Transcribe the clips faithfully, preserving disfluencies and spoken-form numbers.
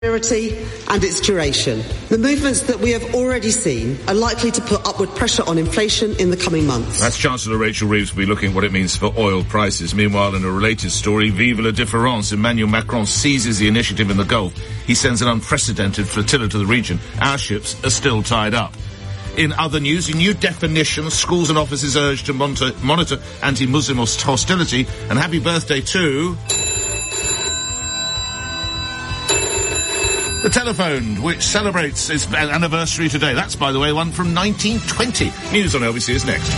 and its duration. The movements that we have already seen are likely to put upward pressure on inflation in the coming months. That's Chancellor Rachel Reeves will be looking at what it means for oil prices. Meanwhile, in a related story, Vive la différence, Emmanuel Macron seizes the initiative in the Gulf. He sends an unprecedented flotilla to the region. Our ships are still tied up. In other news, a new definition, schools and offices urged to monitor, monitor anti-Muslim hostility. And happy birthday to... the telephone, which celebrates its anniversary today. That's, by the way, one from nineteen twenty. News on L B C is next.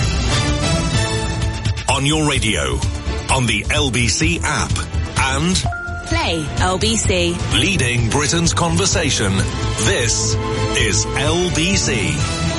On your radio, on the L B C app, and... Play L B C. Leading Britain's conversation. This is L B C.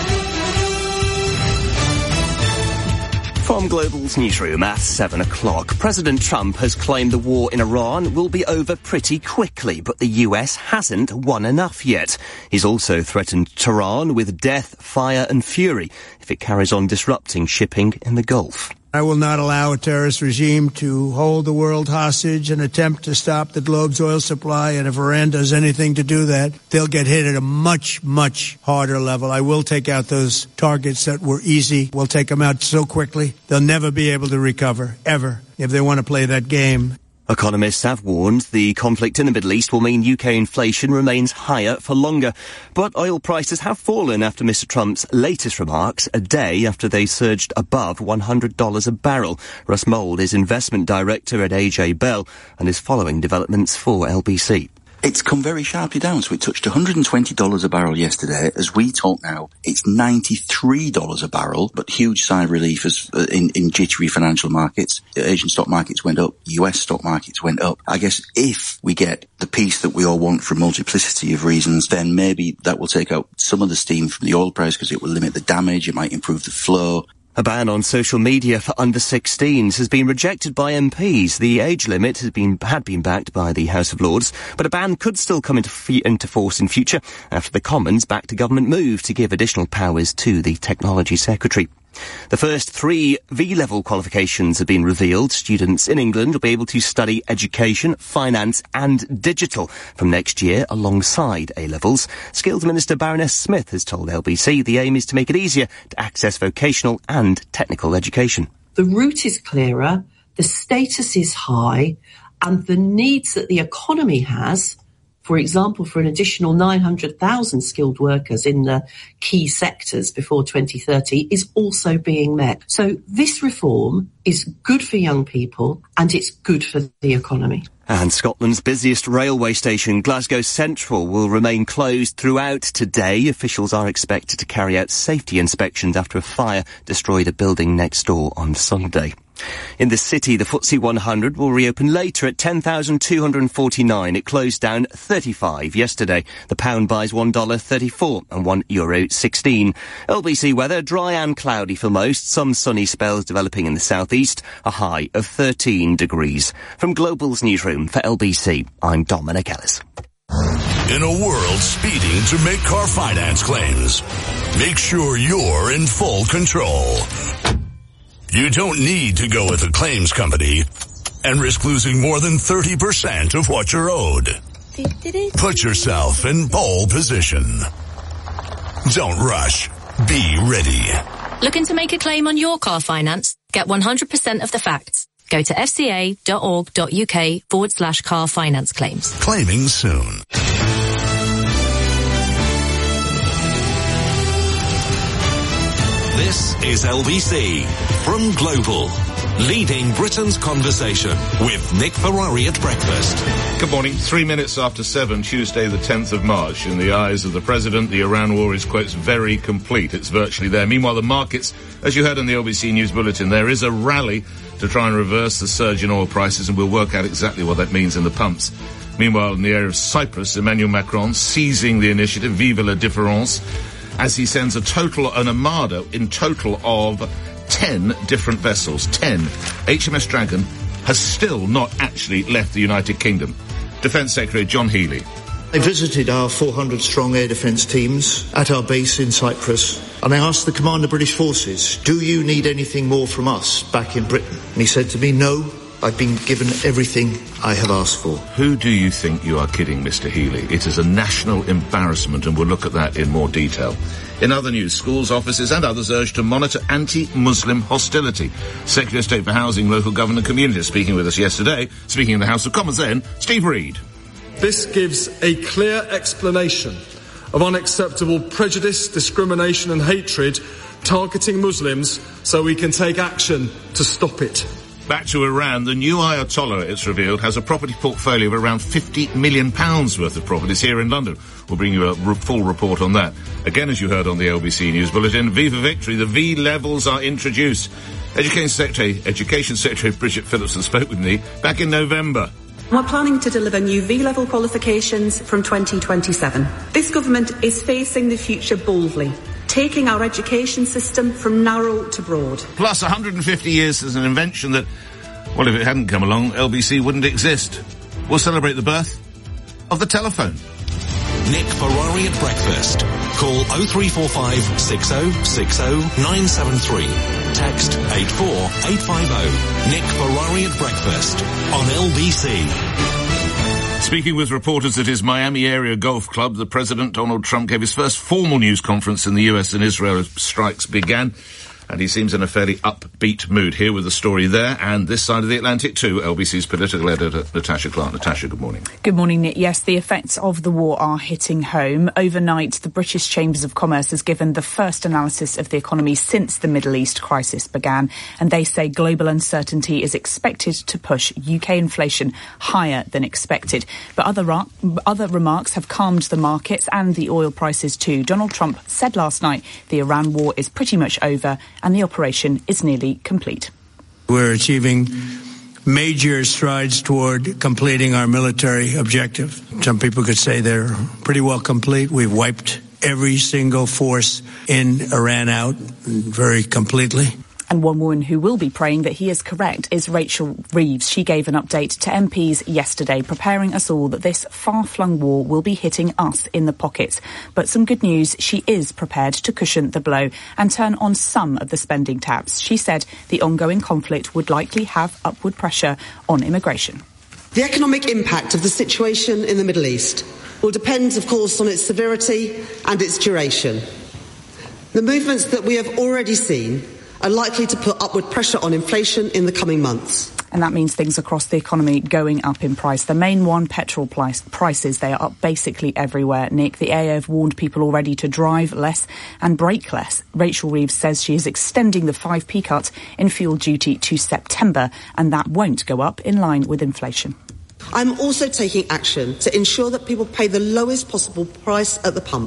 From Global's newsroom at seven o'clock, President Trump has claimed the war in Iran will be over pretty quickly, but the U S hasn't won enough yet. He's also threatened Tehran with death, fire and fury if it carries on disrupting shipping in the Gulf. I will not allow a terrorist regime to hold the world hostage and attempt to stop the globe's oil supply, and if Iran does anything to do that, they'll get hit at a much, much harder level. I will take out those targets that were easy. We'll take them out so quickly, they'll never be able to recover, ever, if they want to play that game. Economists have warned the conflict in the Middle East will mean U K inflation remains higher for longer. But oil prices have fallen after Mister Trump's latest remarks, a day after they surged above one hundred dollars a barrel. Russ Mould is investment director at A J Bell and is following developments for L B C. It's come very sharply down, so it touched one hundred twenty dollars a barrel yesterday. As we talk now, it's ninety-three dollars a barrel, but huge sigh of relief as uh, in, in jittery financial markets. Asian stock markets went up, U S stock markets went up. I guess if we get the peace that we all want for a multiplicity of reasons, then maybe that will take out some of the steam from the oil price because it will limit the damage, it might improve the flow. A ban on social media for under sixteens has been rejected by M Ps. The age limit has been, had been backed by the House of Lords, but a ban could still come into, f- into force in future after the Commons backed a government move to give additional powers to the Technology Secretary. The first three V-level qualifications have been revealed. Students in England will be able to study education, finance and digital from next year alongside A-levels. Skills Minister Baroness Smith has told L B C the aim is to make it easier to access vocational and technical education. The route is clearer, the status is high, and the needs that the economy has, for example, for an additional nine hundred thousand skilled workers in the key sectors before twenty thirty, is also being met. So this reform is good for young people and it's good for the economy. And Scotland's busiest railway station, Glasgow Central, will remain closed throughout today. Officials are expected to carry out safety inspections after a fire destroyed a building next door on Sunday. In the city, the F T S E one hundred will reopen later at ten thousand two hundred forty-nine. It closed down thirty-five yesterday. The pound buys one dollar thirty-four and one euro sixteen. L B C weather, dry and cloudy for most. Some sunny spells developing in the southeast. A high of thirteen degrees. From Global's newsroom for L B C, I'm Dominic Ellis. In a world speeding to make car finance claims, make sure you're in full control. You don't need to go with a claims company and risk losing more than thirty percent of what you're owed. Put yourself in pole position. Don't rush. Be ready. Looking to make a claim on your car finance? Get one hundred percent of the facts. Go to fca.org.uk forward slash car finance claims. Claiming soon. This is L B C from Global, leading Britain's conversation with Nick Ferrari at breakfast. Good morning. Three minutes after seven, Tuesday the tenth of March. In the eyes of the President, the Iran war is, quotes, very complete. It's virtually there. Meanwhile, the markets, as you heard in the L B C News Bulletin, there is a rally to try and reverse the surge in oil prices, and we'll work out exactly what that means in the pumps. Meanwhile, in the area of Cyprus, Emmanuel Macron seizing the initiative, Vive la différence, as he sends a total, an armada in total of ten different vessels. ten. H M S Dragon has still not actually left the United Kingdom. Defence Secretary John Healey. I visited our four hundred strong air defence teams at our base in Cyprus, and I asked the Commander of British Forces, do you need anything more from us back in Britain? And he said to me, no, I've been given everything I have asked for. Who do you think you are kidding, Mister Healey? It is a national embarrassment, and we'll look at that in more detail. In other news, schools, offices and others urged to monitor anti-Muslim hostility. Secretary of State for Housing, Local Government and Communities speaking with us yesterday, speaking in the House of Commons then, Steve Reed. This gives a clear explanation of unacceptable prejudice, discrimination and hatred targeting Muslims, so we can take action to stop it. Back to Iran, the new Ayatollah, it's revealed, has a property portfolio of around fifty million pounds worth of properties here in London. We'll bring you a re- full report on that. Again, as you heard on the L B C News Bulletin, Viva Victory, the V levels are introduced. Education Secretary, Education Secretary Bridget Phillipson spoke with me back in November. We're planning to deliver new V-level qualifications from twenty twenty-seven. This government is facing the future boldly, taking our education system from narrow to broad. Plus one hundred fifty years as an invention that, well, if it hadn't come along, L B C wouldn't exist. We'll celebrate the birth of the telephone. Nick Ferrari at breakfast. Call oh three four five, six oh six oh, nine seven three. Text eight four eight five oh. Nick Ferrari at breakfast on L B C. Speaking with reporters at his Miami area golf club, the President, Donald Trump, gave his first formal news conference in the U S and Israel as strikes began. And he seems in a fairly upbeat mood. Here with the story there and this side of the Atlantic too, L B C's political editor, Natasha Clark. Natasha, good morning. Good morning, Nick. Yes, the effects of the war are hitting home. Overnight, the British Chambers of Commerce has given the first analysis of the economy since the Middle East crisis began. And they say global uncertainty is expected to push U K inflation higher than expected. But other, ra- other remarks have calmed the markets and the oil prices too. Donald Trump said last night the Iran war is pretty much over and the operation is nearly complete. We're achieving major strides toward completing our military objective. Some people could say they're pretty well complete. We've wiped every single force in Iran out very completely. And one woman who will be praying that he is correct is Rachel Reeves. She gave an update to M Ps yesterday, preparing us all that this far-flung war will be hitting us in the pockets. But some good news, she is prepared to cushion the blow and turn on some of the spending taps. She said the ongoing conflict would likely have upward pressure on immigration. The economic impact of the situation in the Middle East will depend, of course, on its severity and its duration. The movements that we have already seen are likely to put upward pressure on inflation in the coming months. And that means things across the economy going up in price. The main one, petrol price, prices, they are up basically everywhere, Nick. The A A have warned people already to drive less and brake less. Rachel Reeves says she is extending the five p cut in fuel duty to September, and that won't go up in line with inflation. I'm also taking action to ensure that people pay the lowest possible price at the pump.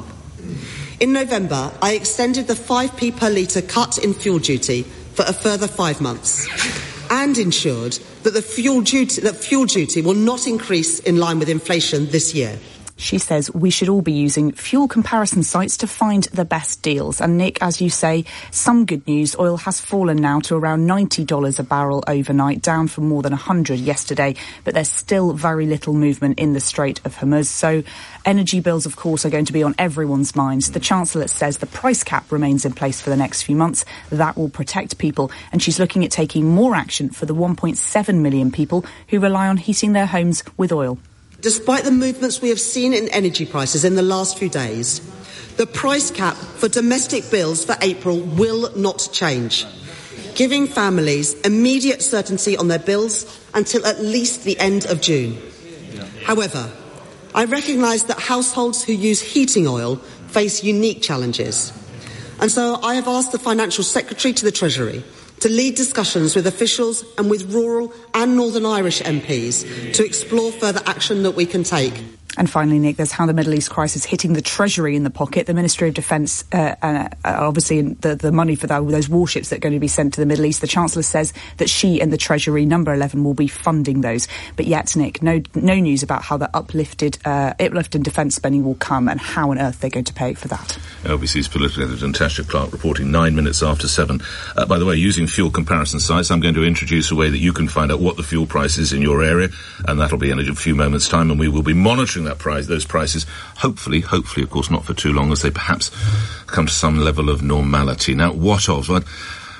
In November, I extended the five p per litre cut in fuel duty for a further five months and ensured that the fuel duty, that fuel duty will not increase in line with inflation this year. She says we should all be using fuel comparison sites to find the best deals. And Nick, as you say, some good news. Oil has fallen now to around ninety dollars a barrel overnight, down from more than one hundred yesterday. But there's still very little movement in the Strait of Hormuz. So energy bills, of course, are going to be on everyone's minds. The Chancellor says the price cap remains in place for the next few months. That will protect people. And she's looking at taking more action for the one point seven million people who rely on heating their homes with oil. Despite the movements we have seen in energy prices in the last few days, the price cap for domestic bills for April will not change, giving families immediate certainty on their bills until at least the end of June. However, I recognise that households who use heating oil face unique challenges. And so I have asked the Financial Secretary to the Treasury to lead discussions with officials and with rural and Northern Irish M Ps to explore further action that we can take. And finally, Nick, there's how the Middle East crisis hitting the Treasury in the pocket. The Ministry of Defence, uh, uh, obviously the, the money for that, those warships that are going to be sent to the Middle East. The Chancellor says that she and the Treasury, number eleven, will be funding those. But yet, Nick, no no news about how the uplifted, uh, uplifted defence spending will come and how on earth they're going to pay for that. L B C's political editor Natasha Clark reporting nine minutes after seven. Uh, by the way, using fuel comparison sites, I'm going to introduce a way that you can find out what the fuel price is in your area, and that'll be in a few moments' time, and we will be monitoring that price, those prices, hopefully, hopefully, of course, not for too long, as they perhaps come to some level of normality. Now, what of? Well,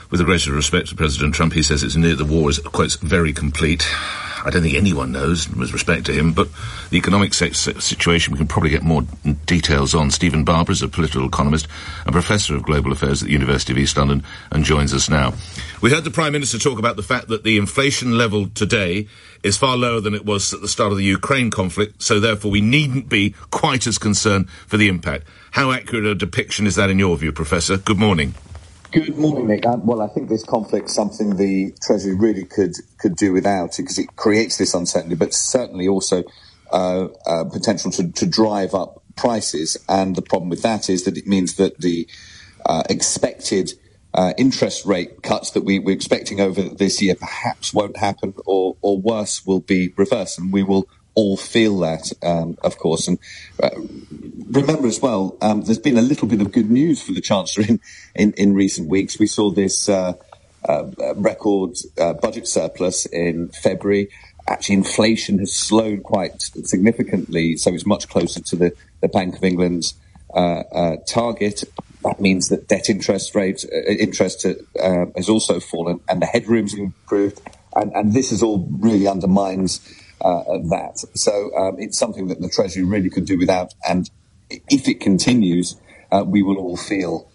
with the greatest respect to President Trump, he says it's near the war is, quote, very complete. I don't think anyone knows, with respect to him, but the economic se- situation we can probably get more details on. Stephen Barber is a political economist and Professor of Global Affairs at the University of East London and joins us now. We heard the Prime Minister talk about the fact that the inflation level today is far lower than it was at the start of the Ukraine conflict, so therefore we needn't be quite as concerned for the impact. How accurate a depiction is that in your view, Professor? Good morning. Good morning, Nick. Um, well, I think this conflict's something the Treasury really could could do without, because it creates this uncertainty, but certainly also uh, uh, potential to, to drive up prices. And the problem with that is that it means that the uh, expected uh, interest rate cuts that we, we're expecting over this year perhaps won't happen, or, or worse, will be reversed, and we will all feel that, um, of course. And uh, remember as well, um, there's been a little bit of good news for the Chancellor in, in, in recent weeks. We saw this uh, uh, record uh, budget surplus in February. Actually, inflation has slowed quite significantly, so it's much closer to the, the Bank of England's uh, uh, target. That means that debt interest rate uh, interest uh, has also fallen, and the headroom's improved. And, and this is all really undermines Uh, that. So um, it's something that the Treasury really could do without, and if it continues, uh, we will all feel.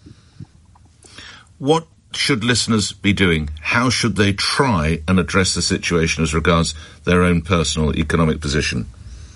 What should listeners be doing? How should they try and address the situation as regards their own personal economic position?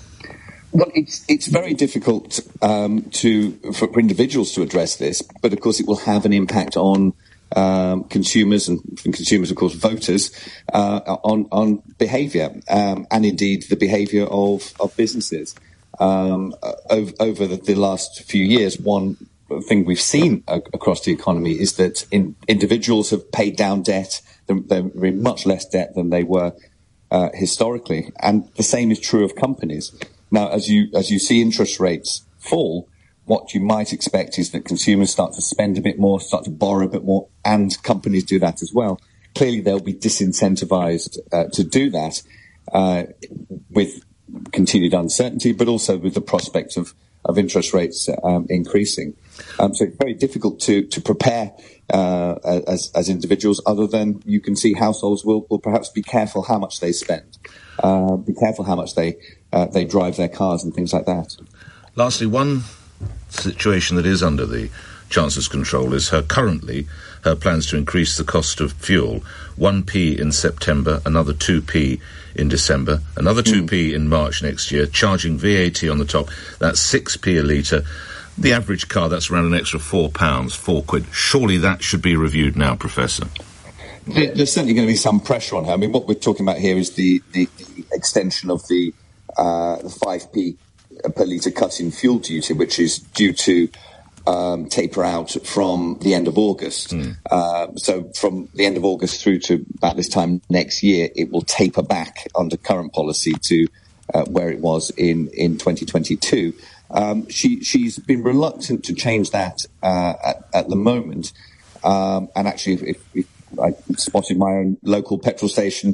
Well, it's it's very difficult um, to for individuals to address this, but of course it will have an impact on Um, consumers and, and consumers, of course, voters, uh, on, on behaviour, um, and indeed the behaviour of, of businesses. Um, over, over the, the last few years, one thing we've seen uh, across the economy is that in, individuals have paid down debt. They're, they're in much less debt than they were uh, historically, and the same is true of companies. Now, as you as you see interest rates fall, what you might expect is that consumers start to spend a bit more, start to borrow a bit more, and companies do that as well. Clearly, they'll be disincentivized uh, to do that uh, with continued uncertainty, but also with the prospect of, of interest rates um, increasing. Um, so it's very difficult to, to prepare uh, as, as individuals, other than you can see households will, will perhaps be careful how much they spend, uh, be careful how much they, uh, they drive their cars and things like that. Lastly, one situation that is under the Chancellor's control is her currently her plans to increase the cost of fuel, one p in September, another two p in December, another two p in March next year, charging V A T on the top. That's six p a litre. The average car, that's around an extra four pounds, four quid. Surely that should be reviewed now, Professor. There's certainly going to be some pressure on her. I mean, what we're talking about here is the, the, the extension of the, uh, the five p per litre cut in fuel duty, which is due to um, taper out from the end of August. Mm. Uh, so from the end of August through to about this time next year, it will taper back under current policy to uh, where it was in, in twenty twenty-two. Um, she, she's been reluctant to change that uh, at, at the moment. Um, and actually, if, if I spotted my own local petrol station,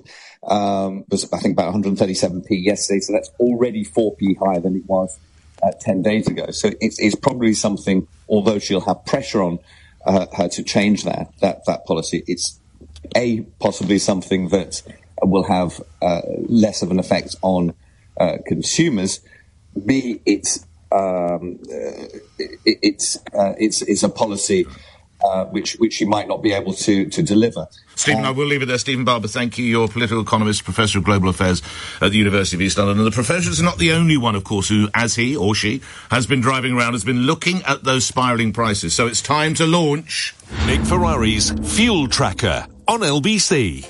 um, was I think about one hundred thirty-seven p yesterday, so that's already four p higher than it was uh, ten days ago. So it's, it's probably something, although she'll have pressure on uh, her to change that, that, that policy, it's A, possibly something that will have uh, less of an effect on uh, consumers. B, it's um, uh, it, it's, uh, it's it's a policy Uh, which which you might not be able to, to deliver. Stephen, um, I will leave it there. Stephen Barber, thank you. You're a political economist, Professor of Global Affairs at the University of East London. And the Professor is not the only one, of course, who, as he or she has been driving around, has been looking at those spiralling prices. So it's time to launch Nick Ferrari's Fuel Tracker on L B C.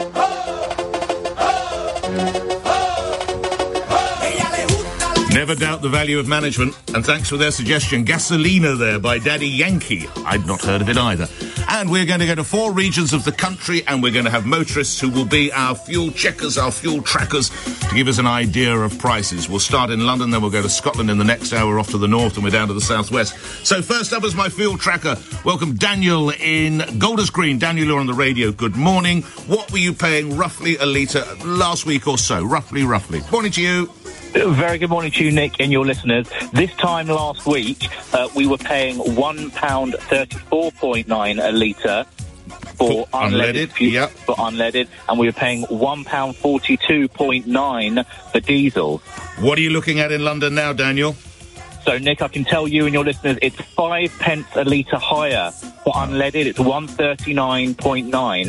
Never doubt the value of management, and thanks for their suggestion. Gasolina there by Daddy Yankee. I'd not heard of it either. And we're going to go to four regions of the country, and we're going to have motorists who will be our fuel checkers, our fuel trackers, to give us an idea of prices. We'll start in London, then we'll go to Scotland in the next hour, off to the north, and we're down to the southwest. So first up is my fuel tracker. Welcome Daniel in Golders Green. Daniel, you're on the radio. Good morning. What were you paying roughly a litre last week or so? Roughly, roughly. Morning to you. Very good morning to you, Nick, and your listeners. This time last week, uh, we were paying one pound thirty-four point nine a litre for, For unleaded, unleaded, fuel, yep. for unleaded, and we were paying one pound forty-two point nine for diesel. What are you looking at in London now, Daniel? So, Nick, I can tell you and your listeners, it's five pence a litre higher. For unleaded, it's one thirty-nine point nine.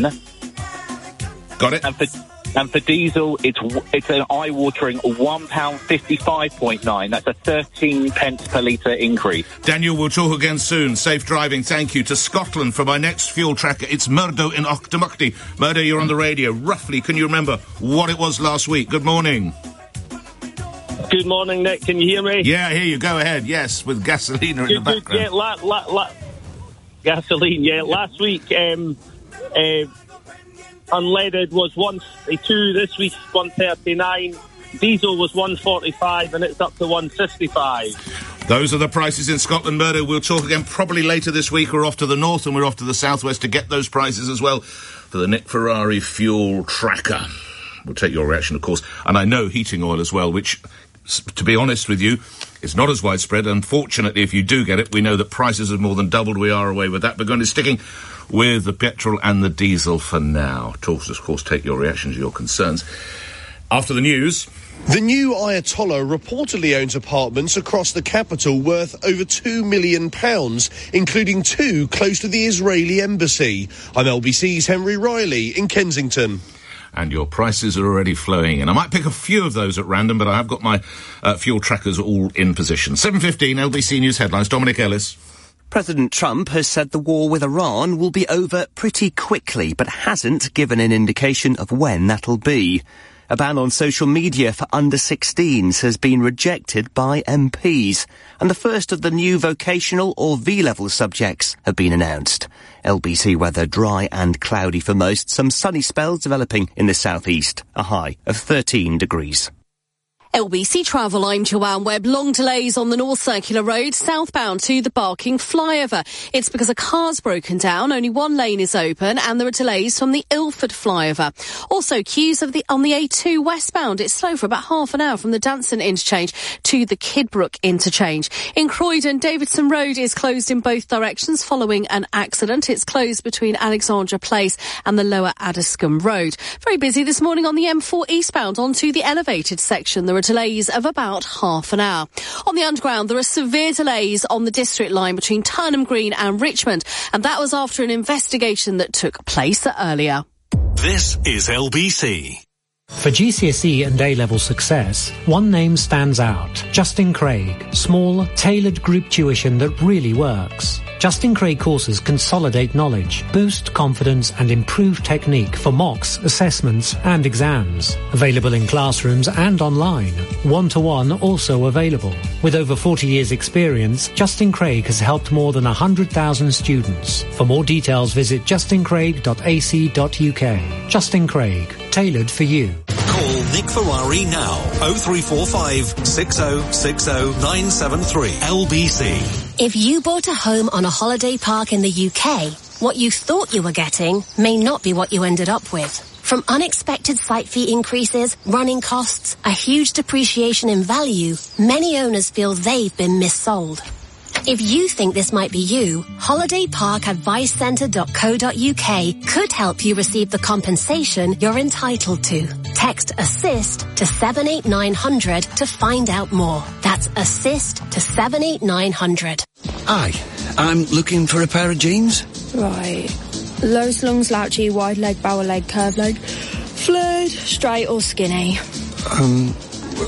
Got it. And for and for diesel, it's it's an eye-watering one pound fifty-five point nine. That's a thirteen pence per litre increase. Daniel, we'll talk again soon. Safe driving. Thank you. To Scotland for my next fuel tracker. It's Murdo in Auchtermuchty. Murdo, you're on the radio. Roughly, can you remember what it was last week? Good morning. Good morning, Nick. Can you hear me? Yeah, I hear you. Go ahead. Yes, with gasoline in good, the background. Good, yeah, la, la, la, gasoline, yeah. Last week, um, uh, unleaded was one thirty-two. This week, one thirty-nine. Diesel was one forty-five, and it's up to one fifty-five. Those are the prices in Scotland, Murdo. We'll talk again probably later this week. We're off to the north and we're off to the southwest to get those prices as well for the Nick Ferrari fuel tracker. We'll take your reaction, of course. And I know heating oil as well, which, to be honest with you, is not as widespread. Unfortunately, if you do get it, we know that prices have more than doubled. We are away with that. We're going to be sticking with the petrol and the diesel for now. Talks, of course, take your reactions, your concerns. After the news... The new Ayatollah reportedly owns apartments across the capital worth over two million pounds, including two close to the Israeli embassy. I'm L B C's Henry Riley in Kensington. And your prices are already flowing in. I might pick a few of those at random, but I have got my uh, fuel trackers all in position. seven fifteen, L B C News headlines. Dominic Ellis. President Trump has said the war with Iran will be over pretty quickly, but hasn't given an indication of when that'll be. A ban on social media for under sixteens has been rejected by M Ps, and the first of the new vocational or V-level subjects have been announced. L B C weather dry and cloudy for most, some sunny spells developing in the southeast, a high of thirteen degrees. L B C Travel, I'm Joanne Webb. Long delays on the North Circular Road, southbound to the Barking flyover. It's because a car's broken down, only one lane is open, and there are delays from the Ilford flyover. Also, queues of the on the A two westbound. It's slow for about half an hour from the Danson interchange to the Kidbrooke interchange. In Croydon, Davidson Road is closed in both directions following an accident. It's closed between Alexandra Place and the Lower Addiscombe Road. Very busy this morning on the M four eastbound onto the elevated section. There are delays of about half an hour. On the Underground, there are severe delays on the District line between Turnham Green and Richmond, and that was after an investigation that took place earlier. This is L B C. For G C S E and A-level success, one name stands out. Justin Craig. Small, tailored group tuition that really works. Justin Craig courses consolidate knowledge, boost confidence and improve technique for mocks, assessments and exams. Available in classrooms and online. One-to-one also available. With over forty years experience, Justin Craig has helped more than one hundred thousand students. For more details, visit justin craig dot a c dot u k. Justin Craig. Tailored for you. Call Nick Ferrari now. oh three four five, six oh six oh, nine seven three. L B C. If you bought a home on a holiday park in the U K, what you thought you were getting may not be what you ended up with. From unexpected site fee increases, running costs, a huge depreciation in value, many owners feel they've been missold. If you think this might be you, holiday park advice centre dot co dot u k could help you receive the compensation you're entitled to. Text ASSIST to seven eight nine hundred to find out more. That's ASSIST to seven eight nine hundred. Hi, I'm looking for a pair of jeans. Right. Low slung, slouchy, wide leg, barrel leg, curved leg, flared, straight or skinny. Um,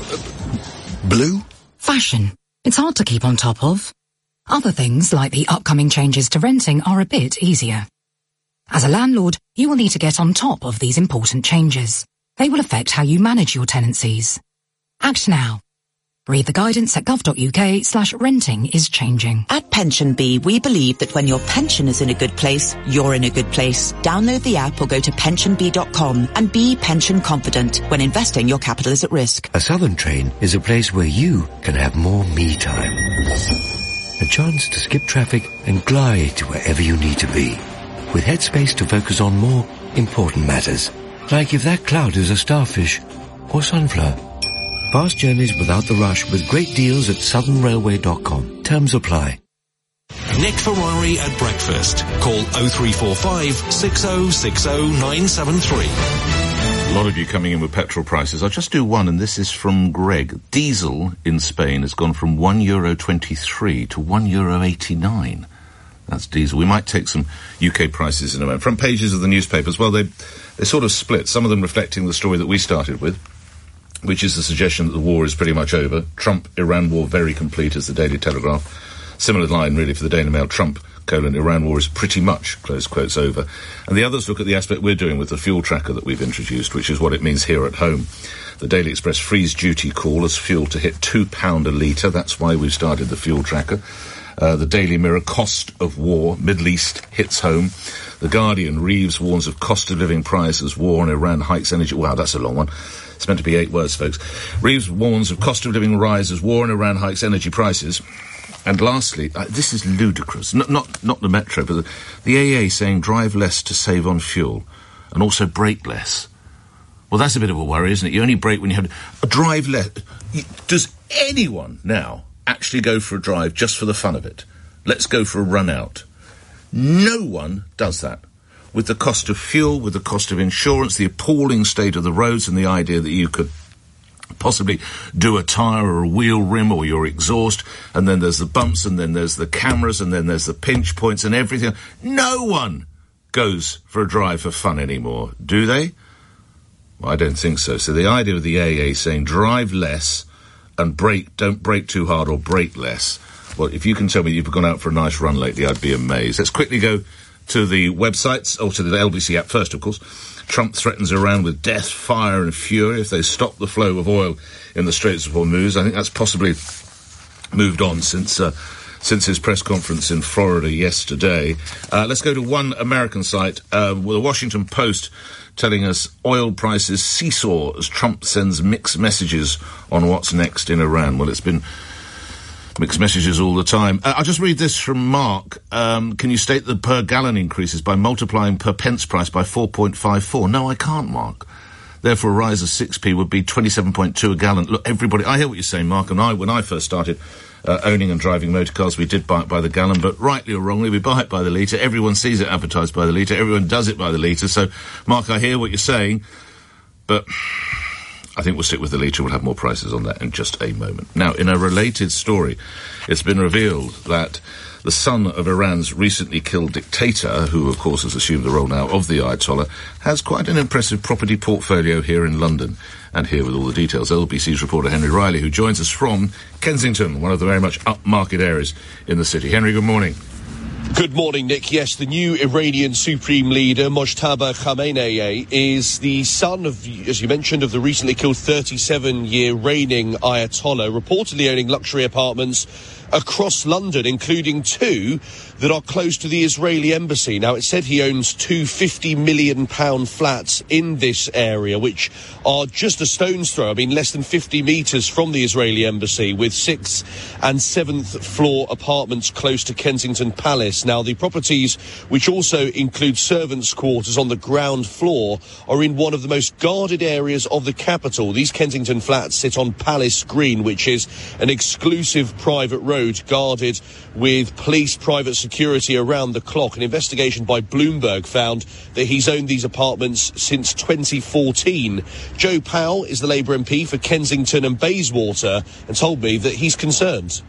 blue? Fashion. It's hard to keep on top of. Other things, like the upcoming changes to renting, are a bit easier. As a landlord, you will need to get on top of these important changes. They will affect how you manage your tenancies. Act now. Read the guidance at gov dot u k slash renting is changing. At PensionBee, we believe that when your pension is in a good place, you're in a good place. Download the app or go to pension bee dot com and be pension confident when investing your capital is at risk. A Southern train is a place where you can have more me time. A chance to skip traffic and glide to wherever you need to be. With headspace to focus on more important matters. Like if that cloud is a starfish or sunflower. Fast journeys without the rush with great deals at southern railway dot com. Terms apply. Nick Ferrari at breakfast. Call oh three four five, six oh six oh, nine seven three. A lot of you coming in with petrol prices. I'll just do one, and this is from Greg. Diesel in Spain has gone from one euro twenty-three to one euro eighty-nine. That's diesel. We might take some U K prices in a moment. Front pages of the newspapers, well, they they sort of split. Some of them reflecting the story that we started with, which is the suggestion that the war is pretty much over. Trump-Iran war very complete, as the Daily Telegraph. Similar line, really, for the Daily Mail. Trump, colon, Iran war is pretty much, close quotes, over. And the others look at the aspect we're doing with the fuel tracker that we've introduced, which is what it means here at home. The Daily Express freeze duty call as fuel to hit two pounds a litre. That's why we've started the fuel tracker. Uh, the Daily Mirror, cost of war, Middle East hits home. The Guardian, Reeves warns of cost of living prices, war on Iran hikes energy. Wow, that's a long one. It's meant to be eight words, folks. Reeves warns of cost of living rises, war on Iran hikes energy prices. And lastly, uh, this is ludicrous. Not, not, not the Metro, but the, the A A saying drive less to save on fuel and also brake less. Well, that's a bit of a worry, isn't it? You only brake when you have a drive less. Does anyone now actually go for a drive just for the fun of it? Let's go for a run out. No one does that. With the cost of fuel, with the cost of insurance, the appalling state of the roads, and the idea that you could possibly do a tyre or a wheel rim or your exhaust, and then there's the bumps, and then there's the cameras, and then there's the pinch points and everything. No one goes for a drive for fun anymore, do they? Well, I don't think so. So the idea of the A A saying drive less and brake, don't brake too hard or brake less. Well, if you can tell me you've gone out for a nice run lately, I'd be amazed. Let's quickly go to the websites, or to the L B C app first, of course. Trump threatens Iran with death, fire and fury if they stop the flow of oil in the Straits of Hormuz. I think that's possibly moved on since uh, since his press conference in Florida yesterday. Uh, let's go to one American site, uh, with the Washington Post telling us oil prices seesaw as Trump sends mixed messages on what's next in Iran. Well, it's been mixed messages all the time. Uh, I'll just read this from Mark. Um, can you state the per gallon increases by multiplying per pence price by four point five four? No, I can't, Mark. Therefore, a rise of six p would be twenty-seven point two a gallon. Look, everybody, I hear what you're saying, Mark, and I, when I first started uh, owning and driving motor cars, we did buy it by the gallon, but rightly or wrongly, we buy it by the litre. Everyone sees it advertised by the litre. Everyone does it by the litre. So, Mark, I hear what you're saying, but I think we'll stick with the litre. We'll have more prices on that in just a moment. Now, in a related story, it's been revealed that the son of Iran's recently killed dictator, who of course has assumed the role now of the Ayatollah, has quite an impressive property portfolio here in London. And here with all the details, L B C's reporter Henry Riley, who joins us from Kensington, one of the very much upmarket areas in the city. Henry, good morning. Good morning, Nick. Yes, the new Iranian Supreme Leader, Mojtaba Khamenei, is the son of, as you mentioned, of the recently killed thirty-seven-year reigning Ayatollah, reportedly owning luxury apartments across London, including two that are close to the Israeli embassy. Now, it's said he owns two fifty million pound flats in this area, which are just a stone's throw, I mean, less than fifty metres from the Israeli embassy, with sixth and seventh floor apartments close to Kensington Palace. Now, the properties, which also include servants' quarters on the ground floor, are in one of the most guarded areas of the capital. These Kensington flats sit on Palace Green, which is an exclusive private road guarded with police private security around the clock. An investigation by Bloomberg found that he's owned these apartments since twenty fourteen. Joe Powell is the Labour M P for Kensington and Bayswater and told me that he's concerned.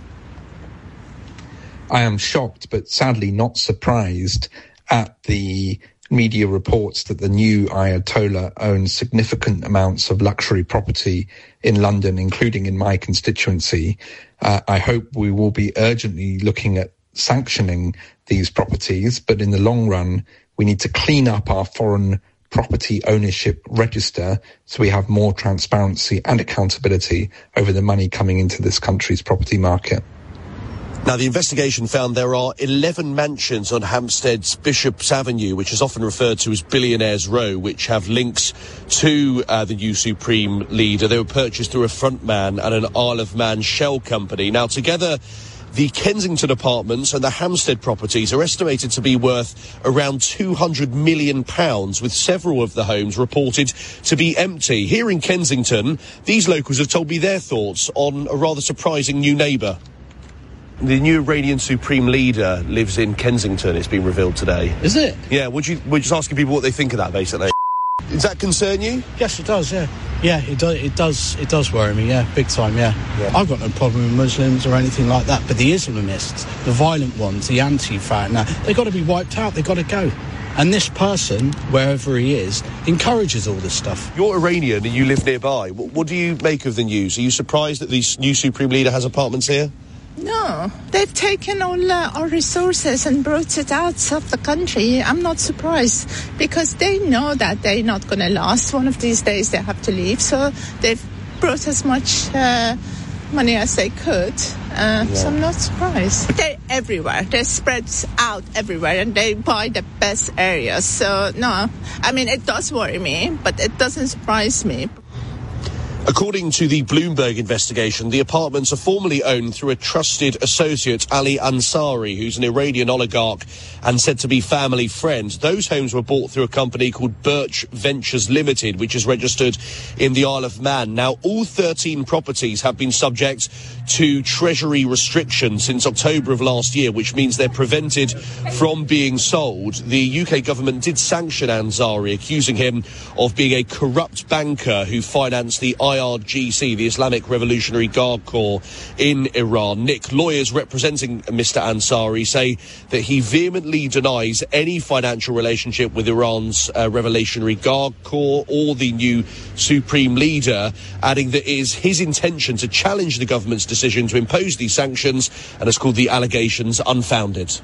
I am shocked, but sadly not surprised at the media reports that the new Ayatollah owns significant amounts of luxury property in London, including in my constituency. Uh, I hope we will be urgently looking at sanctioning these properties, but in the long run, we need to clean up our foreign property ownership register so we have more transparency and accountability over the money coming into this country's property market. Now, the investigation found there are eleven mansions on Hampstead's Bishop's Avenue, which is often referred to as Billionaires Row, which have links to uh, the new Supreme Leader. They were purchased through a frontman and an Isle of Man shell company. Now, together, the Kensington apartments and the Hampstead properties are estimated to be worth around two hundred million pounds, with several of the homes reported to be empty. Here in Kensington, these locals have told me their thoughts on a rather surprising new neighbour. the new Iranian Supreme Leader lives in Kensington, it's been revealed today. Is it? Yeah, would you, we're just asking people what they think of that, basically. Does that concern you? Yes, it does, yeah. Yeah, it does, it does, it does worry me, yeah, big time, yeah. yeah. I've got no problem with Muslims or anything like that, but the Islamists, the violent ones, the anti-fat, now, they've got to be wiped out, they've got to go. And this person, wherever he is, encourages all this stuff. You're Iranian and you live nearby. What, what do you make of the news? Are you surprised that the new Supreme Leader has apartments here? No, they've taken all uh, our resources and brought it out of the country. I'm not surprised because they know that they're not going to last. One of these days they have to leave, so they've brought as much uh, money as they could. Uh, yeah. So I'm not surprised. They're everywhere. They're spread out everywhere, and they buy the best areas. So no, I mean it does worry me, but it doesn't surprise me. According to the Bloomberg investigation, the apartments are formerly owned through a trusted associate, Ali Ansari, who's an Iranian oligarch and said to be family friend. Those homes were bought through a company called Birch Ventures Limited, which is registered in the Isle of Man. Now, all thirteen properties have been subject to Treasury restrictions since October of last year, which means they're prevented from being sold. The U K government did sanction Ansari, accusing him of being a corrupt banker who financed the I R G C, the Islamic Revolutionary Guard Corps in Iran. Nick, lawyers representing Mister Ansari say that he vehemently denies any financial relationship with Iran's uh, Revolutionary Guard Corps or the new Supreme Leader, adding that it is his intention to challenge the government's decision to impose these sanctions and has called the allegations unfounded.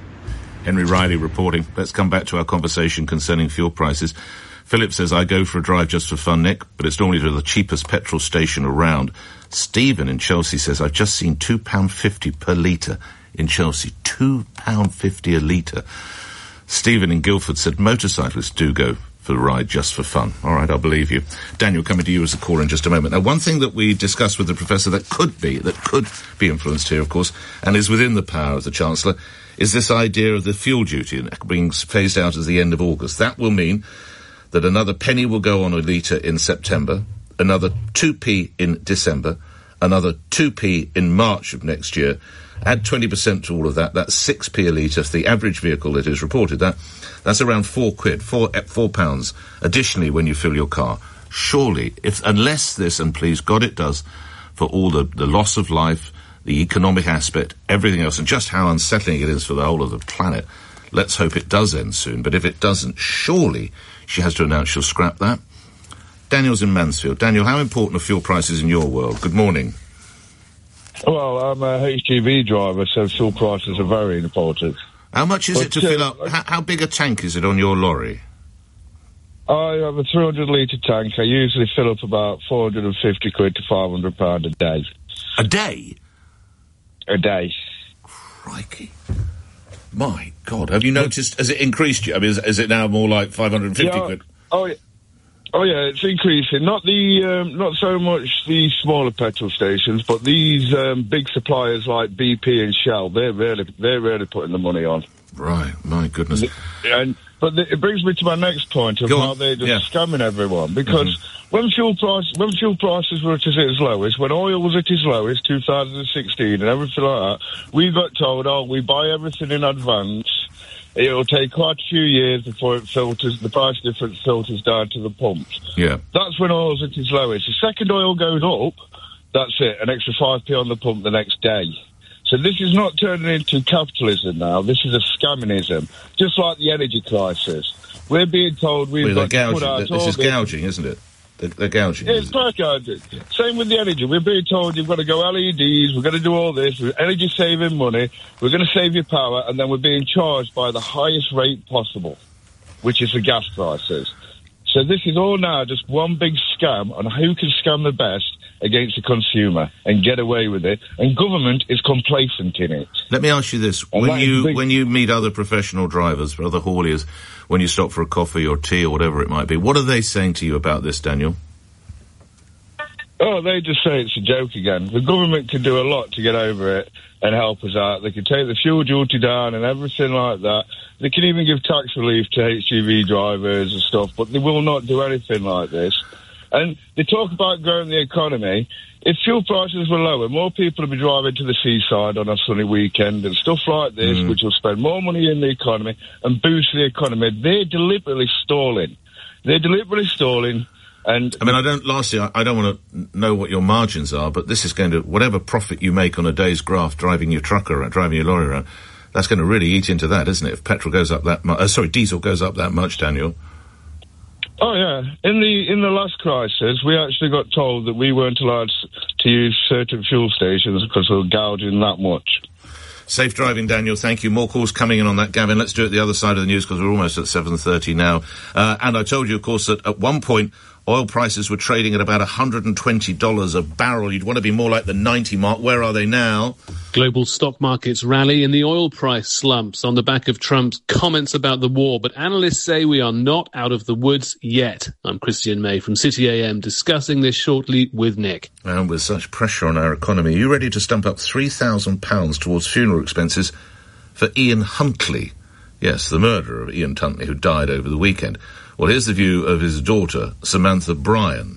Henry Riley reporting. Let's come back to our conversation concerning fuel prices. Philip says, I go for a drive just for fun, Nick, but it's normally to the cheapest petrol station around. Stephen in Chelsea says, I've just seen two pounds fifty per litre in Chelsea. two pounds fifty a litre. Stephen in Guildford said, motorcyclists do go for a ride just for fun. All right, I'll believe you. Daniel, coming to you as a caller in just a moment. Now, one thing that we discussed with the professor that could be, that could be influenced here, of course, and is within the power of the Chancellor, is this idea of the fuel duty being phased out at the end of August. That will mean that another penny will go on a litre in September, another two p in December, another two p in March of next year. Add twenty percent to all of that, that's six p a litre for the average vehicle that is reported. That That's around four quid, four, four pounds additionally when you fill your car. Surely, if unless this, and please God it does, for all the, the loss of life, the economic aspect, everything else, and just how unsettling it is for the whole of the planet, let's hope it does end soon. But if it doesn't, surely she has to announce she'll scrap that. Daniel's in Mansfield. Daniel, how important are fuel prices in your world? Good morning. Well, I'm a H G V driver, so fuel prices are very important. How much is but, it to uh, fill up? How, how big a tank is it on your lorry? I have a three hundred litre tank. I usually fill up about four hundred fifty quid to five hundred pounds a day. A day? A day. Crikey. My God. Have you noticed, has it increased? I mean, is, is it now more like five hundred fifty yeah, quid? Oh, yeah. Oh yeah, it's increasing. Not the, um, not so much the smaller petrol stations, but these um, big suppliers like B P and Shell. They're really, they're really putting the money on. Right. My goodness. And but the, it brings me to my next point of Go how on. they're just yeah. scamming everyone. Because mm-hmm. when fuel price, when fuel prices were at its lowest, when oil was at its lowest, two thousand sixteen, and everything like that, we got told, "Oh, we buy everything in advance. It'll take quite a few years before it filters, the price difference filters down to the pumps." Yeah. That's when oil's at its lowest. The second oil goes up, that's it, an extra five p on the pump the next day. So this is not turning into capitalism now, this is a scamminism, just like the energy crisis. We're being told we've well, got to put out This all is this. gouging, isn't it? They're, they're gouging. Yeah, it's price gouging. Yeah. Same with the energy. We're being told you've got to go L E Ds, we're going to do all this, we're energy saving money, we're going to save your power, and then we're being charged by the highest rate possible, which is the gas prices. So this is all now just one big scam on who can scam the best against the consumer and get away with it, and government is complacent in it. Let me ask you this. And when you big... when you meet other professional drivers, other hauliers, when you stop for a coffee or tea or whatever it might be, what are they saying to you about this, Daniel? Oh, they just say it's a joke again. The government can do a lot to get over it and help us out. They can take the fuel duty down and everything like that. They can even give tax relief to H G V drivers and stuff, but they will not do anything like this. And they talk about growing the economy. If fuel prices were lower, more people would be driving to the seaside on a sunny weekend and stuff like this, mm. which will spend more money in the economy and boost the economy. They're deliberately stalling. They're deliberately stalling. And I mean, I don't, lastly, I, I don't want to know what your margins are, but this is going to, whatever profit you make on a day's graft driving your truck around, driving your lorry around, that's going to really eat into that, isn't it? If petrol goes up that much, uh, sorry, diesel goes up that much, Daniel. Oh, yeah. In the in the last crisis, we actually got told that we weren't allowed to use certain fuel stations because we were gouging that much. Safe driving, Daniel. Thank you. More calls coming in on that, Gavin. Let's do it the other side of the news because we're almost at seven thirty now. Uh, and I told you, of course, that at one point, oil prices were trading at about one hundred twenty dollars a barrel. You'd want to be more like the ninety mark. Where are they now? Global stock markets rally and the oil price slumps on the back of Trump's comments about the war. But analysts say we are not out of the woods yet. I'm Christian May from City A M discussing this shortly with Nick. And with such pressure on our economy, are you ready to stump up three thousand pounds towards funeral expenses for Ian Huntley? Yes, the murderer of Ian Huntley, who died over the weekend. Well, here's the view of his daughter, Samantha Bryan.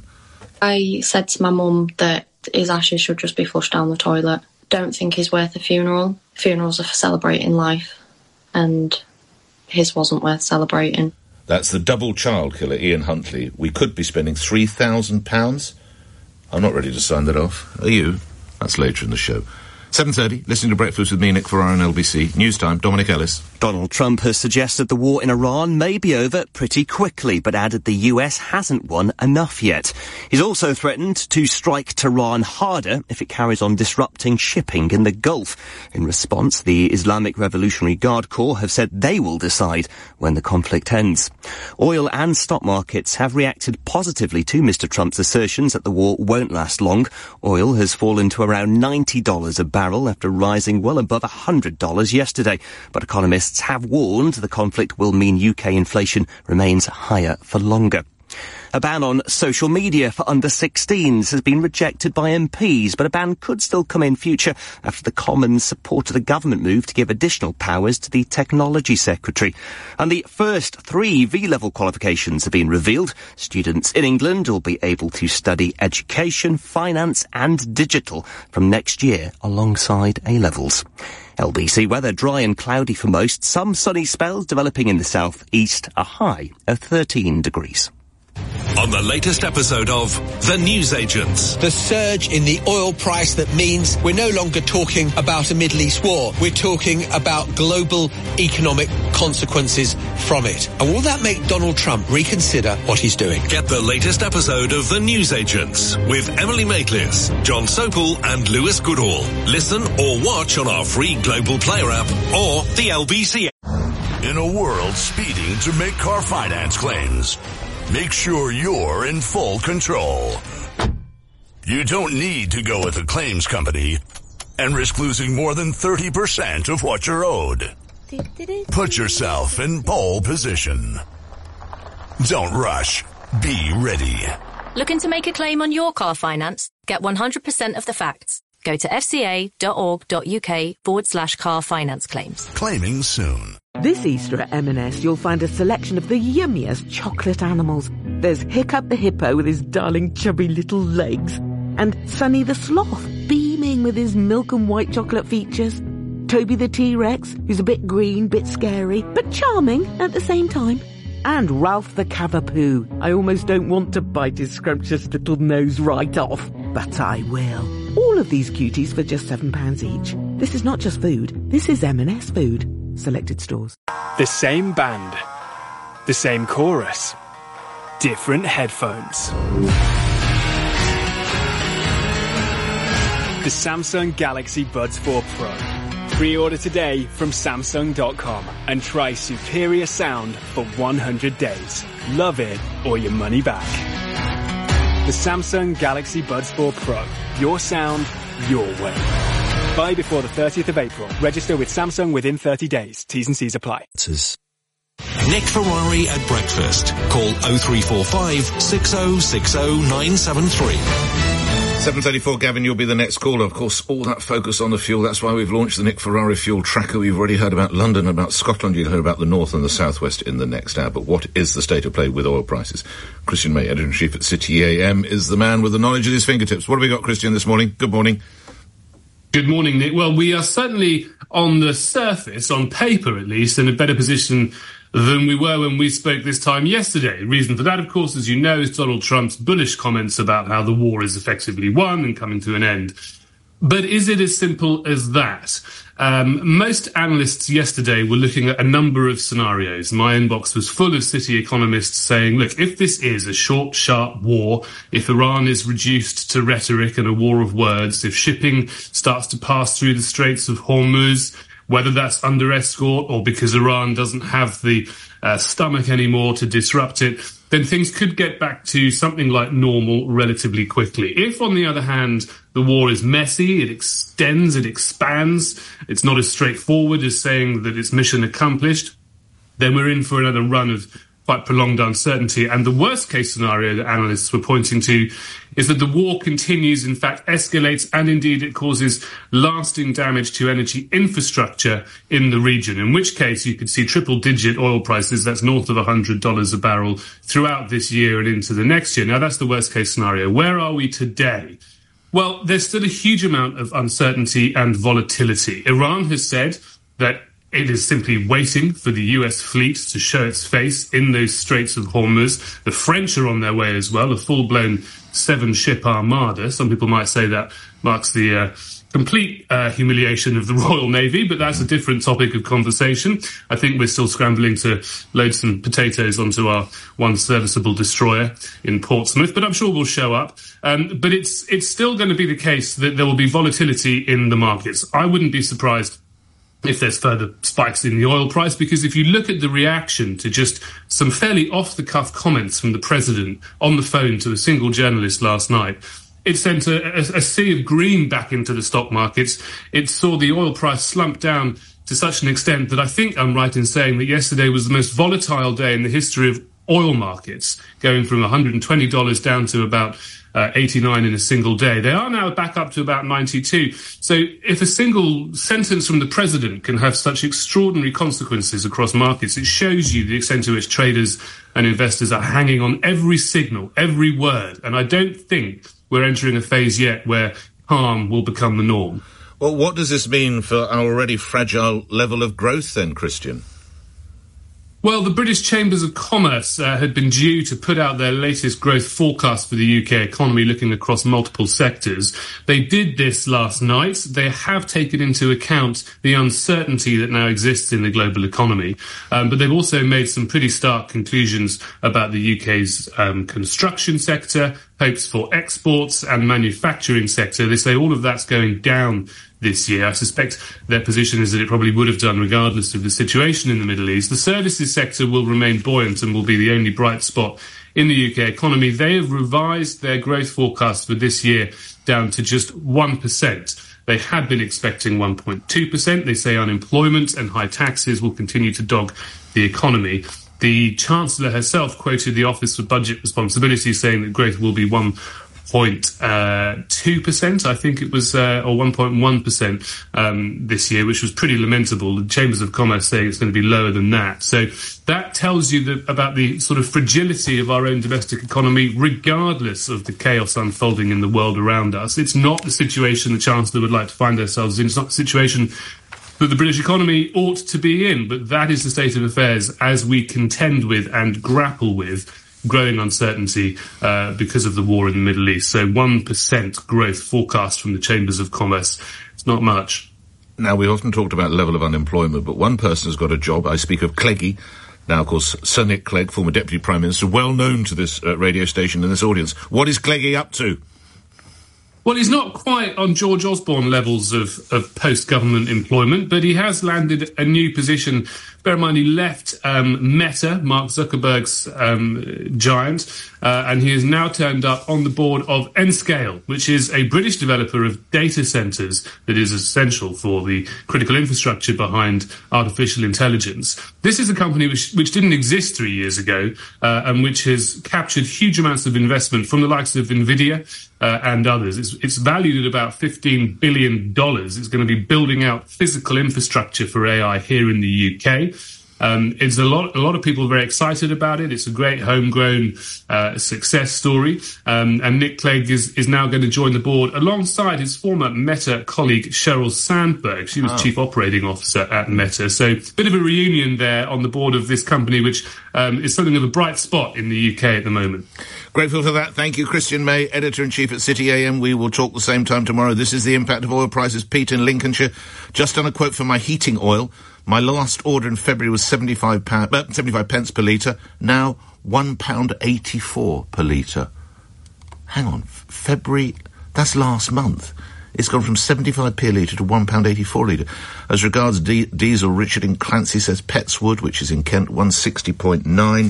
I said to my mum that his ashes should just be flushed down the toilet. Don't think he's worth a funeral. Funerals are for celebrating life, and his wasn't worth celebrating. That's the double child killer, Ian Huntley. We could be spending three thousand pounds. I'm not ready to sign that off. Are you? That's later in the show. seven thirty, listening to Breakfast with me, Nick Ferrara on L B C. News time, Dominic Ellis. Donald Trump has suggested the war in Iran may be over pretty quickly, but added the U S hasn't won enough yet. He's also threatened to strike Tehran harder if it carries on disrupting shipping in the Gulf. In response, the Islamic Revolutionary Guard Corps have said they will decide when the conflict ends. Oil and stock markets have reacted positively to Mister Trump's assertions that the war won't last long. Oil has fallen to around ninety dollars a barrel after rising well above one hundred dollars yesterday. But economists have warned the conflict will mean U K inflation remains higher for longer. A ban on social media for under sixteens has been rejected by M Ps, but a ban could still come in future after the Commons supported a government move to give additional powers to the Technology Secretary. And the first three V-level qualifications have been revealed. Students in England will be able to study education, finance and digital from next year alongside A-levels. L B C weather, dry and cloudy for most. Some sunny spells developing in the south east, a high of thirteen degrees. On the latest episode of The Newsagents. The surge in the oil price that means we're no longer talking about a Middle East war. We're talking about global economic consequences from it. And will that make Donald Trump reconsider what he's doing? Get the latest episode of The Newsagents with Emily Maitlis, John Sopel and Lewis Goodall. Listen or watch on our free Global Player app or the L B C. In a world speeding to make car finance claims, make sure you're in full control. You don't need to go with a claims company and risk losing more than thirty percent of what you're owed. Put yourself in pole position. Don't rush. Be ready. Looking to make a claim on your car finance? Get one hundred percent of the facts. Go to fca.org.uk forward slash car finance claims. Claiming soon. This Easter at M and S, you'll find a selection of the yummiest chocolate animals. There's Hiccup the hippo with his darling chubby little legs, and Sunny the sloth, beaming with his milk and white chocolate features. Toby the T-Rex, who's a bit green, bit scary, but charming at the same time. And Ralph the Cavapoo. I almost don't want to bite his scrumptious little nose right off, but I will. All of these cuties for just seven pounds each. This is not just food, this is M and S food. Selected stores. The same band, the same chorus, different headphones. The Samsung Galaxy Buds four Pro. Pre-order today from Samsung dot com and try superior sound for one hundred days. Love it or your money back. The Samsung Galaxy Buds four Pro. Your sound, your way. Buy before the thirtieth of April. Register with Samsung within thirty days. T's and C's apply. Nick Ferrari at breakfast. Call oh three four five, six oh six oh nine seven three. seven thirty-four, Gavin, you'll be the next caller. Of course, all that focus on the fuel, that's why we've launched the Nick Ferrari Fuel Tracker. We've already heard about London, about Scotland, you'll hear about the North and the South West in the next hour. But what is the state of play with oil prices? Christian May, Editor-in-Chief at City A M, is the man with the knowledge at his fingertips. What have we got, Christian, this morning? Good morning. Good morning, Nick. Well, we are certainly, on the surface, on paper at least, in a better position than we were when we spoke this time yesterday. The reason for that, of course, as you know, is Donald Trump's bullish comments about how the war is effectively won and coming to an end. But is it as simple as that? Um, most analysts yesterday were looking at a number of scenarios. My inbox was full of City economists saying, look, if this is a short, sharp war, if Iran is reduced to rhetoric and a war of words, if shipping starts to pass through the Straits of Hormuz, whether that's under escort or because Iran doesn't have the uh, stomach anymore to disrupt it, then things could get back to something like normal relatively quickly. If, on the other hand, the war is messy, it extends, it expands, it's not as straightforward as saying that it's mission accomplished, then we're in for another run of quite prolonged uncertainty. And the worst case scenario that analysts were pointing to is that the war continues, in fact, escalates, and indeed it causes lasting damage to energy infrastructure in the region, in which case you could see triple-digit oil prices, that's north of one hundred dollars a barrel, throughout this year and into the next year. Now, that's the worst case scenario. Where are we today? Well, there's still a huge amount of uncertainty and volatility. Iran has said that it is simply waiting for the U S fleet to show its face in those Straits of Hormuz. The French are on their way as well, a full-blown seven-ship armada. Some people might say that marks the uh, complete uh, humiliation of the Royal Navy, but that's a different topic of conversation. I think we're still scrambling to load some potatoes onto our one serviceable destroyer in Portsmouth, but I'm sure we'll show up. Um, but it's it's still going to be the case that there will be volatility in the markets. I wouldn't be surprised if there's further spikes in the oil price, because if you look at the reaction to just some fairly off-the-cuff comments from the president on the phone to a single journalist last night, it sent a, a, a sea of green back into the stock markets. It saw the oil price slump down to such an extent that I think I'm right in saying that yesterday was the most volatile day in the history of oil markets, going from one hundred twenty dollars down to about Uh, eighty-nine in a single day. They are now back up to about ninety-two. So if a single sentence from the president can have such extraordinary consequences across markets, it shows you the extent to which traders and investors are hanging on every signal, every word. And I don't think we're entering a phase yet where calm will become the norm. Well, what does this mean for our already fragile level of growth then, Christian? Well, the British Chambers of Commerce uh, had been due to put out their latest growth forecast for the U K economy, looking across multiple sectors. They did this last night. They have taken into account the uncertainty that now exists in the global economy, um, but they've also made some pretty stark conclusions about the U K's um, construction sector, hopes for exports and manufacturing sector. They say all of that's going down this year. I suspect their position is that it probably would have done regardless of the situation in the Middle East. The services sector will remain buoyant and will be the only bright spot in the U K economy. They have revised their growth forecast for this year down to just one percent. They had been expecting one point two percent. They say unemployment and high taxes will continue to dog the economy. The Chancellor herself quoted the Office for Budget Responsibility saying that growth will be one point two percent, I think it was, uh, or one point one percent um, this year, which was pretty lamentable. The Chambers of Commerce saying it's going to be lower than that. So that tells you that, about the sort of fragility of our own domestic economy, regardless of the chaos unfolding in the world around us. It's not the situation the Chancellor would like to find ourselves in. It's not the situation that the British economy ought to be in, but that is the state of affairs as we contend with and grapple with growing uncertainty uh, because of the war in the Middle East. So one percent growth forecast from the Chambers of Commerce. It's not much. Now, we often talked about level of unemployment, but one person has got a job. I speak of Cleggy. Now, of course, Sir Nick Clegg, former Deputy Prime Minister, well known to this uh, radio station and this audience. What is Cleggy up to? Well, he's not quite on George Osborne levels of, of post-government employment, but he has landed a new position. Bear in mind, he left um, Meta, Mark Zuckerberg's um, giant, uh, and he has now turned up on the board of Nscale, which is a British developer of data centres that is essential for the critical infrastructure behind artificial intelligence. This is a company which, which didn't exist three years ago uh, and which has captured huge amounts of investment from the likes of NVIDIA uh, and others. It's, it's valued at about fifteen billion dollars. It's going to be building out physical infrastructure for A I here in the U K. Um, it's a lot. A lot of people are very excited about it. It's a great homegrown uh, success story. Um, and Nick Clegg is, is now going to join the board alongside his former Meta colleague Sheryl Sandberg. She was Oh. chief operating officer at Meta. So a bit of a reunion there on the board of this company, which um, is something of a bright spot in the U K at the moment. Grateful for that. Thank you, Christian May, Editor-in-Chief at City A M. We will talk the same time tomorrow. This is the impact of oil prices. Pete in Lincolnshire. Just done a quote for my heating oil. My last order in February was seventy-five pounds, uh, seventy-five pence per litre. Now one pound eighty-four per litre. Hang on, F- February. That's last month. It's gone from seventy-five p a litre to one pound eighty-four a litre. As regards di- diesel, Richard in Clancy says Petswood, which is in Kent, one sixty point nine.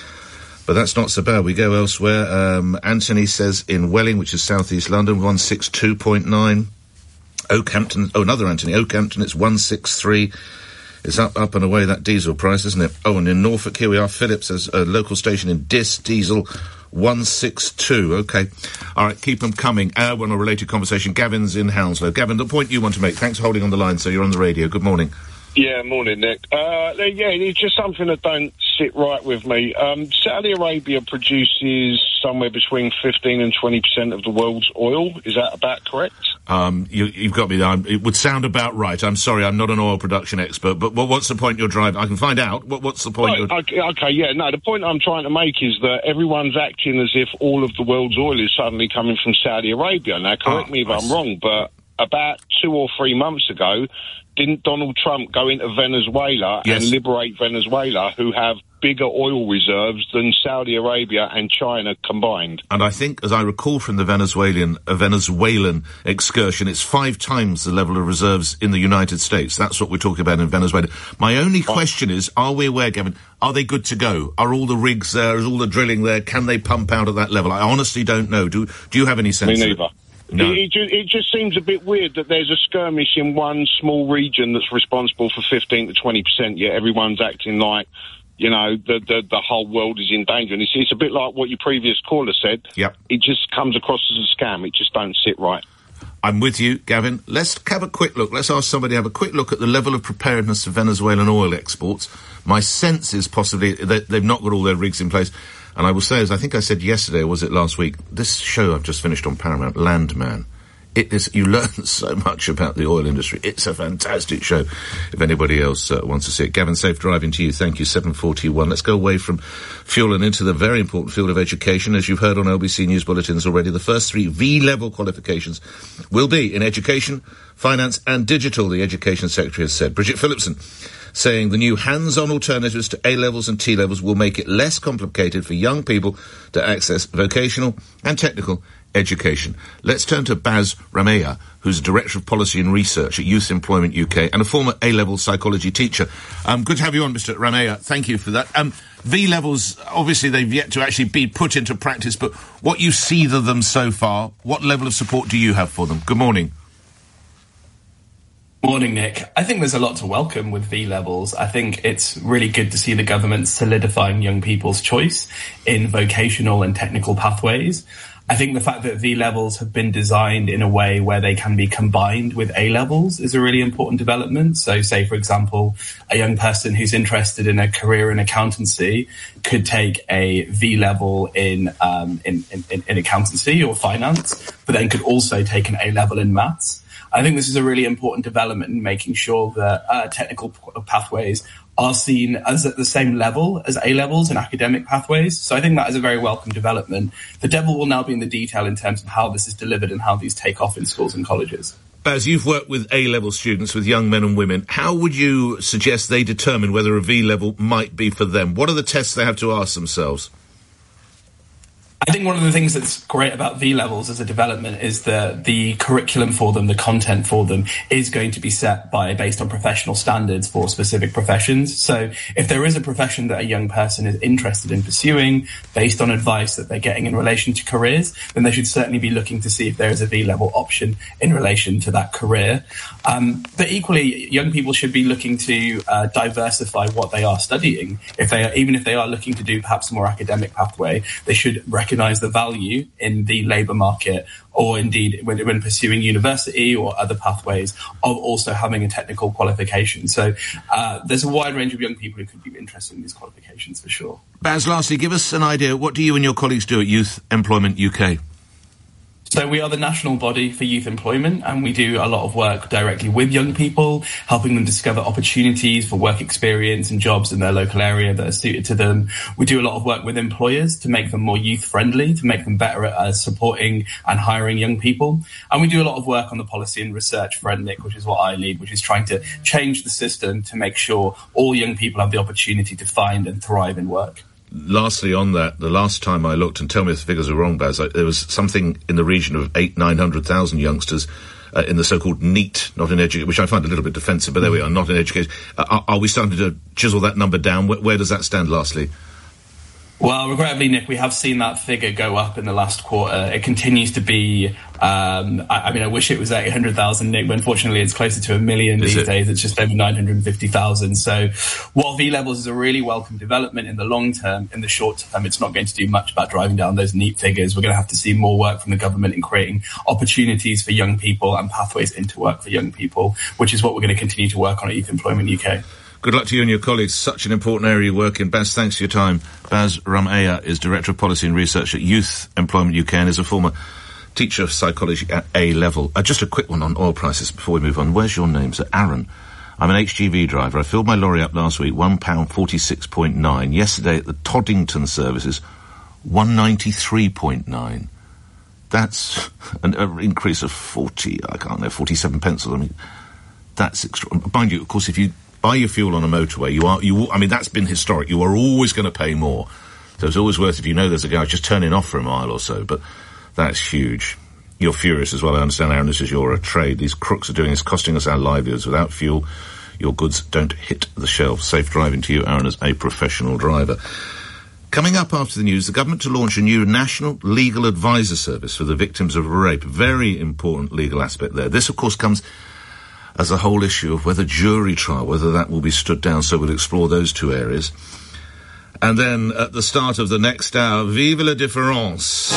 But that's not so bad. We go elsewhere. Um, Anthony says in Welling, which is southeast London, one sixty-two point nine. Oakhampton, oh, another Anthony. Oakhampton, it's one sixty-three. It's up, up and away, that diesel price, isn't it? Oh, and in Norfolk, here we are. Phillips has a local station in Dis, diesel, one sixty-two. OK. All right, keep them coming. Uh, one a related conversation. Gavin's in Hounslow. Gavin, the point you want to make. Thanks for holding on the line, so you're on the radio. Good morning. Yeah, morning, Nick. Uh, yeah, it's just something that don't sit right with me. Um, Saudi Arabia produces somewhere between fifteen and twenty percent of the world's oil. Is that about correct? Um, you, you've got me there. I'm, it would sound about right. I'm sorry, I'm not an oil production expert, but what, what's the point you're driving? I can find out. What, what's the point? Right, okay, okay, yeah, no, the point I'm trying to make is that everyone's acting as if all of the world's oil is suddenly coming from Saudi Arabia. Now, correct Oh, me if I I'm see. wrong, but about two or three months ago, didn't Donald Trump go into Venezuela Yes. and liberate Venezuela, who have bigger oil reserves than Saudi Arabia and China combined? And I think, as I recall from the Venezuelan uh, Venezuelan excursion, it's five times the level of reserves in the United States. That's what we're talking about in Venezuela. My only question is, are we aware, Gavin, are they good to go? Are all the rigs there? Is all the drilling there? Can they pump out at that level? I honestly don't know. Do Do you have any sense? Me of it? neither. No. It, it, ju- it just seems a bit weird that there's a skirmish in one small region that's responsible for fifteen to twenty percent, yet everyone's acting like, you know, the, the, the whole world is in danger. And it's, it's a bit like what your previous caller said. Yep. It just comes across as a scam. It just don't sit right. I'm with you, Gavin. Let's have a quick look. Let's ask somebody to have a quick look at the level of preparedness of Venezuelan oil exports. My sense is possibly that they've not got all their rigs in place. And I will say, as I think I said yesterday, or was it last week, this show I've just finished on Paramount, Landman, it is, you learn so much about the oil industry. It's a fantastic show, if anybody else uh, wants to see it. Gavin, safe driving to you. Thank you, seven forty-one. Let's go away from fuel and into the very important field of education. As you've heard on L B C News Bulletins already, the first three V-level qualifications will be in education, finance and digital, the Education Secretary has said. Bridget Phillipson saying the new hands-on alternatives to A-levels and T-levels will make it less complicated for young people to access vocational and technical education. Let's turn to Baz Rameya, who's Director of Policy and Research at Youth Employment U K and a former A-level psychology teacher. Um, good to have you on, Mister Rameya. Thank you for that. Um, V-levels, obviously they've yet to actually be put into practice, but what you see of them so far, what level of support do you have for them? Good morning. Morning, Nick. I think there's a lot to welcome with V-levels. I think it's really good to see the government solidifying young people's choice in vocational and technical pathways. I think the fact that V-levels have been designed in a way where they can be combined with A-levels is a really important development. So say, for example, a young person who's interested in a career in accountancy could take a V-level in, um, in, in, in accountancy or finance, but then could also take an A-level in maths. I think this is a really important development in making sure that uh, technical p- pathways are seen as at the same level as A-levels and academic pathways. So I think that is a very welcome development. The devil will now be in the detail in terms of how this is delivered and how these take off in schools and colleges. Baz, you've worked with A-level students, with young men and women. How would you suggest they determine whether a V-level might be for them? What are the tests they have to ask themselves? I think one of the things that's great about V-levels as a development is that the curriculum for them, the content for them, is going to be set by based on professional standards for specific professions. So if there is a profession that a young person is interested in pursuing based on advice that they're getting in relation to careers, then they should certainly be looking to see if there is a V-level option in relation to that career. Um, but equally, young people should be looking to uh, diversify what they are studying. If they are, even if they are looking to do perhaps a more academic pathway, they should recognize recognise the value in the labour market, or indeed when, when pursuing university or other pathways, of also having a technical qualification. So uh, there's a wide range of young people who could be interested in these qualifications for sure. Baz, lastly, give us an idea. What do you and your colleagues do at Youth Employment U K? So we are the national body for youth employment, and we do a lot of work directly with young people, helping them discover opportunities for work experience and jobs in their local area that are suited to them. We do a lot of work with employers to make them more youth friendly, to make them better at uh, supporting and hiring young people. And we do a lot of work on the policy and research front, Nick, which is what I lead, which is trying to change the system to make sure all young people have the opportunity to find and thrive in work. Lastly, on that, the last time I looked, and tell me if the figures are wrong, Baz, I, there was something in the region of eight, nine hundred thousand youngsters uh, in the so-called NEET, not in education, which I find a little bit defensive, but there we are, not in education. Uh, are, are we starting to chisel that number down? Where, where does that stand, lastly? Well, regrettably, Nick, we have seen that figure go up in the last quarter. It continues to be, um, I, I mean, I wish it was eight hundred thousand, Nick, but unfortunately it's closer to a million Is these it? days. It's just over nine hundred fifty thousand. So while V-Levels is a really welcome development in the long term, in the short term, it's not going to do much about driving down those NEET figures. We're going to have to see more work from the government in creating opportunities for young people and pathways into work for young people, which is what we're going to continue to work on at Youth Employment U K. Good luck to you and your colleagues. Such an important area you work in. Baz, thanks for your time. Baz Ramaiah is Director of Policy and Research at Youth Employment U K and is a former teacher of psychology at A level. Uh, just a quick one on oil prices before we move on. Where's your name? So Aaron. I'm an H G V driver. I filled my lorry up last week, one pound forty-six point nine. Yesterday at the Toddington services, one ninety-three point nine. That's an uh, increase of forty, I can't know, forty-seven pence. I mean, that's extraordinary. Mind you, of course, if you buy your fuel on a motorway, you are, you, I mean, that's been historic. You are always going to pay more. So it's always worth, if you know there's a garage, just turning off for a mile or so. But that's huge. You're furious as well. I understand, Aaron, this is your uh, trade. These crooks are doing this, costing us our livelihoods. Without fuel, your goods don't hit the shelf. Safe driving to you, Aaron, as a professional driver. Coming up after the news, the government to launch a new National Legal Advisor Service for the victims of rape. Very important legal aspect there. This, of course, comes as a whole issue of whether jury trial, whether that will be stood down, so we'll explore those two areas. And then, at the start of the next hour, Vive la différence.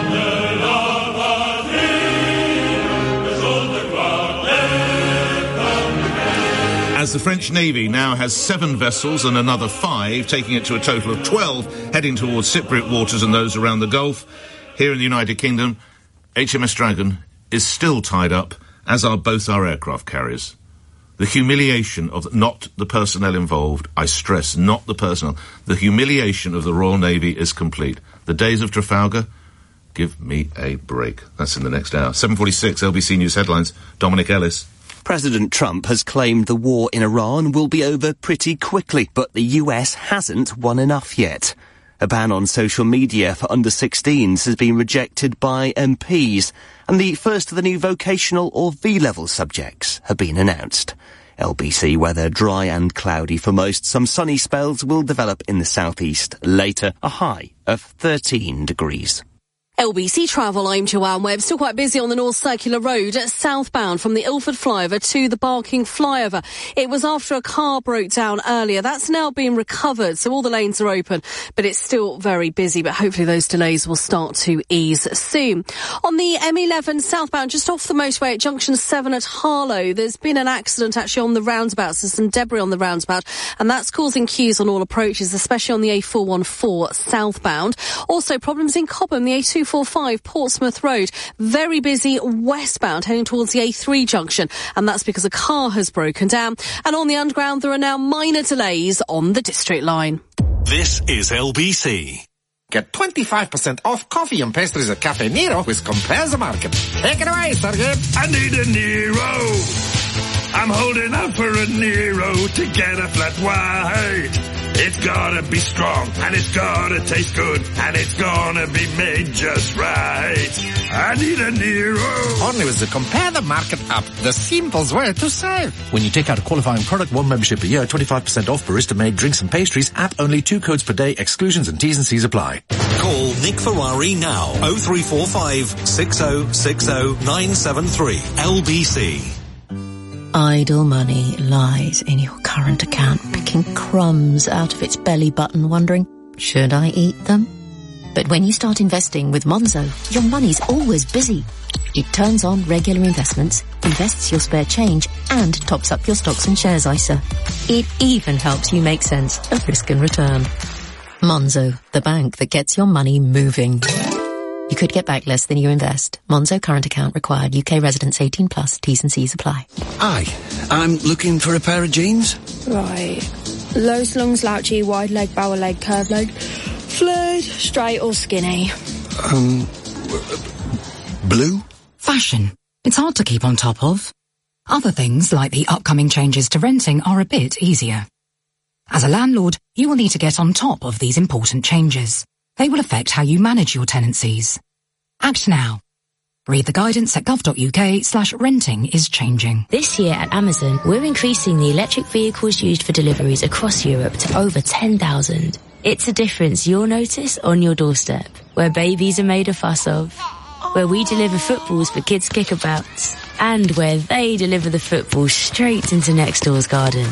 As the French Navy now has seven vessels and another five, taking it to a total of twelve, heading towards Cypriot waters and those around the Gulf. Here in the United Kingdom, H M S Dragon is still tied up, as are both our aircraft carriers. The humiliation of not the personnel involved, I stress, not the personnel, the humiliation of the Royal Navy is complete. The days of Trafalgar, give me a break. That's in the next hour. seven forty-six, L B C News headlines, Dominic Ellis. President Trump has claimed the war in Iran will be over pretty quickly, but the U S hasn't won enough yet. A ban on social media for under sixteens has been rejected by M Ps, and the first of the new vocational or V-level subjects have been announced. L B C weather dry and cloudy for most. Some sunny spells will develop in the southeast. Later, a high of thirteen degrees. L B C Travel, I'm Joanne Webb. Still quite busy on the North Circular Road, southbound from the Ilford flyover to the Barking flyover. It was after a car broke down earlier. That's now been recovered, so all the lanes are open, but it's still very busy, but hopefully those delays will start to ease soon. On the M eleven southbound, just off the motorway at junction seven at Harlow, there's been an accident actually on the roundabout. There's some debris on the roundabout, and that's causing queues on all approaches, especially on the A four one four southbound. Also, problems in Cobham, the A two forty-five Portsmouth Road, very busy westbound heading towards the A three junction, and that's because a car has broken down. And on the underground, there are now minor delays on the District Line. This is L B C. Get twenty-five percent off coffee and pastries at Cafe Nero with Compare the Market. Take it away, Sergey. I need a Nero. I'm holding out for a Nero to get a flat white. It's gotta be strong, and it's gotta taste good, and it's gonna be made just right. I need a Nero. Only with the Compare the Market app, the simplest way to save. When you take out a qualifying product, one membership a year, twenty-five percent off barista-made drinks and pastries, app only two codes per day, exclusions and T's and C's apply. Call Nick Ferrari now, oh three four five, six oh six oh, nine seven three, L B C. Idle money lies in your current account, picking crumbs out of its belly button, wondering, should I eat them? But when you start investing with Monzo, your money's always busy. It turns on regular investments, invests your spare change, and tops up your stocks and shares I S A. It even helps you make sense of risk and return. Monzo, the bank that gets your money moving. You could get back less than you invest. Monzo current account required. U K residents eighteen plus. T's and C's apply. Hi, I'm looking for a pair of jeans. Right. Low slung, slouchy, wide leg, bower leg, curved leg, flared, straight or skinny. Um, blue? Fashion. It's hard to keep on top of. Other things, like the upcoming changes to renting, are a bit easier. As a landlord, you will need to get on top of these important changes. They will affect how you manage your tenancies. Act now. Read the guidance at gov.uk slash renting is changing. This year at Amazon, we're increasing the electric vehicles used for deliveries across Europe to over ten thousand. It's a difference you'll notice on your doorstep, where babies are made a fuss of, where we deliver footballs for kids' kickabouts, and where they deliver the football straight into next door's garden.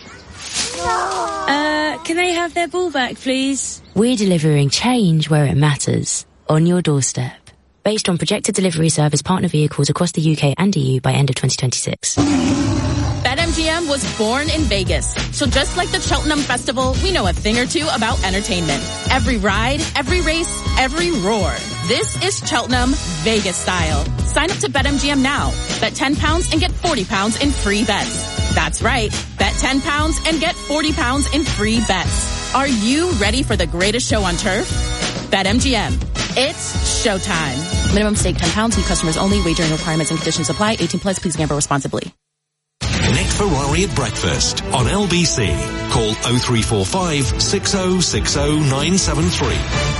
Uh, can they have their ball back, please? We're delivering change where it matters, on your doorstep. Based on projected delivery service partner vehicles across the U K and E U by end of twenty twenty-six. BetMGM was born in Vegas. So just like the Cheltenham Festival, we know a thing or two about entertainment. Every ride, every race, every roar. This is Cheltenham Vegas style. Sign up to BetMGM now. Bet ten pounds and get forty pounds in free bets. That's right. Bet ten pounds and get forty pounds in free bets. Are you ready for the greatest show on turf? BetMGM. It's showtime. Minimum stake ten pounds. New customers only. Wagering requirements and conditions apply. eighteen plus. Please gamble responsibly. Nick Ferrari at breakfast on L B C. Call oh three four five, six oh six oh, nine seven three.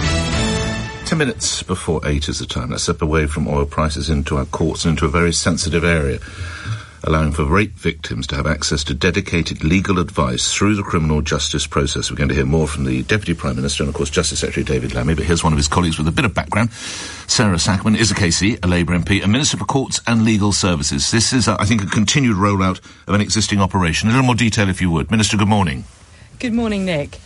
Ten minutes before eight is the time. Let's step away from oil prices into our courts and into a very sensitive area, allowing for rape victims to have access to dedicated legal advice through the criminal justice process. We're going to hear more from the Deputy Prime Minister and, of course, Justice Secretary David Lammy, but here's one of his colleagues with a bit of background. Sarah Sackman is a K C, a Labour M P, and Minister for Courts and Legal Services. This is, uh, I think, a continued rollout of an existing operation. A little more detail, if you would. Minister, good morning. Good morning, Nick.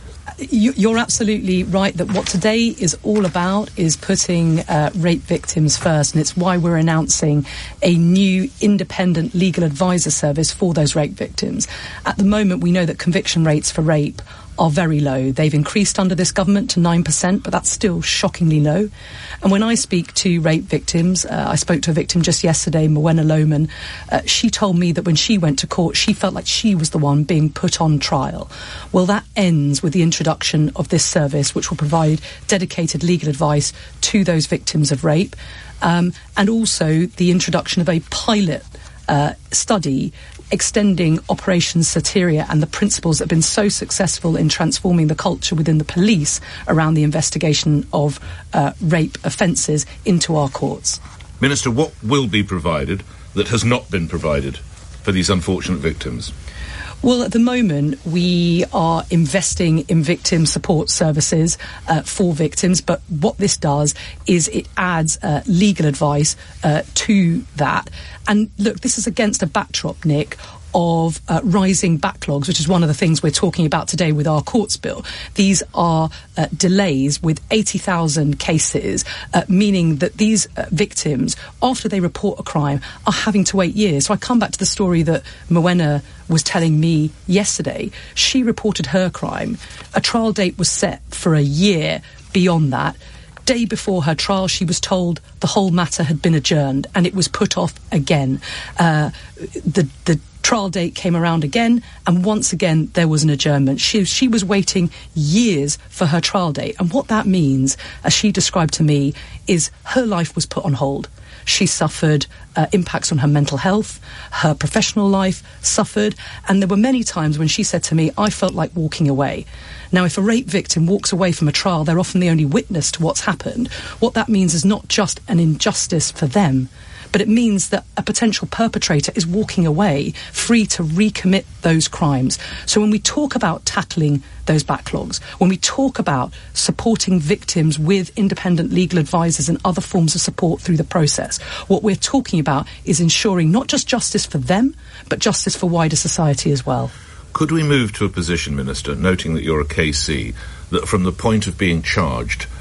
You're absolutely right that what today is all about is putting uh, rape victims first, and it's why we're announcing a new independent legal advisor service for those rape victims. At the moment, we know that conviction rates for rape are very low. They've increased under this government to nine percent, but that's still shockingly low. And when I speak to rape victims, uh, I spoke to a victim just yesterday, Mowena Lohman. Uh, she told me that when she went to court, she felt like she was the one being put on trial. Well, that ends with the introduction of this service, which will provide dedicated legal advice to those victims of rape, um, and also the introduction of a pilot uh, study extending Operation Soteria and the principles that have been so successful in transforming the culture within the police around the investigation of uh, rape offences into our courts. Minister, what will be provided that has not been provided for these unfortunate victims? Well, at the moment, we are investing in victim support services uh, for victims, but what this does is it adds uh, legal advice uh, to that. And look, this is against a backdrop, Nick, of uh, rising backlogs, which is one of the things we're talking about today with our courts bill. These are uh, delays with eighty thousand cases, uh, meaning that these uh, victims, after they report a crime, are having to wait years. So I come back to the story that Mowena was telling me yesterday. She reported her crime. A trial date was set for a year beyond that. Day before her trial, she was told the whole matter had been adjourned and it was put off again. Uh, the the trial date came around again, and once again there was an adjournment. She, she was waiting years for her trial date, and what that means, as she described to me, is her life was put on hold. She suffered uh, impacts on her mental health, her professional life suffered, and there were many times when she said to me, I felt like walking away. Now, if a rape victim walks away from a trial, they're often the only witness to what's happened. What that means is not just an injustice for them, but it means that a potential perpetrator is walking away free to recommit those crimes. So when we talk about tackling those backlogs, when we talk about supporting victims with independent legal advisors and other forms of support through the process, what we're talking about is ensuring not just justice for them, but justice for wider society as well. Could we move to a position, Minister, noting that you're a K C, that from the point of being charged,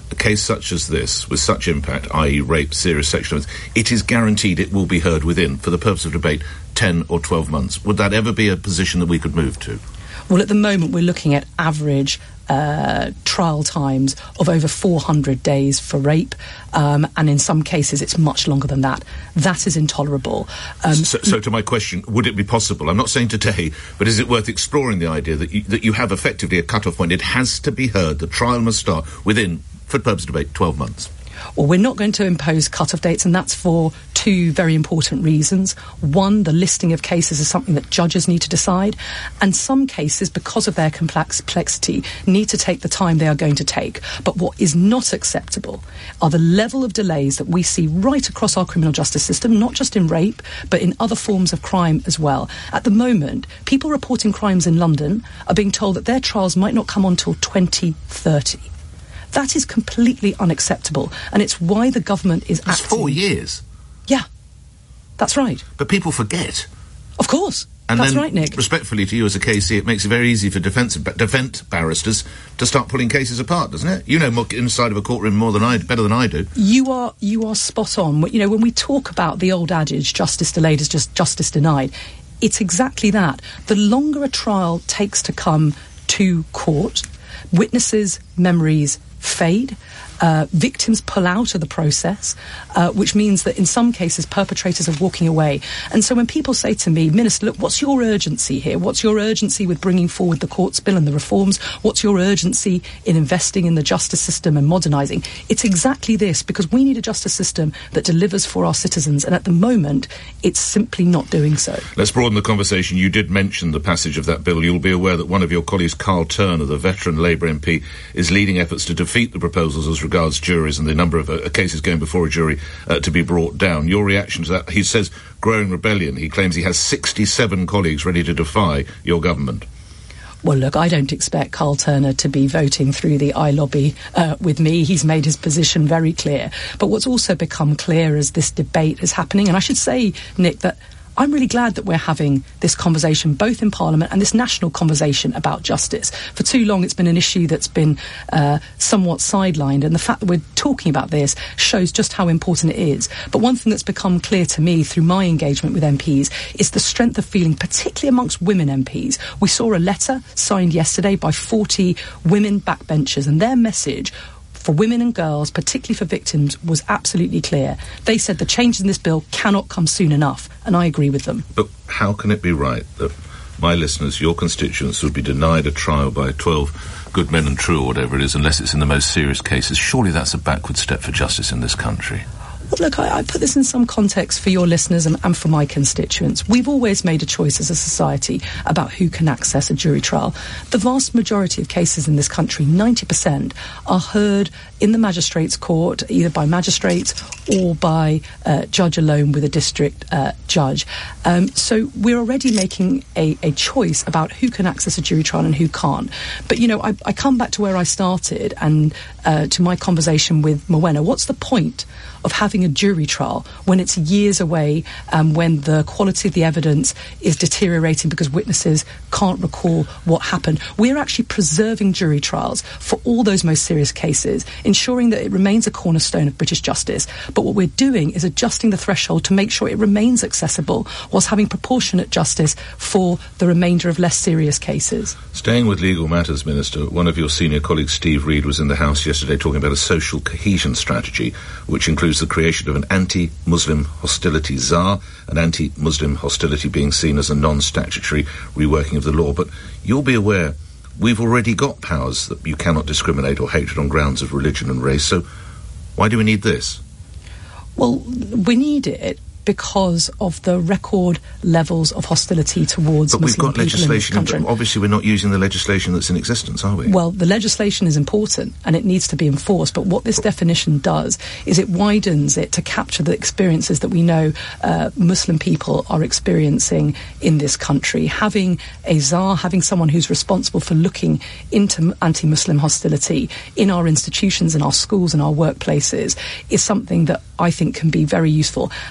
a case such as this, with such impact, that is rape, serious sexual offence, it is guaranteed it will be heard within, for the purpose of debate, ten or twelve months. Would that ever be a position that we could move to? Well, at the moment, we're looking at average uh, trial times of over four hundred days for rape, um, and in some cases it's much longer than that. That is intolerable. Um, so, so to my question, would it be possible, I'm not saying today, but is it worth exploring the idea that you, that you have effectively a cut-off point? It has to be heard, the trial must start within, for the purpose of debate, twelve months. Well, we're not going to impose cut-off dates, and that's for two very important reasons. One, the listing of cases is something that judges need to decide, and some cases, because of their complexity, need to take the time they are going to take. But what is not acceptable are the level of delays that we see right across our criminal justice system, not just in rape, but in other forms of crime as well. At the moment, people reporting crimes in London are being told that their trials might not come on till twenty thirty. That is completely unacceptable, and it's why the government is That's acting... four years. Yeah, that's right. But people forget. Of course. And that's then, right, Nick. respectfully to you as a K C, it makes it very easy for defence defence barristers to start pulling cases apart, doesn't it? You know more inside of a courtroom more than I, better than I do. You are you are spot on. You know, when we talk about the old adage, justice delayed is just justice denied, it's exactly that. The longer a trial takes to come to court, witnesses' memories fade, uh, victims pull out of the process, uh, which means that in some cases perpetrators are walking away. And so when people say to me, Minister, look, what's your urgency here? What's your urgency with bringing forward the Courts Bill and the reforms? What's your urgency in investing in the justice system and modernising? It's exactly this, because we need a justice system that delivers for our citizens, and at the moment it's simply not doing so. Let's broaden the conversation. You did mention the passage of that bill. You'll be aware that one of your colleagues, Carl Turner, the veteran Labour M P, is leading efforts to defeat the proposals as regards juries and the number of uh, cases going before a jury uh, to be brought down. Your reaction to that? He says growing rebellion. He claims he has sixty-seven colleagues ready to defy your government. Well, look, I don't expect Carl Turner to be voting through the iLobby uh, with me. He's made his position very clear. But what's also become clear as this debate is happening, and I should say, Nick, that I'm really glad that we're having this conversation both in Parliament and this national conversation about justice. For too long it's been an issue that's been uh, somewhat sidelined, and the fact that we're talking about this shows just how important it is. But one thing that's become clear to me through my engagement with M Ps is the strength of feeling, particularly amongst women M Ps. We saw a letter signed yesterday by forty women backbenchers, and their message for women and girls, particularly for victims, was absolutely clear. They said the changes in this bill cannot come soon enough, and I agree with them. But how can it be right that my listeners, your constituents, would be denied a trial by twelve good men and true, or whatever it is, unless it's in the most serious cases? Surely that's a backward step for justice in this country. Well, look, I, I put this in some context for your listeners and, and for my constituents. We've always made a choice as a society about who can access a jury trial. The vast majority of cases in this country, ninety percent, are heard in the magistrates' court, either by magistrates or by uh, judge alone with a district uh, judge. Um, so we're already making a, a choice about who can access a jury trial and who can't. But, you know, I, I come back to where I started and uh, to my conversation with Morwenna. What's the point of having a jury trial when it's years away, and when the quality of the evidence is deteriorating because witnesses can't recall what happened? We're actually preserving jury trials for all those most serious cases, ensuring that it remains a cornerstone of British justice. But what we're doing is adjusting the threshold to make sure it remains accessible whilst having proportionate justice for the remainder of less serious cases. Staying with legal matters, Minister, one of your senior colleagues, Steve Reed, was in the House yesterday talking about a social cohesion strategy which includes the creation of an anti-Muslim hostility czar, an anti-Muslim hostility being seen as a non-statutory reworking of the law. But you'll be aware we've already got powers that you cannot discriminate or hatred on grounds of religion and race, so why do we need this? Well, we need it because of the record levels of hostility towards but Muslim we've got people legislation, in this country. Obviously we're not using the legislation that's in existence, are we? Well, the legislation is important and it needs to be enforced, but what this definition does is it widens it to capture the experiences that we know uh, Muslim people are experiencing in this country. Having a czar, having someone who's responsible for looking into anti-Muslim hostility in our institutions, in our schools, in our workplaces, is something that I think can be very useful. Having a definition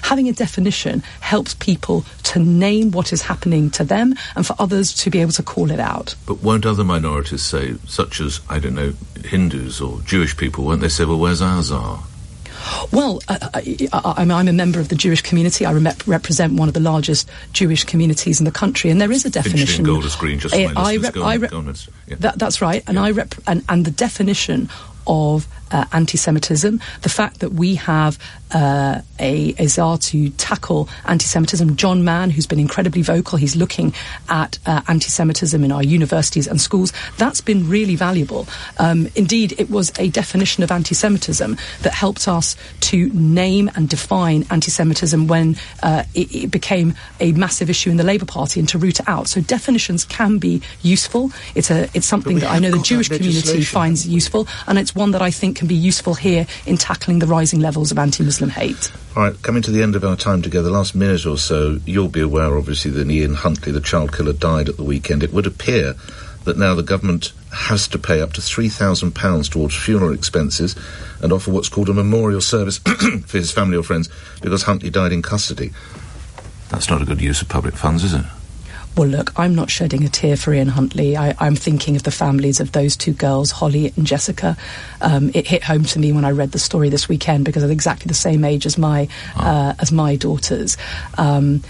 definition helps people to name what is happening to them and for others to be able to call it out. But won't other minorities say, such as, I don't know, Hindus or Jewish people, won't they say, well, where's our Tsar? Well, uh, I, I, I'm, I'm a member of the Jewish community. I rep- represent one of the largest Jewish communities in the country, and there is a definition. Finchley and Golders Green, just for my I, listeners. I rep- go on, I rep- go on, yeah. that, that's right, and I rep- and, and the definition of uh, anti-Semitism, the fact that we have uh, a, a czar to tackle anti-Semitism, John Mann, who's been incredibly vocal, he's looking at uh, anti-Semitism in our universities and schools, that's been really valuable. Um, indeed, it was a definition of anti-Semitism that helped us to name and define anti-Semitism when uh, it, it became a massive issue in the Labour Party and to root it out. So definitions can be useful. It's a it's something that I know the Jewish community finds useful, and it's one that I think can be useful here in tackling the rising levels of anti-Muslim hate. All right, coming to the end of our time together, last minute or so, you'll be aware, obviously, that Ian Huntley, the child killer, died at the weekend. It would appear that now the government has to pay up to three thousand pounds towards funeral expenses and offer what's called a memorial service for his family or friends because Huntley died in custody. That's not a good use of public funds, is it? Well, look, I'm not shedding a tear for Ian Huntley. I, I'm thinking of the families of those two girls, Holly and Jessica. Um, it hit home to me when I read the story this weekend because they're exactly the same age as my oh. uh, as my daughters. Um,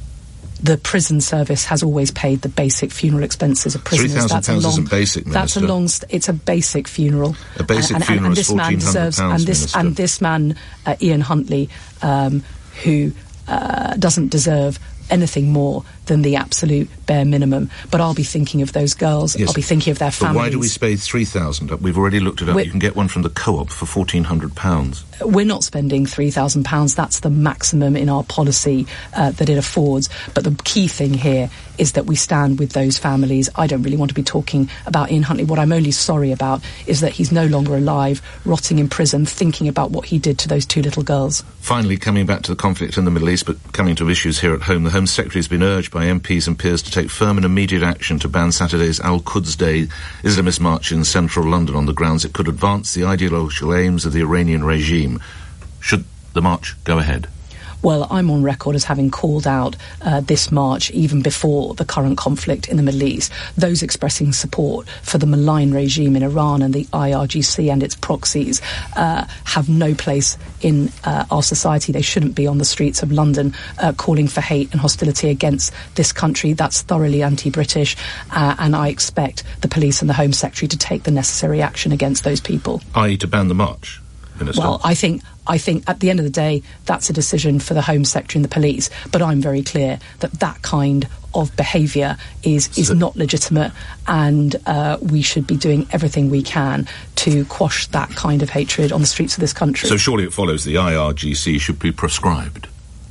the prison service has always paid the basic funeral expenses of prisoners. Three thousand pounds isn't basic, Minister. That's a long. St- it's a basic funeral. A basic and, funeral and, and is fourteen hundred pounds, and this Minister. and this man, uh, Ian Huntley, um, who uh, doesn't deserve anything more than the absolute bare minimum. But I'll be thinking of those girls. Yes. I'll be thinking of their families. But why do we pay three thousand? We've already looked it up. We're, you can get one from the Co-op for fourteen hundred pounds. We're not spending three thousand pounds. That's the maximum in our policy uh, that it affords. But the key thing here is that we stand with those families. I don't really want to be talking about Ian Huntley. What I'm only sorry about is that he's no longer alive, rotting in prison, thinking about what he did to those two little girls. Finally, coming back to the conflict in the Middle East, but coming to issues here at home, the Home Secretary has been urged by M Ps and peers to take firm and immediate action to ban Saturday's Al-Quds Day Islamist march in central London on the grounds it could advance the ideological aims of the Iranian regime. Should the march go ahead? Well, I'm on record as having called out uh, this march even before the current conflict in the Middle East. Those expressing support for the malign regime in Iran and the I R G C and its proxies uh, have no place in uh, our society. They shouldn't be on the streets of London uh, calling for hate and hostility against this country. That's thoroughly anti-British, uh, and I expect the police and the Home Secretary to take the necessary action against those people. that is to ban the march, Minister? Well, I think... I think at the end of the day, that's a decision for the Home Secretary and the police. But I'm very clear that that kind of behaviour is, is so, not legitimate, and uh, we should be doing everything we can to quash that kind of hatred on the streets of this country. So surely it follows the I R G C should be proscribed?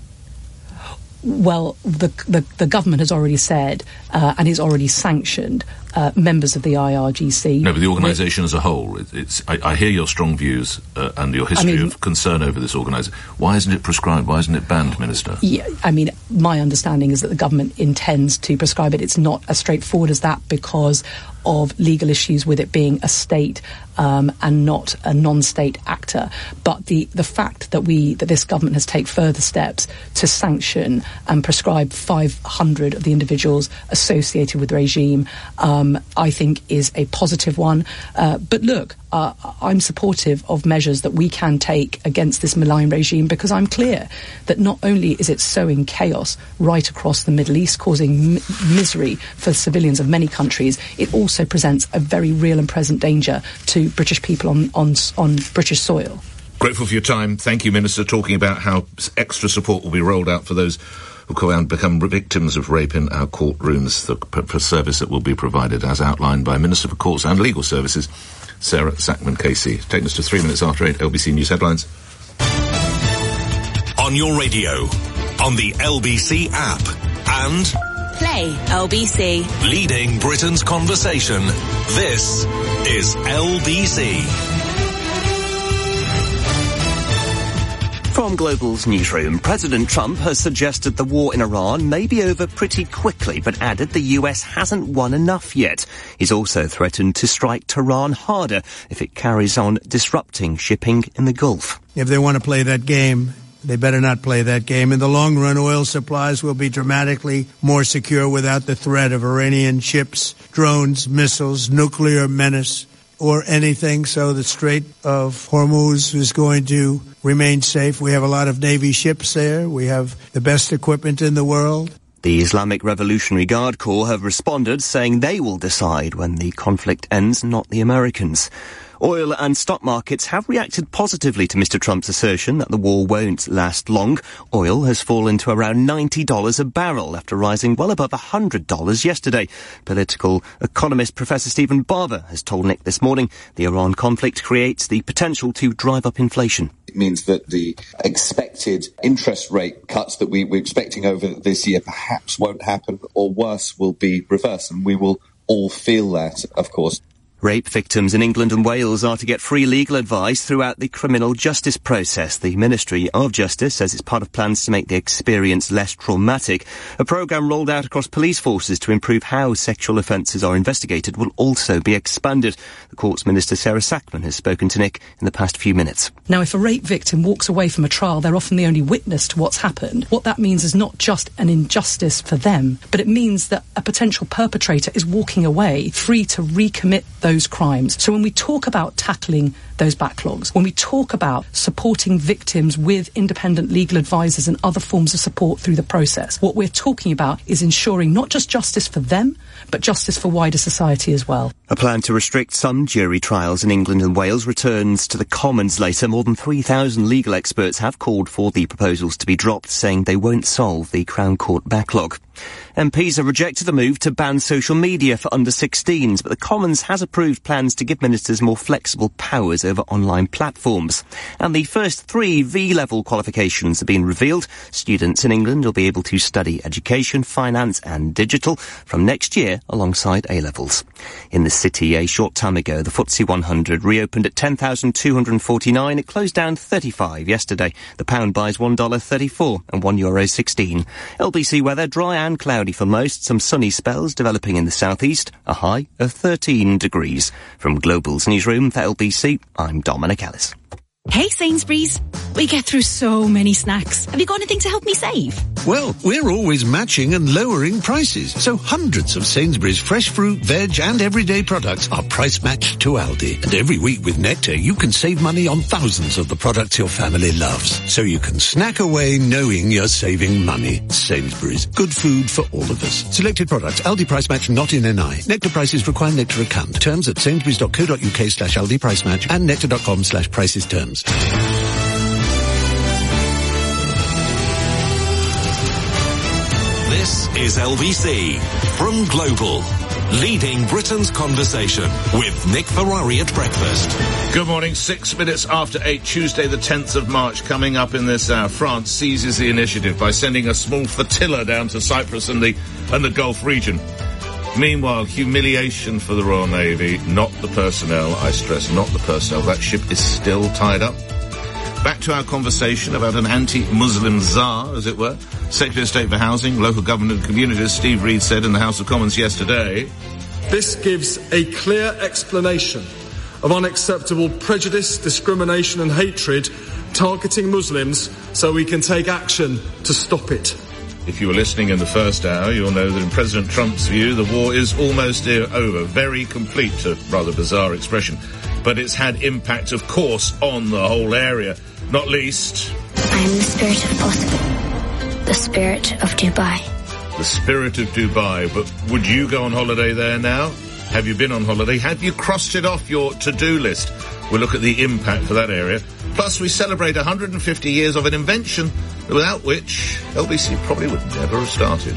Well, the, the, the government has already said uh, and is already sanctioned uh, members of the I R G C. No, but the organisation as a whole. It, it's. I, I hear your strong views uh, and your history I mean, of concern over this organisation. Why isn't it prescribed? Why isn't it banned, Minister? Yeah, I mean, my understanding is that the government intends to prescribe it. It's not as straightforward as that because of legal issues with it being a state um, and not a non-state actor. But the, the fact that we that this government has taken further steps to sanction and prescribe five hundred of the individuals associated with the regime, um, I think is a positive one. Uh, but look, uh, I'm supportive of measures that we can take against this malign regime because I'm clear that not only is it sowing chaos right across the Middle East, causing m- misery for civilians of many countries, it also presents a very real and present danger to British people on, on, on British soil. Grateful for your time. Thank you, Minister, talking about how extra support will be rolled out for those who can become victims of rape in our courtrooms, the p- p- service that will be provided as outlined by Minister for Courts and Legal Services, Sarah Sackman-Casey. Taking us to three minutes after eight, L B C News headlines. On your radio, on the L B C app, and Play L B C. Leading Britain's conversation. This is L B C. From Global's newsroom, President Trump has suggested the war in Iran may be over pretty quickly, but added the U S hasn't won enough yet. He's also threatened to strike Tehran harder if it carries on disrupting shipping in the Gulf. If they want to play that game, They better not play that game. In the long run, oil supplies will be dramatically more secure without the threat of Iranian ships, drones, missiles, nuclear menace, or anything. So the Strait of Hormuz is going to remain safe. We have a lot of Navy ships there. We have the best equipment in the world. The Islamic Revolutionary Guard Corps have responded, saying they will decide when the conflict ends, not the Americans. Oil and stock markets have reacted positively to Mister Trump's assertion that the war won't last long. Oil has fallen to around ninety dollars a barrel after rising well above one hundred dollars yesterday. Political economist Professor Stephen Barber has told Nick this morning the Iran conflict creates the potential to drive up inflation. It means that the expected interest rate cuts that we, we're expecting over this year perhaps won't happen, or worse, will be reversed, and we will all feel that, of course. Rape victims in England and Wales are to get free legal advice throughout the criminal justice process. The Ministry of Justice says it's part of plans to make the experience less traumatic. A programme rolled out across police forces to improve how sexual offences are investigated will also be expanded. The Courts Minister Sarah Sackman has spoken to Nick in the past few minutes. Now, if a rape victim walks away from a trial, they're often the only witness to what's happened. What that means is not just an injustice for them, but it means that a potential perpetrator is walking away free to recommit those Those crimes. So when we talk about tackling those backlogs, when we talk about supporting victims with independent legal advisors and other forms of support through the process, what we're talking about is ensuring not just justice for them, but justice for wider society as well. A plan to restrict some jury trials in England and Wales returns to the Commons later. More than three thousand legal experts have called for the proposals to be dropped, saying they won't solve the Crown Court backlog. M Ps have rejected a move to ban social media for under sixteens, but the Commons has approved plans to give ministers more flexible powers over online platforms. And the first three V-level qualifications have been revealed. Students in England will be able to study education, finance and digital from next year alongside A-levels. In the city a short time ago, the F T S E one hundred reopened at ten thousand two hundred forty-nine. It closed down thirty-five yesterday. The pound buys one dollar thirty-four and one euro sixteen. L B C weather, dry and cloudy for most, some sunny spells developing in the southeast, a high of thirteen degrees. From Global's newsroom for L B C, I'm Dominic Ellis. Hey Sainsbury's, we get through so many snacks. Have you got anything to help me save? Well, we're always matching and lowering prices, so hundreds of Sainsbury's fresh fruit, veg and everyday products are price matched to Aldi. And every week with Nectar, you can save money on thousands of the products your family loves. So you can snack away knowing you're saving money. Sainsbury's, good food for all of us. Selected products, Aldi price match not in N I. Nectar prices require Nectar account. Terms at sainsbury's.co.uk slash Aldi price match and nectar.com slash prices terms. This is L B C from Global, leading Britain's conversation with Nick Ferrari at breakfast. Good morning, six minutes after eight, Tuesday the tenth of March. Coming up in this hour, France seizes the initiative by sending a small flotilla down to Cyprus and the, and the Gulf region. Meanwhile, humiliation for the Royal Navy, not the personnel, I stress, not the personnel. That ship is still tied up. Back to our conversation about an anti-Muslim czar, as it were. Secretary of State for Housing, Local Government and Communities, Steve Reed, said in the House of Commons yesterday, "This gives a clear explanation of unacceptable prejudice, discrimination and hatred targeting Muslims, so we can take action to stop it." If you were listening in the first hour, you'll know that in President Trump's view, the war is almost over. Very complete, a rather bizarre expression. But it's had impact, of course, on the whole area. Not least... I am the spirit of possible. The spirit of Dubai. The spirit of Dubai. But would you go on holiday there now? Have you been on holiday? Have you crossed it off your to-do list? We'll look at the impact for that area. Plus, we celebrate one hundred fifty years of an invention without which L B C probably would never have started.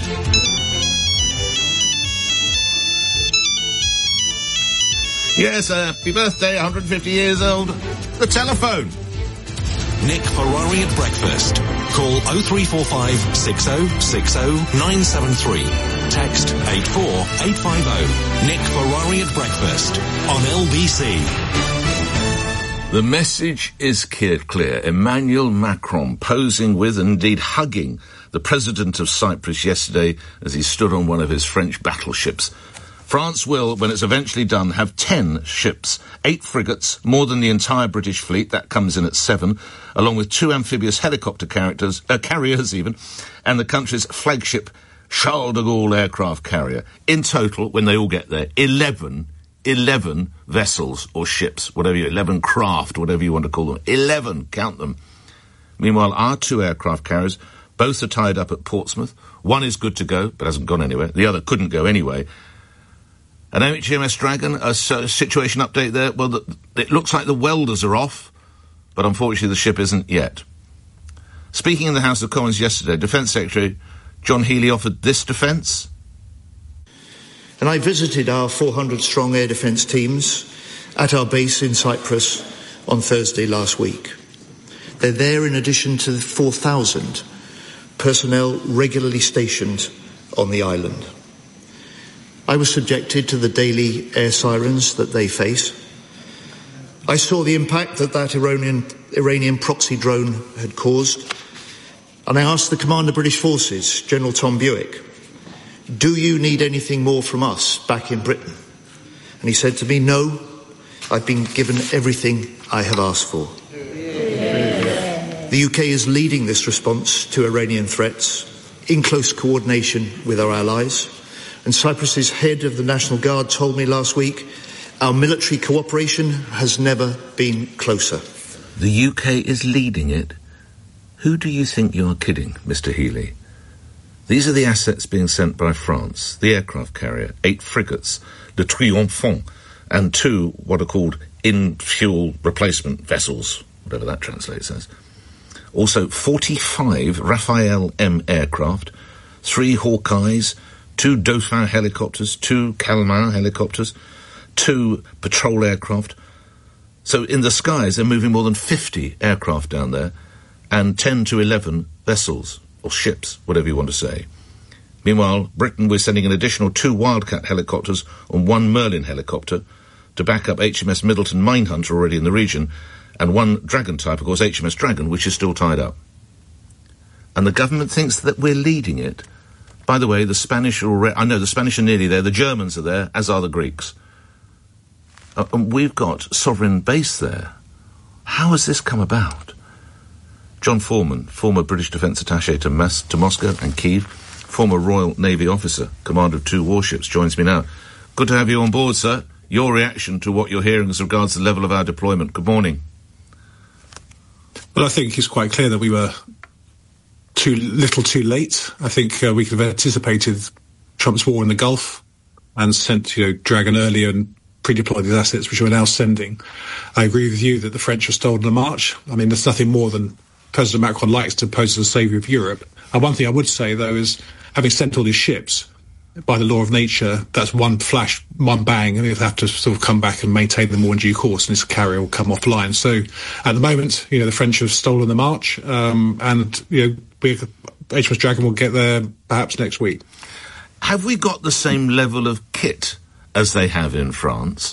Yes, uh, happy birthday, one hundred fifty years old. The telephone. Nick Ferrari at breakfast. Call oh three four five, six oh six oh, nine seven three. Text eight four eight five oh. Nick Ferrari at breakfast on L B C. The message is clear. Emmanuel Macron posing with, and indeed hugging, the president of Cyprus yesterday as he stood on one of his French battleships. France will, when it's eventually done, have ten ships, eight frigates, more than the entire British fleet, that comes in at seven, along with two amphibious helicopter characters, uh, carriers even, and the country's flagship Charles de Gaulle aircraft carrier. In total, when they all get there, eleven, eleven vessels or ships, whatever you, eleven craft, whatever you want to call them. eleven, count them. Meanwhile, our two aircraft carriers, both are tied up at Portsmouth. One is good to go, but hasn't gone anywhere. The other couldn't go anyway. An H M S Dragon, a situation update there. Well, the, it looks like the welders are off, but unfortunately the ship isn't yet. Speaking in the House of Commons yesterday, Defence Secretary John Healey offered this defence. And I visited our four hundred strong air defence teams at our base in Cyprus on Thursday last week. They're there in addition to the four thousand personnel regularly stationed on the island. I was subjected to the daily air sirens that they face. I saw the impact that that Iranian, Iranian proxy drone had caused, and I asked the Commander of British Forces, General Tom Buick, do you need anything more from us back in Britain? And he said to me, no, I've been given everything I have asked for. The U K is leading this response to Iranian threats in close coordination with our allies. And Cyprus's head of the National Guard told me last week, our military cooperation has never been closer. The U K is leading it? Who do you think you're kidding, Mister Healey? These are the assets being sent by France, the aircraft carrier, eight frigates, the Triomphant, and two what are called in-fuel replacement vessels, whatever that translates as. Also, forty-five Rafale M aircraft, three Hawkeyes, two Dauphin helicopters, two Calmar helicopters, two patrol aircraft. So in the skies, they're moving more than fifty aircraft down there, and ten to eleven vessels, or ships, whatever you want to say. Meanwhile, Britain was sending an additional two Wildcat helicopters and one Merlin helicopter to back up H M S Middleton Minehunter already in the region, and one Dragon type, of course, H M S Dragon, which is still tied up. And the government thinks that we're leading it. By the way, the Spanish are already, I know the Spanish are nearly there, the Germans are there, as are the Greeks. Uh, and we've got sovereign base there. How has this come about? John Foreman, former British Defence Attaché to, Mas- to Moscow and Kyiv, former Royal Navy officer, commander of two warships, joins me now. Good to have you on board, sir. Your reaction to what you're hearing as regards the level of our deployment. Good morning. Well, I think it's quite clear that we were too little too late. I think uh, we could have anticipated Trump's war in the Gulf and sent, you know, Dragon earlier and pre-deployed these assets, which we're now sending. I agree with you that the French have stolen the march. I mean, there's nothing more than President Macron likes to pose as a saviour of Europe. And one thing I would say, though, is having sent all these ships, by the law of nature, that's one flash, one bang, and we have to sort of come back and maintain them all in due course, and this carrier will come offline. So, at the moment, you know, the French have stolen the march, um, and, you know, we, H M S Dragon will get there perhaps next week. Have we got the same level of kit as they have in France?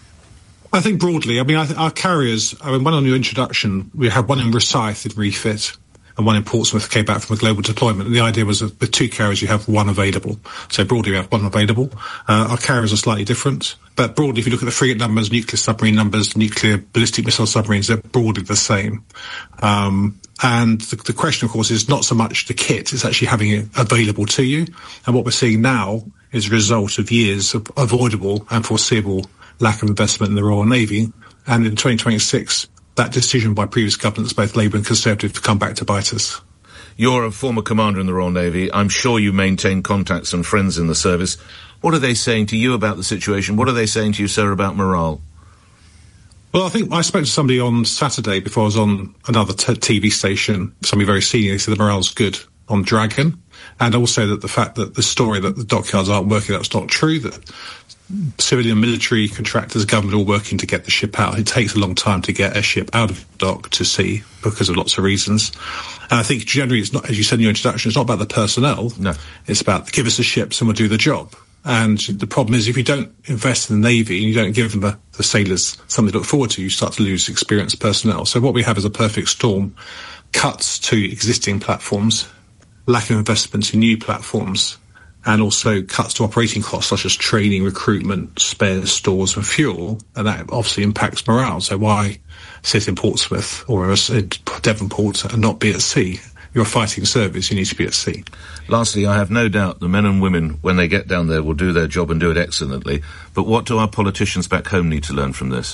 I think broadly. I mean, I th- our carriers, I mean, one on your introduction, we had one in Rosyth in refit, and one in Portsmouth came back from a global deployment. And the idea was that with two carriers, you have one available. So broadly, we have one available. Uh, our carriers are slightly different. But broadly, if you look at the frigate numbers, nuclear submarine numbers, nuclear ballistic missile submarines, they're broadly the same. Um, and the, the question, of course, is not so much the kit, it's actually having it available to you. And what we're seeing now is a result of years of avoidable and foreseeable lack of investment in the Royal Navy. And in twenty twenty-six, that decision by previous governments, both Labour and Conservative, to come back to bite us. You're a former commander in the Royal Navy. I'm sure you maintain contacts and friends in the service. What are they saying to you about the situation? What are they saying to you, sir, about morale? Well, I think I spoke to somebody on Saturday before I was on another t- T V station, somebody very senior. They said the morale's good on Dragon, and also that the fact that the story that the dockyards aren't working, that's not true, that civilian, military, contractors, government all working to get the ship out. It takes a long time to get a ship out of dock to sea because of lots of reasons. And I think generally it's not, as you said in your introduction, it's not about the personnel. No. It's about give us the ships and we'll do the job. And the problem is if you don't invest in the Navy and you don't give them the, the sailors something to look forward to, you start to lose experienced personnel. So what we have is a perfect storm. Cuts to existing platforms, lack of investment in new platforms, and also cuts to operating costs such as training, recruitment, spares, stores and fuel, and that obviously impacts morale. So why sit in Portsmouth or in Devonport and not be at sea? You're a fighting service, you need to be at sea. Lastly, I have no doubt the men and women, when they get down there, will do their job and do it excellently. But what do our politicians back home need to learn from this?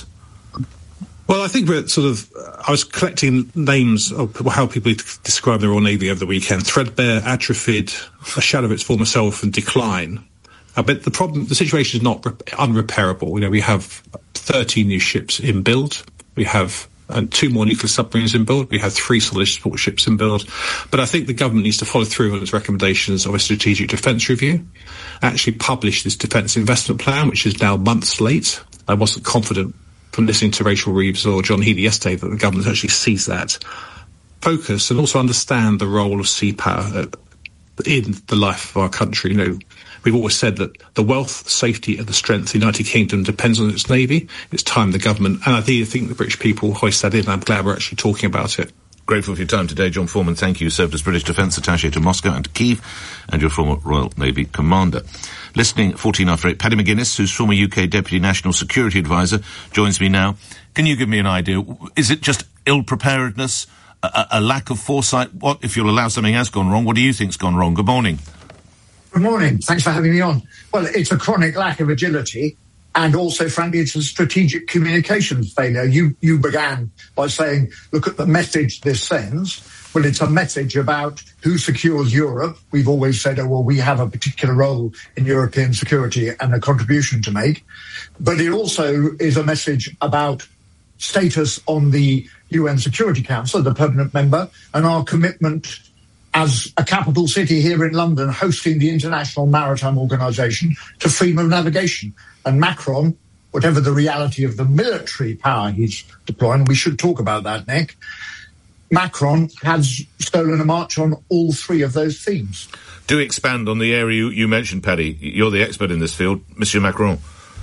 Well, I think we're sort of... Uh, I was collecting names of how people describe the Royal Navy over the weekend. Threadbare, atrophied, a shadow of its former self, and decline. Uh, but the problem, the situation is not re- unrepairable. You know, we have thirteen new ships in build. We have and two more nuclear submarines in build. We have three solid support ships in build. But I think the government needs to follow through on its recommendations of a strategic defence review, actually publish this defence investment plan, which is now months late. I wasn't confident from listening to Rachel Reeves or John Healey yesterday that the government actually sees that. Focus and also understand the role of sea power in the life of our country. You know, we've always said that the wealth, safety and the strength of the United Kingdom depends on its navy. It's time the government, and I do think the British people hoist that in, and I'm glad we're actually talking about it. Grateful for your time today, John Foreman. Thank you. You served as British Defence Attaché to Moscow and to Kyiv, and your former Royal Navy Commander. Listening at fourteen after eight, Paddy McGuinness, who's former U K Deputy National Security Advisor, joins me now. Can you give me an idea? Is it just ill-preparedness, a, a lack of foresight? What, if you'll allow something has gone wrong, what do you think's gone wrong? Good morning. Good morning. Thanks for having me on. Well, it's a chronic lack of agility, and also, frankly, it's a strategic communications failure. You you began by saying, look at the message this sends. Well, it's a message about who secures Europe. We've always said, oh, well, we have a particular role in European security and a contribution to make. But it also is a message about status on the U N Security Council, the permanent member, and our commitment as a capital city here in London hosting the International Maritime Organization to freedom of navigation. And Macron, whatever the reality of the military power he's deploying, we should talk about that, Nick, Macron has stolen a march on all three of those themes. Do expand on the area you, you mentioned, Paddy. You're the expert in this field, Monsieur Macron.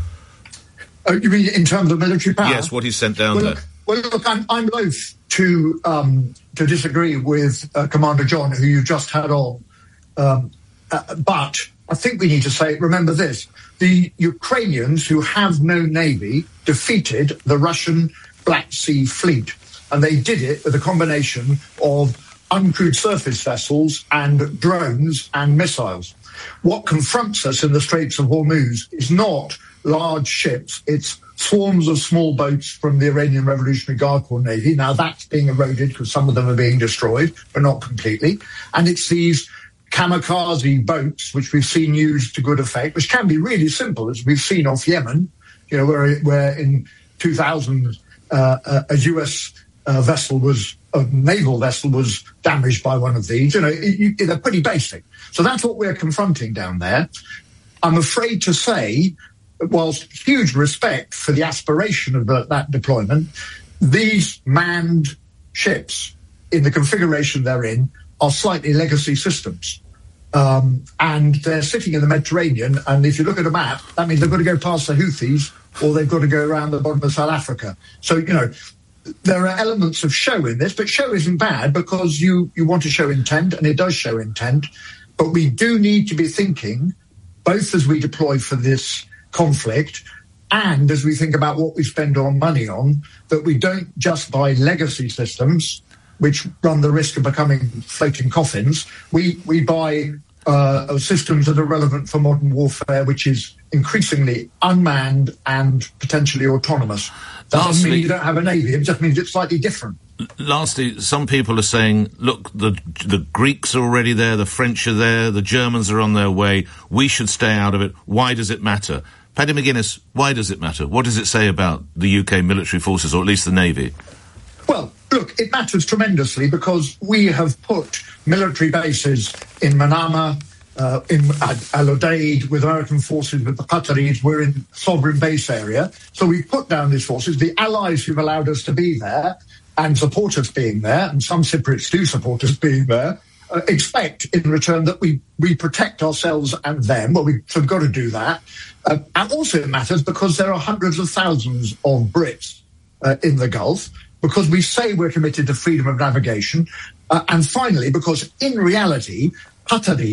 Oh, you mean in terms of military power? Yes, what he's sent down well, there. Look, well, look, I'm, I'm loath to um, to disagree with uh, Commander John, who you just had on. Um, uh, but I think we need to say, remember this, the Ukrainians, who have no navy, defeated the Russian Black Sea Fleet. And they did it with a combination of uncrewed surface vessels and drones and missiles. What confronts us in the Straits of Hormuz is not large ships, it's swarms of small boats from the Iranian Revolutionary Guard Corps Navy. Now that's being eroded because some of them are being destroyed, but not completely. And it's these kamikaze boats, which we've seen used to good effect, which can be really simple, as we've seen off Yemen, you know, where, where in two thousand uh, a, a U S uh, vessel was, a naval vessel was damaged by one of these. You know, it, it, they're pretty basic. So that's what we're confronting down there. I'm afraid to say, whilst huge respect for the aspiration of the, that deployment, these manned ships in the configuration they're in are slightly legacy systems. Um, and they're sitting in the Mediterranean, and if you look at a map, that means they've got to go past the Houthis or they've got to go around the bottom of South Africa. So, you know, there are elements of show in this, but show isn't bad because you, you want to show intent, and it does show intent. But we do need to be thinking, both as we deploy for this conflict and as we think about what we spend our money on, that we don't just buy legacy systems which run the risk of becoming floating coffins. We we buy uh, systems that are relevant for modern warfare, which is increasingly unmanned and potentially autonomous. That doesn't mean you don't have a navy, it just means it's slightly different. Lastly, some people are saying, look, the the Greeks are already there, the French are there, the Germans are on their way, we should stay out of it. Why does it matter? Paddy McGuinness, why does it matter? What does it say about the U K military forces, or at least the Navy? Well, look, it matters tremendously because we have put military bases in Manama, uh, in Al Udeid, with American forces, with the Qataris. We're in sovereign base area. So we've put down these forces. The allies who've allowed us to be there and support us being there, and some Cypriots do support us being there, uh, expect in return that we, we protect ourselves and them. Well, we've sort of got to do that. Uh, and also it matters because there are hundreds of thousands of Brits uh, in the Gulf, because we say we're committed to freedom of navigation, uh, and finally, because in reality, Qatari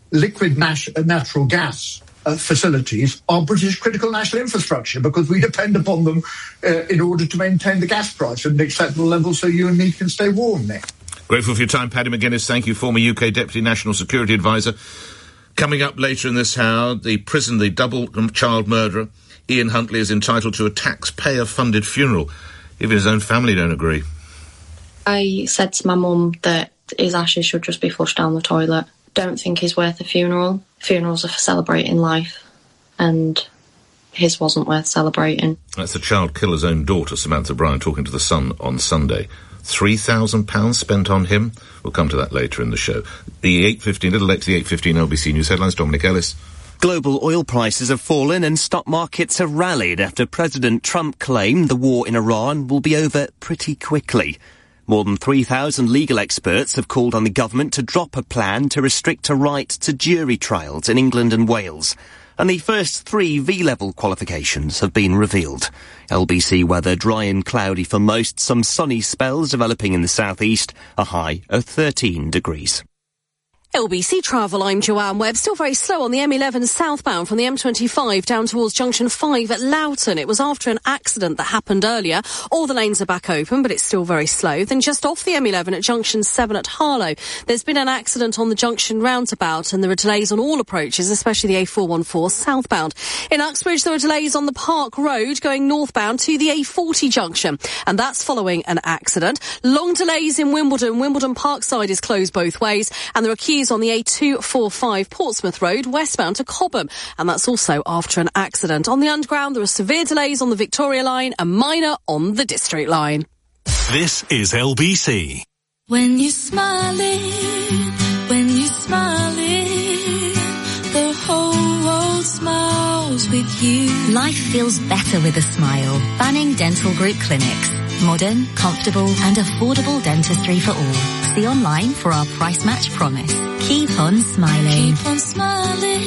liquid nas- natural gas uh, facilities are British critical national infrastructure because we depend upon them uh, in order to maintain the gas price at an acceptable level so you and me can stay warm, Nick. Grateful for your time, Paddy McGuinness. Thank you, former U K Deputy National Security Advisor. Coming up later in this hour, the prison, the double child murderer, Ian Huntley, is entitled to a taxpayer-funded funeral. Even his own family don't agree. I said to my mum that his ashes should just be flushed down the toilet. Don't think he's worth a funeral. Funerals are for celebrating life, and his wasn't worth celebrating. That's the child killer's own daughter, Samantha Bryan, talking to The Sun on Sunday. three thousand pounds spent on him? We'll come to that later in the show. The eight fifteen, little late to the eight fifteen L B C News headlines. Dominic Ellis. Global oil prices have fallen and stock markets have rallied after President Trump claimed the war in Iran will be over pretty quickly. More than three thousand legal experts have called on the government to drop a plan to restrict a right to jury trials in England and Wales. And the first three V-level qualifications have been revealed. L B C weather dry and cloudy for most, some sunny spells developing in the southeast, a high of thirteen degrees. L B C Travel, I'm Joanne Webb. Still very slow on the M eleven southbound from the M twenty-five down towards Junction five at Loughton. It was after an accident that happened earlier. All the lanes are back open, but it's still very slow. Then just off the M eleven at Junction seven at Harlow, there's been an accident on the Junction roundabout and there are delays on all approaches, especially the A four one four southbound. In Uxbridge, there are delays on the Park Road going northbound to the A forty junction, and that's following an accident. Long delays in Wimbledon. Wimbledon Parkside is closed both ways, and there are queues on the A two forty-five Portsmouth Road westbound to Cobham, and that's also after an accident. On the Underground, there are severe delays on the Victoria Line and minor on the District Line. This is L B C. When you're smiling, when you're smiling, the whole world smiles with you. Life feels better with a smile. Banning Dental Group Clinics. Modern, comfortable and affordable dentistry for all. See online for our price match promise. Keep on smiling. Keep on smiling,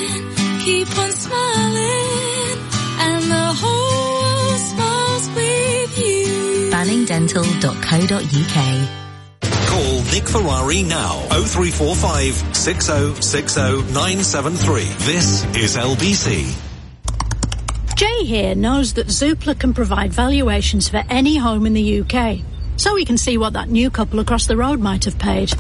keep on smiling, and the whole world smiles with you. banning dental dot co dot uk. Call Nick Ferrari now. oh three four five, six oh six oh, nine seven three. This is L B C. Jay here knows that Zoopla can provide valuations for any home in the U K, so we can see what that new couple across the road might have paid.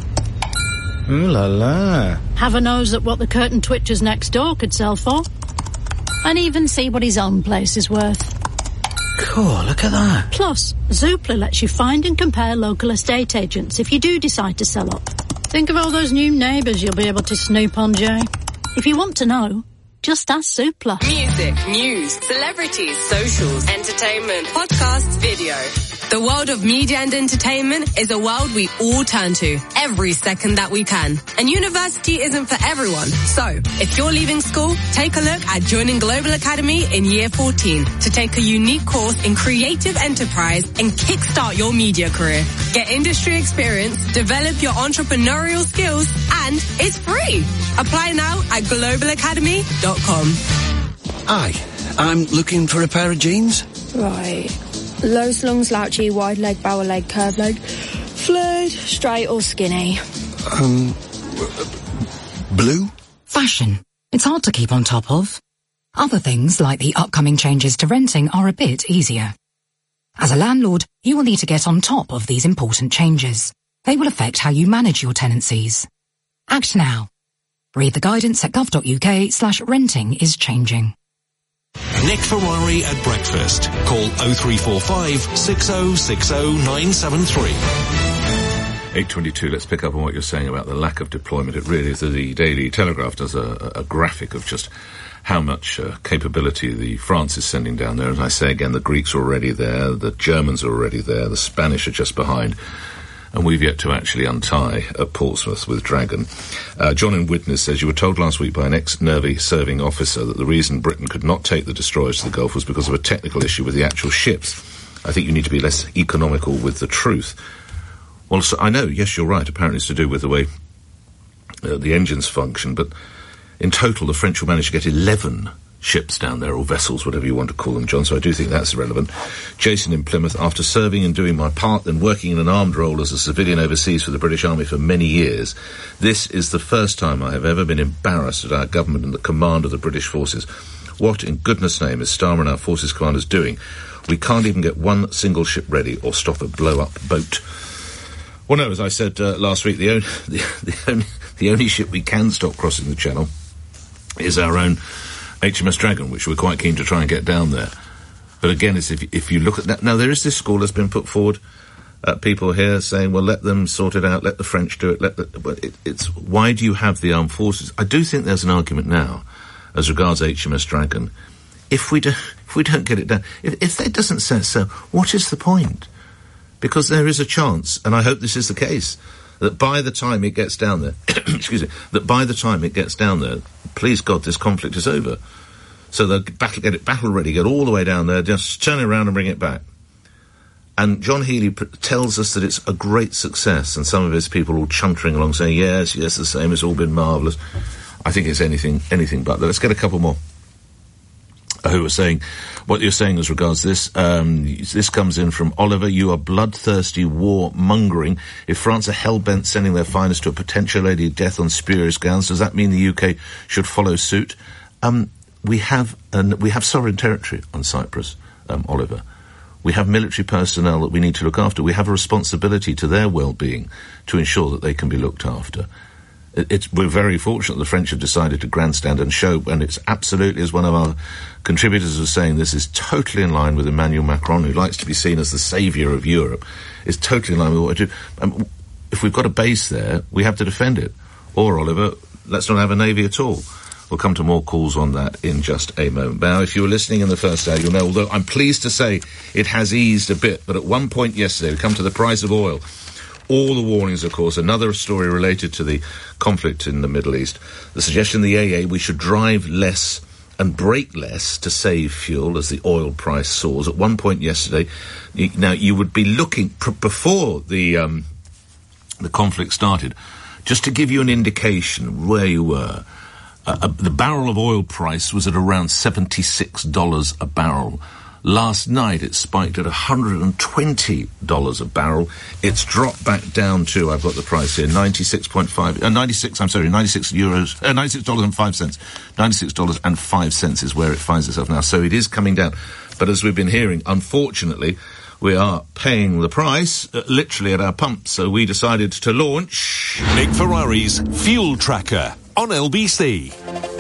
Ooh la la. Have a nose at what the curtain twitchers next door could sell for. And even see what his own place is worth. Cool, look at that. Plus, Zoopla lets you find and compare local estate agents if you do decide to sell up. Think of all those new neighbours you'll be able to snoop on, Jay. If you want to know, just ask Zoopla. Music, news, celebrities, socials, entertainment, podcasts, video. The world of media and entertainment is a world we all turn to every second that we can. And university isn't for everyone. So, if you're leaving school, take a look at joining Global Academy in year fourteen to take a unique course in creative enterprise and kickstart your media career. Get industry experience, develop your entrepreneurial skills, and it's free. Apply now at global academy dot com. Hi, I'm looking for a pair of jeans. Right. Low slung, slouchy, wide leg, bower leg, curved leg, flared, straight or skinny. Um, blue? Fashion. It's hard to keep on top of. Other things, like the upcoming changes to renting, are a bit easier. As a landlord, you will need to get on top of these important changes. They will affect how you manage your tenancies. Act now. Read the guidance at gov.uk slash renting is changing. Nick Ferrari at breakfast. Call oh three four five, six oh six oh, nine seven three. eight twenty-two, let's pick up on what you're saying about the lack of deployment. It really is. The Daily Telegraph does a, a graphic of just how much uh, capability the France is sending down there. As I say again, the Greeks are already there, the Germans are already there, the Spanish are just behind. And we've yet to actually untie at Portsmouth with Dragon. Uh, John in Witness says, you were told last week by an ex-Navy serving officer that the reason Britain could not take the destroyers to the Gulf was because of a technical issue with the actual ships. I think you need to be less economical with the truth. Well, so I know, yes, you're right, apparently it's to do with the way uh, the engines function, but in total the French will manage to get eleven ships down there, or vessels, whatever you want to call them, John, so I do think that's relevant. Jason in Plymouth, after serving and doing my part, then working in an armed role as a civilian overseas for the British Army for many years, this is the first time I have ever been embarrassed at our government and the command of the British forces. What, in goodness' name, is Starmer and our forces commanders doing? We can't even get one single ship ready or stop a blow-up boat. Well, no, as I said uh, last week, the only, the, the, only, the only ship we can stop crossing the Channel is our own H M S Dragon, which we're quite keen to try and get down there. But again, it's if, if you look at that... Now, there is this school that's been put forward, uh, people here saying, well, let them sort it out, let the French do it, let the... But it, it's, why do you have the armed forces? I do think there's an argument now, as regards H M S Dragon. If we, do, if we don't get it done... If, if that doesn't say so, what is the point? Because there is a chance, and I hope this is the case, that by the time it gets down there, excuse me, that by the time it gets down there, please God, this conflict is over. So they'll battle, get it battle ready, get all the way down there, just turn it around and bring it back. And John Healey pr- tells us that it's a great success, and some of his people all chuntering along saying, yes, yes, the same, it's all been marvellous. I think it's anything, anything but that. Let's get a couple more. Who are saying what you're saying as regards this. Um, this comes in from Oliver. You are bloodthirsty war mongering. If France are hell-bent sending their finest to a potential lady death on spurious grounds, does that mean the U K should follow suit? Um, we have an, we have sovereign territory on Cyprus, um, Oliver. We have military personnel that we need to look after. We have a responsibility to their well-being to ensure that they can be looked after. It's, we're very fortunate the French have decided to grandstand and show, and it's absolutely, as one of our contributors was saying, this is totally in line with Emmanuel Macron, who likes to be seen as the saviour of Europe. It's totally in line with what we do. Um, if we've got a base there, we have to defend it. Or, Oliver, let's not have a navy at all. We'll come to more calls on that in just a moment. Now, if you were listening in the first hour, you'll know, although I'm pleased to say it has eased a bit, but at one point yesterday, we come to the price of oil. All the warnings, of course, another story related to the conflict in the Middle East. The suggestion of the A A we should drive less and brake less to save fuel as the oil price soars. At one point yesterday, you, now you would be looking, pr- before the, um, the conflict started, just to give you an indication where you were, uh, uh, the barrel of oil price was at around seventy-six dollars a barrel. Last night it spiked at one hundred twenty dollars a barrel. It's dropped back down to, I've got the price here, ninety-six point five, uh, ninety-six, I'm sorry, ninety-six euros, uh, ninety-six dollars and five cents. ninety-six dollars and five cents is where it finds itself now. So it is coming down. But as we've been hearing, unfortunately, we are paying the price uh, literally at our pump. So we decided to launch Nick Ferrari's Fuel Tracker on L B C.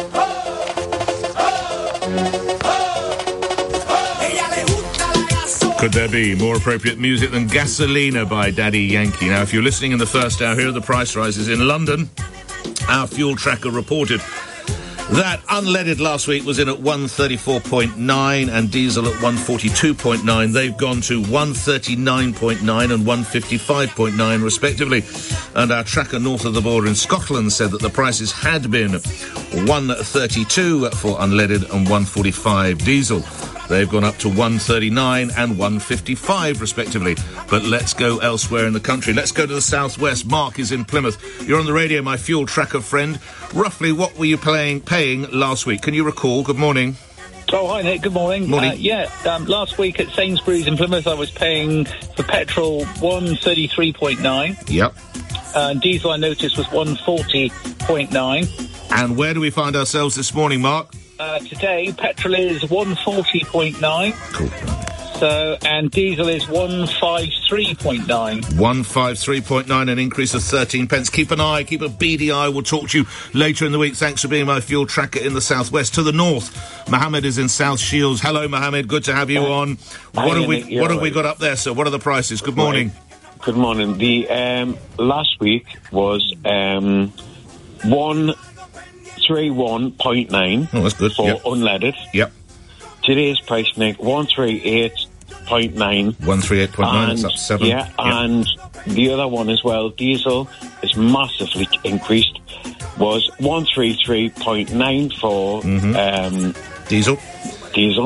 Could there be more appropriate music than Gasolina by Daddy Yankee? Now, if you're listening in the first hour, here are the price rises. In London, our fuel tracker reported that unleaded last week was in at one thirty-four point nine and diesel at one forty-two point nine. They've gone to one thirty-nine point nine and one fifty-five point nine, respectively. And our tracker north of the border in Scotland said that the prices had been one thirty-two for unleaded and one forty-five diesel. They've gone up to one thirty-nine and one fifty-five, respectively. But let's go elsewhere in the country. Let's go to the southwest. Mark is in Plymouth. You're on the radio, my fuel tracker friend. Roughly, what were you paying, paying last week? Can you recall? Good morning. Oh, hi, Nick. Good morning. Morning. Uh, yeah, um, last week at Sainsbury's in Plymouth, I was paying for petrol one thirty-three point nine. Yep. Uh, diesel, I noticed, was one forty point nine. And where do we find ourselves this morning, Mark? Uh, today, petrol is one forty point nine. Cool. So, and diesel is one fifty-three point nine. one fifty-three point nine, an increase of thirteen pence. Keep an eye, keep a beady eye. We'll talk to you later in the week. Thanks for being my fuel tracker in the southwest. To the north, Mohammed is in South Shields. Hello, Mohammed. Good to have you uh, on. What have we What have right. we got up there, sir? What are the prices? Good morning. Right. Good morning. The um, last week was um, one thirty-one point nine. Oh, that's good. For yep. unleaded. Yep. Today's price, Nick, one thirty-eight point nine. one thirty-eight point nine, that's up seven. Yeah, yep. And the other one as well, diesel, is massively increased, was one thirty-three point nine for mm-hmm. um, diesel. Diesel.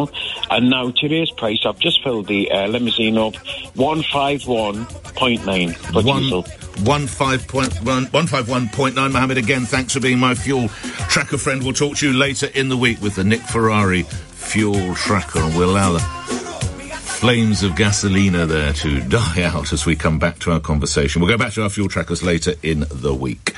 And now today's price, I've just filled the uh, limousine up, one fifty-one point nine for One, diesel. one five point one, one five one point nine. Mohammed, again, thanks for being my fuel tracker friend. We'll talk to you later in the week with the Nick Ferrari fuel tracker, and we'll allow the flames of gasolina there to die out as we come back to our conversation. We'll go back to our fuel trackers later in the week.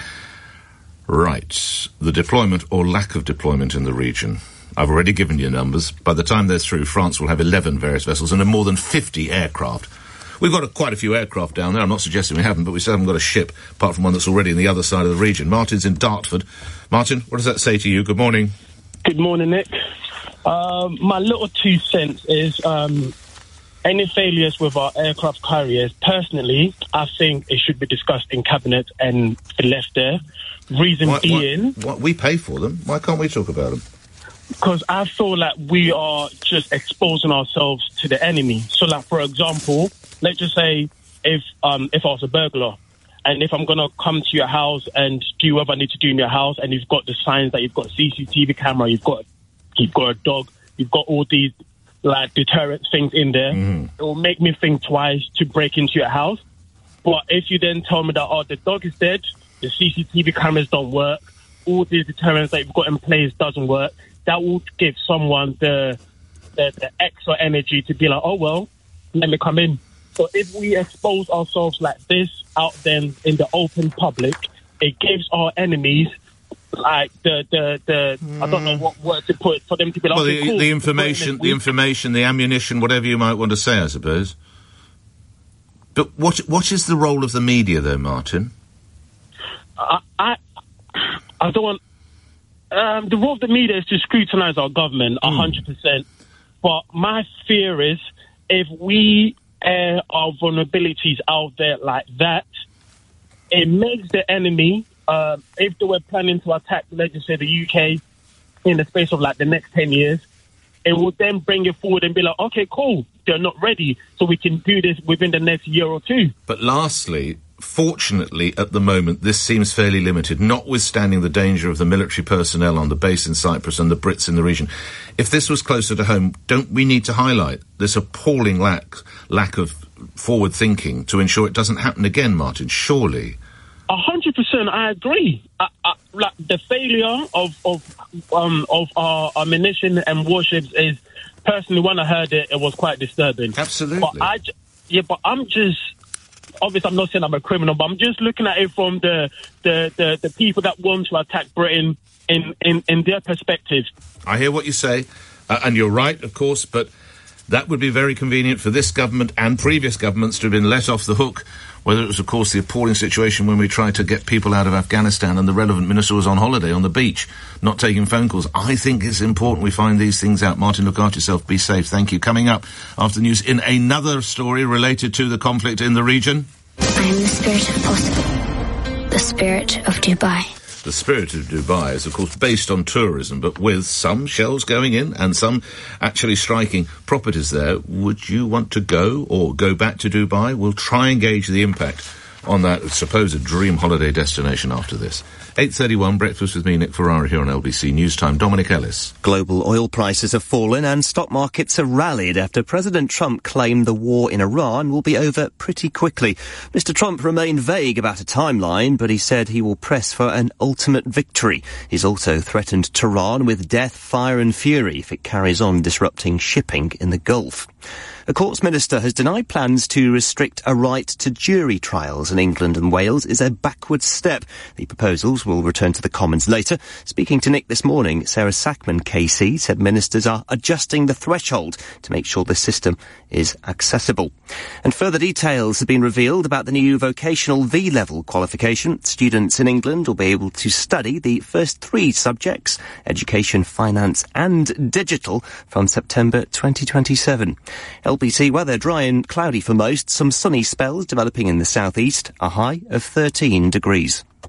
Right. The deployment or lack of deployment in the region. I've already given you numbers. By the time they're through, France will have eleven various vessels and more than fifty aircraft. We've got a, quite a few aircraft down there. I'm not suggesting we haven't, but we still haven't got a ship, apart from one that's already on the other side of the region. Martin's in Dartford. Martin, what does that say to you? Good morning. Good morning, Nick. Um, my little two cents is um, any failures with our aircraft carriers. Personally, I think it should be discussed in Cabinet and be left there. Reason why, being... Why, why, we pay for them. Why can't we talk about them? Because I feel like we are just exposing ourselves to the enemy. So, like, for example, let's just say if um, if I was a burglar, and if I'm going to come to your house and do whatever I need to do in your house, and you've got the signs that you've got a C C T V camera, you've got you've got a dog, you've got all these, like, deterrent things in there, mm. it will make me think twice to break into your house. But if you then tell me that, oh, the dog is dead, the C C T V cameras don't work, all these deterrents that you've got in place doesn't work, that will give someone the, the the extra energy to be like, oh, well, let me come in. So if we expose ourselves like this out then in the open public, it gives our enemies, like, the, the, the mm. I don't know what word to put for them to be like, well, okay, the, cool, the information, the information, the ammunition, whatever you might want to say, I suppose. But what what is the role of the media, though, Martin? I, I, I don't want... Um, the role of the media is to scrutinise our government, one hundred percent. But my fear is, if we air our vulnerabilities out there like that, it makes the enemy, uh, if they were planning to attack, let's just say, the U K in the space of, like, the next ten years, it will then bring it forward and be like, okay, cool, they're not ready, so we can do this within the next year or two. But lastly... Fortunately, at the moment, this seems fairly limited, notwithstanding the danger of the military personnel on the base in Cyprus and the Brits in the region. If this was closer to home, don't we need to highlight this appalling lack lack of forward thinking to ensure it doesn't happen again, Martin? Surely. A hundred percent, I agree. I, I, like the failure of of um, of our ammunition and warships is, personally, when I heard it, it was quite disturbing. Absolutely. But I, yeah, but I'm just. Obviously, I'm not saying I'm a criminal, but I'm just looking at it from the the, the, the people that want to attack Britain in, in, in their perspective. I hear what you say, uh, and you're right, of course, but that would be very convenient for this government and previous governments to have been let off the hook, whether it was, of course, the appalling situation when we tried to get people out of Afghanistan and the relevant minister was on holiday on the beach, not taking phone calls. I think it's important we find these things out. Martin, look after yourself. Be safe. Thank you. Coming up after the news in another story related to the conflict in the region. I am the spirit of possible. The spirit of Dubai. The Spirit of Dubai is, of course, based on tourism, but with some shells going in and some actually striking properties there. Would you want to go or go back to Dubai? We'll try and gauge the impact on that supposed dream holiday destination after this. eight thirty-one, breakfast with me, Nick Ferrari, here on L B C News Time. Dominic Ellis. Global oil prices have fallen and stock markets have rallied after President Trump claimed the war in Iran will be over pretty quickly. Mister Trump remained vague about a timeline, but he said he will press for an ultimate victory. He's also threatened Tehran with death, fire and fury if it carries on disrupting shipping in the Gulf. A courts minister has denied plans to restrict a right to jury trials in England and Wales is a backward step. The proposals will return to the Commons later. Speaking to Nick this morning, Sarah Sackman K C said ministers are adjusting the threshold to make sure the system is accessible. And further details have been revealed about the new vocational V-level qualification. Students in England will be able to study the first three subjects, education, finance and digital, from September twenty twenty-seven. L B C weather dry and cloudy for most, some sunny spells developing in the southeast, a high of thirteen degrees.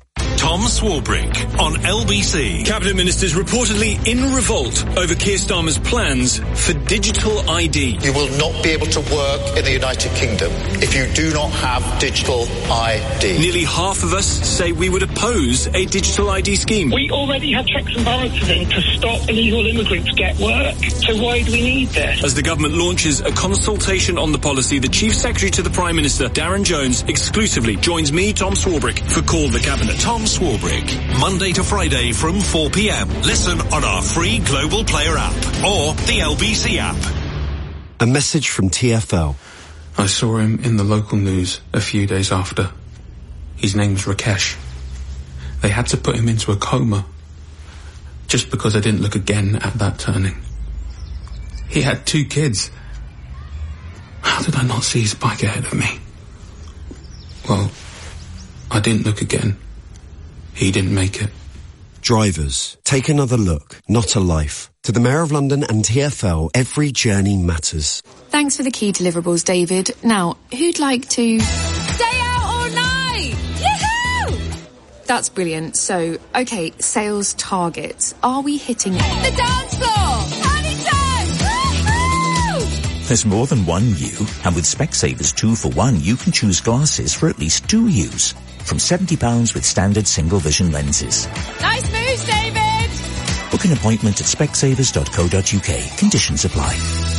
Tom Swarbrick on L B C. Cabinet ministers reportedly in revolt over Keir Starmer's plans for digital I D. You will not be able to work in the United Kingdom if you do not have digital I D. Nearly half of us say we would oppose a digital I D scheme. We already have checks and balances in to stop illegal immigrants get work. So why do we need this? As the government launches a consultation on the policy, the Chief Secretary to the Prime Minister, Darren Jones, exclusively joins me, Tom Swarbrick, for Call the Cabinet. Tom Swarbrick, Monday to Friday from four p.m. Listen on our free Global Player app or the L B C app. A message from T F L. I saw him in the local news a few days after. His name's Rakesh. They had to put him into a coma just because I didn't look again at that turning. He had two kids. How did I not see his bike ahead of me? Well, I didn't look again. He didn't make it. Drivers, take another look, not a life. To the Mayor of London and T F L, every journey matters. Thanks for the key deliverables, David. Now, who'd like to... Stay out all night! Yoo-hoo! That's brilliant. So, okay, sales targets. Are we hitting it? The dance floor! Party time! Woo-hoo! There's more than one you, and with Specsavers two for one, you can choose glasses for at least two yous. From seventy pounds with standard single vision lenses. Nice moves, David! Book an appointment at specsavers dot co dot uk. Conditions apply.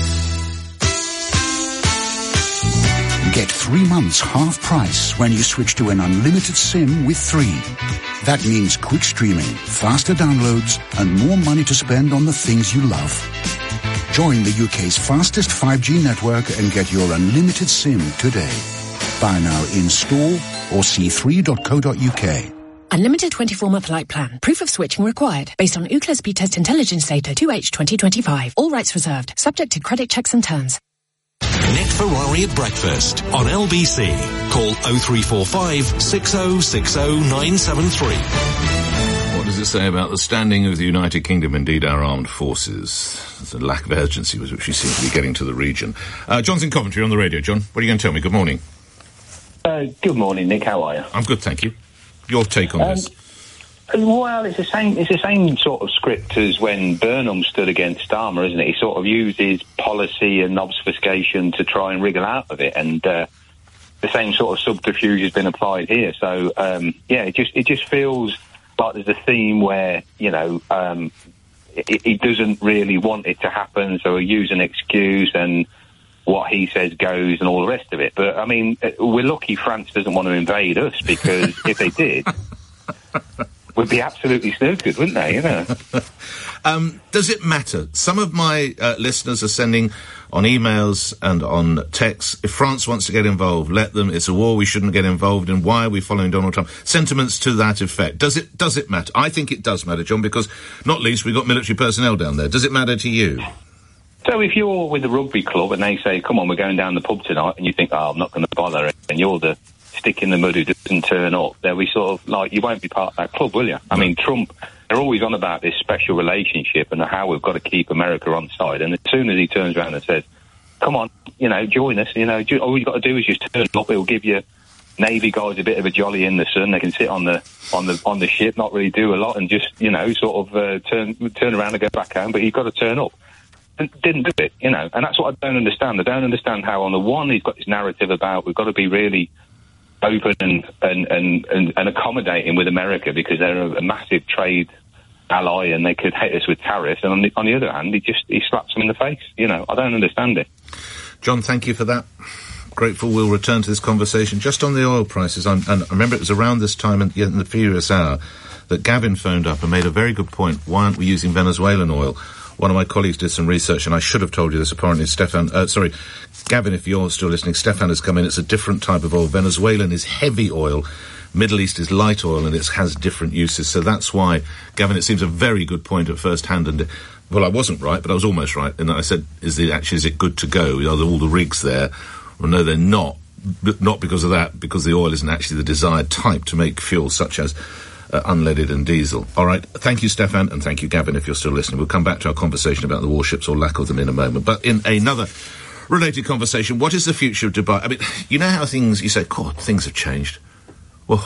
Get three months half price when you switch to an unlimited SIM with three. That means quick streaming, faster downloads, and more money to spend on the things you love. Join the U K's fastest five G network and get your unlimited SIM today. Buy now in store or c three dot co dot uk. Unlimited twenty-four month light plan. Proof of switching required. Based on Ookla speed test intelligence data two H twenty twenty-five. All rights reserved. Subject to credit checks and terms. Nick Ferrari at breakfast on L B C. Call oh three four five, six oh six oh, nine seven three. What does it say about the standing of the United Kingdom, indeed our armed forces? There's a lack of urgency with which we seem to be getting to the region. Uh, John's in Coventry on the radio. John, what are you going to tell me? Good morning. Uh, good morning, Nick. How are you? I'm good, thank you. Your take on um, this? Well, it's the same. It's the same sort of script as when Burnham stood against Starmer, isn't it? He sort of uses policy and obfuscation to try and wriggle out of it, and uh, the same sort of subterfuge has been applied here. So, um, yeah, it just it just feels like there's a theme where you know um, he doesn't really want it to happen, so he'll use an excuse and what he says goes and all the rest of it. But, I mean, we're lucky France doesn't want to invade us, because if they did, we'd be absolutely snookered, wouldn't they, you know? um, does it matter? Some of my uh, listeners are sending on emails and on texts, if France wants to get involved, let them. It's a war we shouldn't get involved in. Why are we following Donald Trump? Sentiments to that effect. Does it, does it matter? I think it does matter, John, because not least we've got military personnel down there. Does it matter to you? So if you're with a rugby club and they say, come on, we're going down the pub tonight, and you think, oh, I'm not going to bother, and you're the stick in the mud who doesn't turn up, then we sort of, like, you won't be part of that club, will you? I mean, Trump, they're always on about this special relationship and how we've got to keep America on side, and as soon as he turns around and says, come on, you know, join us, you know, all you've got to do is just turn up, it'll give you Navy guys a bit of a jolly in the sun, they can sit on the on the on the ship, not really do a lot, and just, you know, sort of uh, turn turn around and go back home, but you've got to turn up. Didn't do it, you know, and that's what I don't understand. I don't understand how, on the one, he's got this narrative about we've got to be really open and and, and, and, and accommodating with America because they're a, a massive trade ally and they could hit us with tariffs, and on the, on the other hand, he just he slaps them in the face. You know, I don't understand it. John, thank you for that. Grateful we'll return to this conversation. Just on the oil prices, I'm, and I remember it was around this time in, in the previous hour that Gavin phoned up and made a very good point. Why aren't we using Venezuelan oil? One of my colleagues did some research, and I should have told you this, apparently. Stefan, uh, sorry, Gavin, if you're still listening, Stefan has come in. It's a different type of oil. Venezuelan is heavy oil. Middle East is light oil, and it has different uses. So that's why, Gavin, it seems a very good point at first hand. And, well, I wasn't right, but I was almost right. And I said, is it actually, is it good to go? Are all the rigs there? Well, no, they're not. But not because of that, because the oil isn't actually the desired type to make fuel, such as Uh, unleaded and diesel. All right. Thank you, Stefan, and thank you, Gavin, if you're still listening. We'll come back to our conversation about the warships or lack of them in a moment. But in another related conversation, what is the future of Dubai? I mean, you know how things, you say, God, things have changed. Well,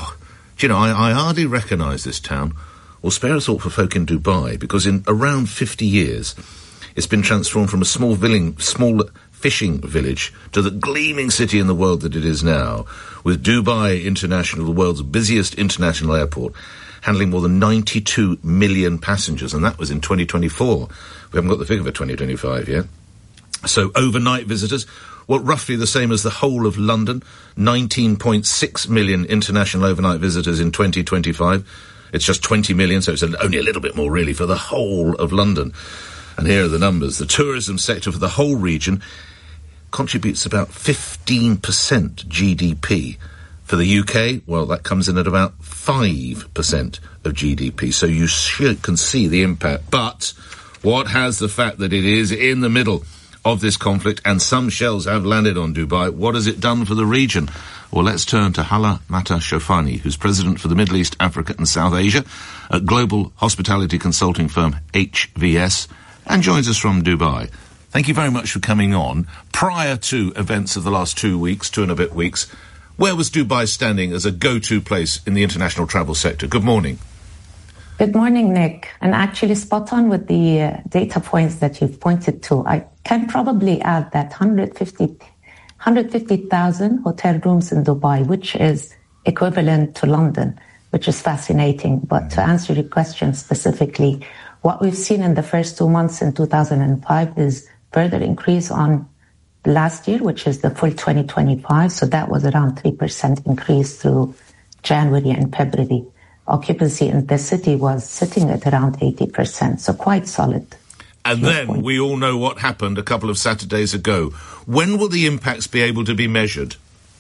Do you know, I, I hardly recognise this town, or spare a thought for folk in Dubai, because in around fifty years, it's been transformed from a small, villing, small fishing village to the gleaming city in the world that it is now, with Dubai International, the world's busiest international airport, handling more than ninety-two million passengers, and that was in twenty twenty-four. We haven't got the figure for twenty twenty-five yet. So overnight visitors, well, roughly the same as the whole of London, nineteen point six million international overnight visitors in twenty twenty-five. It's just twenty million, so it's only a little bit more really for the whole of London. And here are the numbers. The tourism sector for the whole region contributes about fifteen percent G D P. For the U K, well, that comes in at about five percent of G D P. So you should, can see the impact. But what has the fact that it is in the middle of this conflict and some shells have landed on Dubai, what has it done for the region? Well, let's turn to Hala Mata Shofani, who's president for the Middle East, Africa and South Asia at global hospitality consulting firm H V S, and joins us from Dubai. Thank you very much for coming on. Prior to events of the last two weeks, two and a bit weeks, where was Dubai standing as a go-to place in the international travel sector? Good morning. Good morning, Nick. And actually spot on with the uh, data points that you've pointed to. I can probably add that one hundred fifty thousand hotel rooms in Dubai, which is equivalent to London, which is fascinating. But to answer your question specifically, what we've seen in the first two months in two thousand five is further increase on last year, which is the full twenty twenty-five. So that was around three percent increase through January and February. Occupancy in the city was sitting at around eighty percent, so quite solid. And then point. We all know what happened a couple of Saturdays ago. When will the impacts be able to be measured?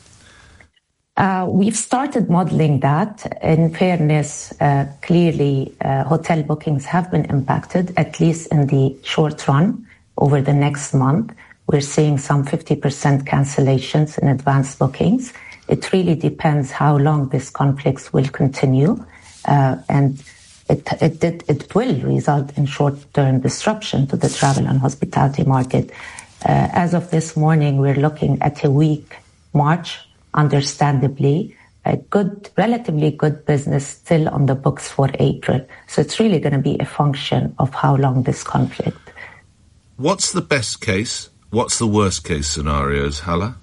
Uh, we've started modelling that. In fairness, uh, clearly uh, hotel bookings have been impacted, at least in the short run, over the next month. We're seeing some fifty percent cancellations in advance bookings. It really depends how long this conflict will continue, uh, and it, it, it, it will result in short-term disruption to the travel and hospitality market. Uh, as of this morning, we're looking at a weak March, understandably, a good, relatively good business still on the books for April. So it's really going to be a function of how long this conflict. What's the best case? What's the worst case scenarios, Hala?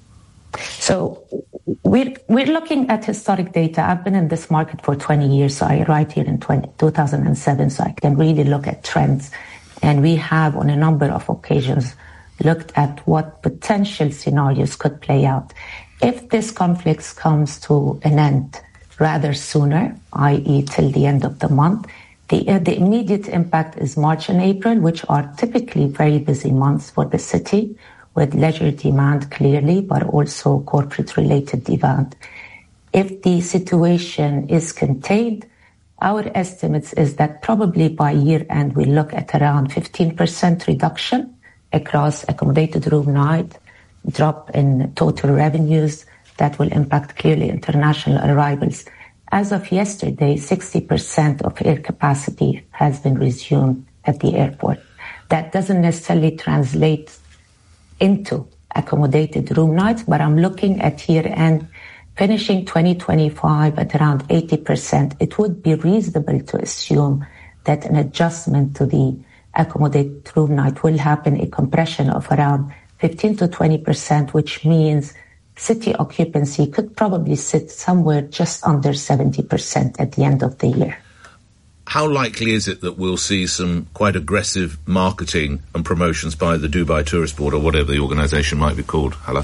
So we're, we're looking at historic data. I've been in this market for twenty years, so I arrived here in two thousand seven, so I can really look at trends. And we have, on a number of occasions, looked at what potential scenarios could play out. If this conflict comes to an end rather sooner, that is till the end of the month, the, uh, the immediate impact is March and April, which are typically very busy months for the city, with leisure demand clearly, but also corporate-related demand. If the situation is contained, our estimates is that probably by year-end we'll look at around fifteen percent reduction across accommodated room night, drop in total revenues that will impact clearly international arrivals. As of yesterday, sixty percent of air capacity has been resumed at the airport. That doesn't necessarily translate into accommodated room nights, but I'm looking at year-end finishing twenty twenty-five at around eighty percent. It would be reasonable to assume that an adjustment to the accommodated room night will happen, a compression of around fifteen to twenty percent, which means city occupancy could probably sit somewhere just under seventy percent at the end of the year. How likely is it that we'll see some quite aggressive marketing and promotions by the Dubai Tourist Board, or whatever the organisation might be called, Hala?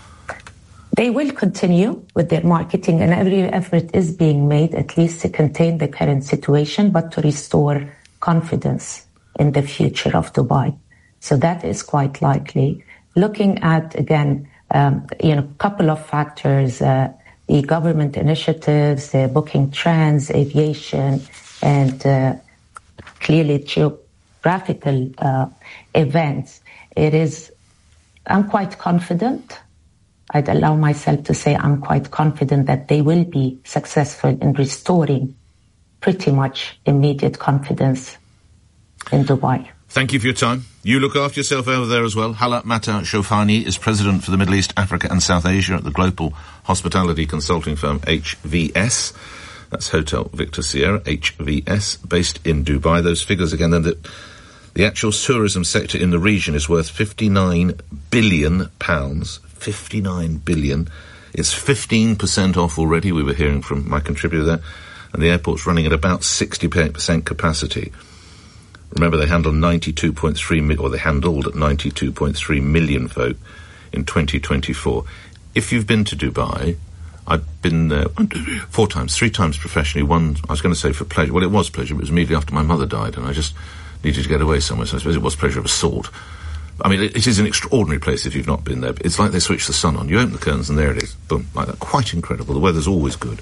They will continue with their marketing, and every effort is being made at least to contain the current situation, but to restore confidence in the future of Dubai. So that is quite likely. Looking at, again, um, you know, a couple of factors, uh, the government initiatives, the booking trends, aviation, and uh, clearly geographical uh, events. It is, I'm quite confident, I'd allow myself to say I'm quite confident that they will be successful in restoring pretty much immediate confidence in Dubai. Thank you for your time. You look after yourself over there as well. Hala Mata Shofani is president for the Middle East, Africa and South Asia at the global hospitality consulting firm H V S. That's Hotel Victor Sierra, H V S, based in Dubai. Those figures again, then, that the actual tourism sector in the region is worth fifty-nine billion pounds. fifty-nine billion. It's fifteen percent off already, we were hearing from my contributor there, and the airport's running at about sixty-eight percent capacity. Remember, they handled ninety-two point three million, or they handled at ninety-two point three million folk in twenty twenty-four. If you've been to Dubai, I've been there one, two, three, four times, three times professionally, one, I was going to say for pleasure. Well, it was pleasure, but it was immediately after my mother died, and I just needed to get away somewhere, so I suppose it was pleasure of a sort. I mean, it, it is an extraordinary place if you've not been there. It's like they switch the sun on. You open the curtains and there it is. Boom, like that. Quite incredible. The weather's always good.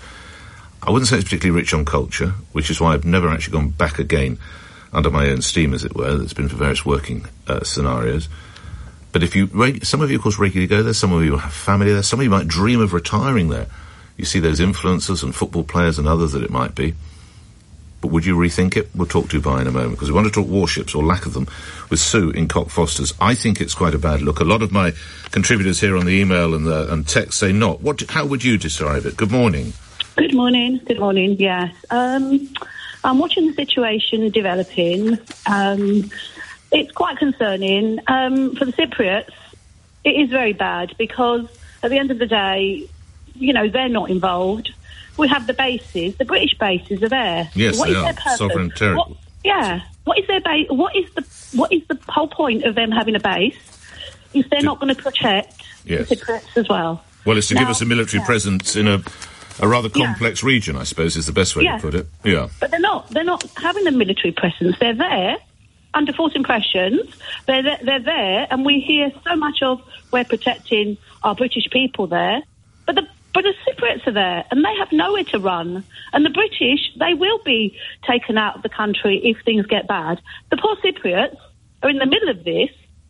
I wouldn't say it's particularly rich on culture, which is why I've never actually gone back again under my own steam, as it were. It's been for various working uh, scenarios. But if you, reg- some of you, of course, regularly go there. Some of you have family there. Some of you might dream of retiring there. You see those influencers and football players and others that it might be. But would you rethink it? We'll talk Dubai in a moment, because we want to talk warships, or lack of them, with Sue in Cockfosters. I think it's quite a bad look. A lot of my contributors here on the email and, the, and text say not. What? How would you describe it? Good morning. Good morning. Good morning, yes. Um, I'm watching the situation developing. Um, it's quite concerning. Um, for the Cypriots, it is very bad, because at the end of the day, you know, they're not involved. We have the bases. The British bases are there. Yes, what they is are. Their purpose? Sovereign territory. What, yeah. What is their base? What is the what is the whole point of them having a base if they're not going to protect yes. the Cypriots as well? Well, it's to now, give us a military yeah. presence in a a rather complex yeah. region, I suppose, is the best way yeah. to put it. Yeah. But they're not. They're not having a military presence. They're there under false impressions. They're there, they're there, and we hear so much of we're protecting our British people there, but the But the Cypriots are there, and they have nowhere to run. And the British, they will be taken out of the country if things get bad. The poor Cypriots are in the middle of this.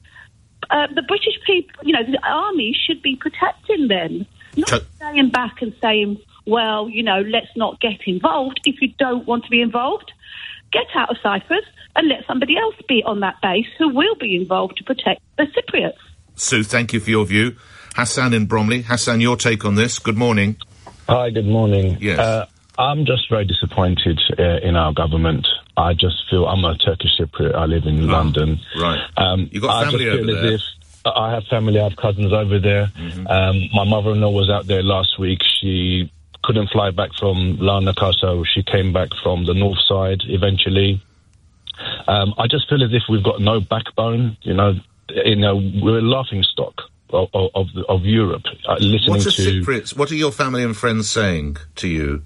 Uh, the British people, you know, the army should be protecting them, not Ch- staying back and saying, well, you know, let's not get involved. If you don't want to be involved, get out of Cyprus and let somebody else be on that base who will be involved to protect the Cypriots. Sue, thank you for your view. Hassan in Bromley. Hassan, your take on this. Good morning. Hi, good morning. Yes. Uh, I'm just very disappointed uh, in our government. I just feel I'm a Turkish Cypriot. I live in oh, London. Right. Um, you got family I just over feel there? As if I have family. I have cousins over there. Mm-hmm. Um, my mother-in-law was out there last week. She couldn't fly back from Larnaca, so she came back from the north side eventually. Um, I just feel as if we've got no backbone. You know, you know, we're a laughing stock of of, of Europe. Uh, listening What's a to Cypriots? What are your family and friends saying to you?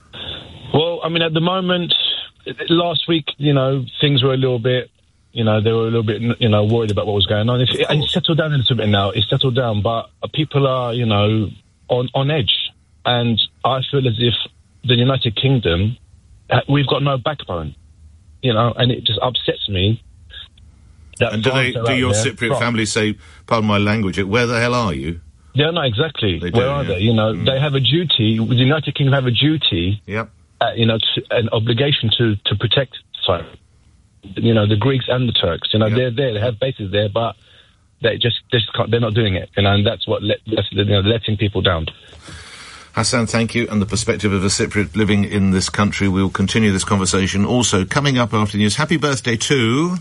Well, I mean, at the moment, last week, you know, things were a little bit, you know, they were a little bit, you know, worried about what was going on. It's, it's settled down a little bit now. It's settled down, but people are, you know, on, on edge. And I feel as if the United Kingdom, uh, we've got no backbone, you know, and it just upsets me. That and do, they, do your there, Cypriot from, family say, pardon my language, where the hell are you? Yeah, no, exactly. They do, Where are yeah. they? You know, Mm. they have a duty, the United Kingdom have a duty, Yep. uh, you know, to, an obligation to, to protect, sorry, you know, the Greeks and the Turks. You know, Yep. they're there, they have bases there, but they just, they just can't, they're not doing it. You know, and that's what, let, that's, you know, letting people down. Hassan, thank you. And the perspective of a Cypriot living in this country. We'll continue this conversation. Also, coming up after the news, happy birthday to...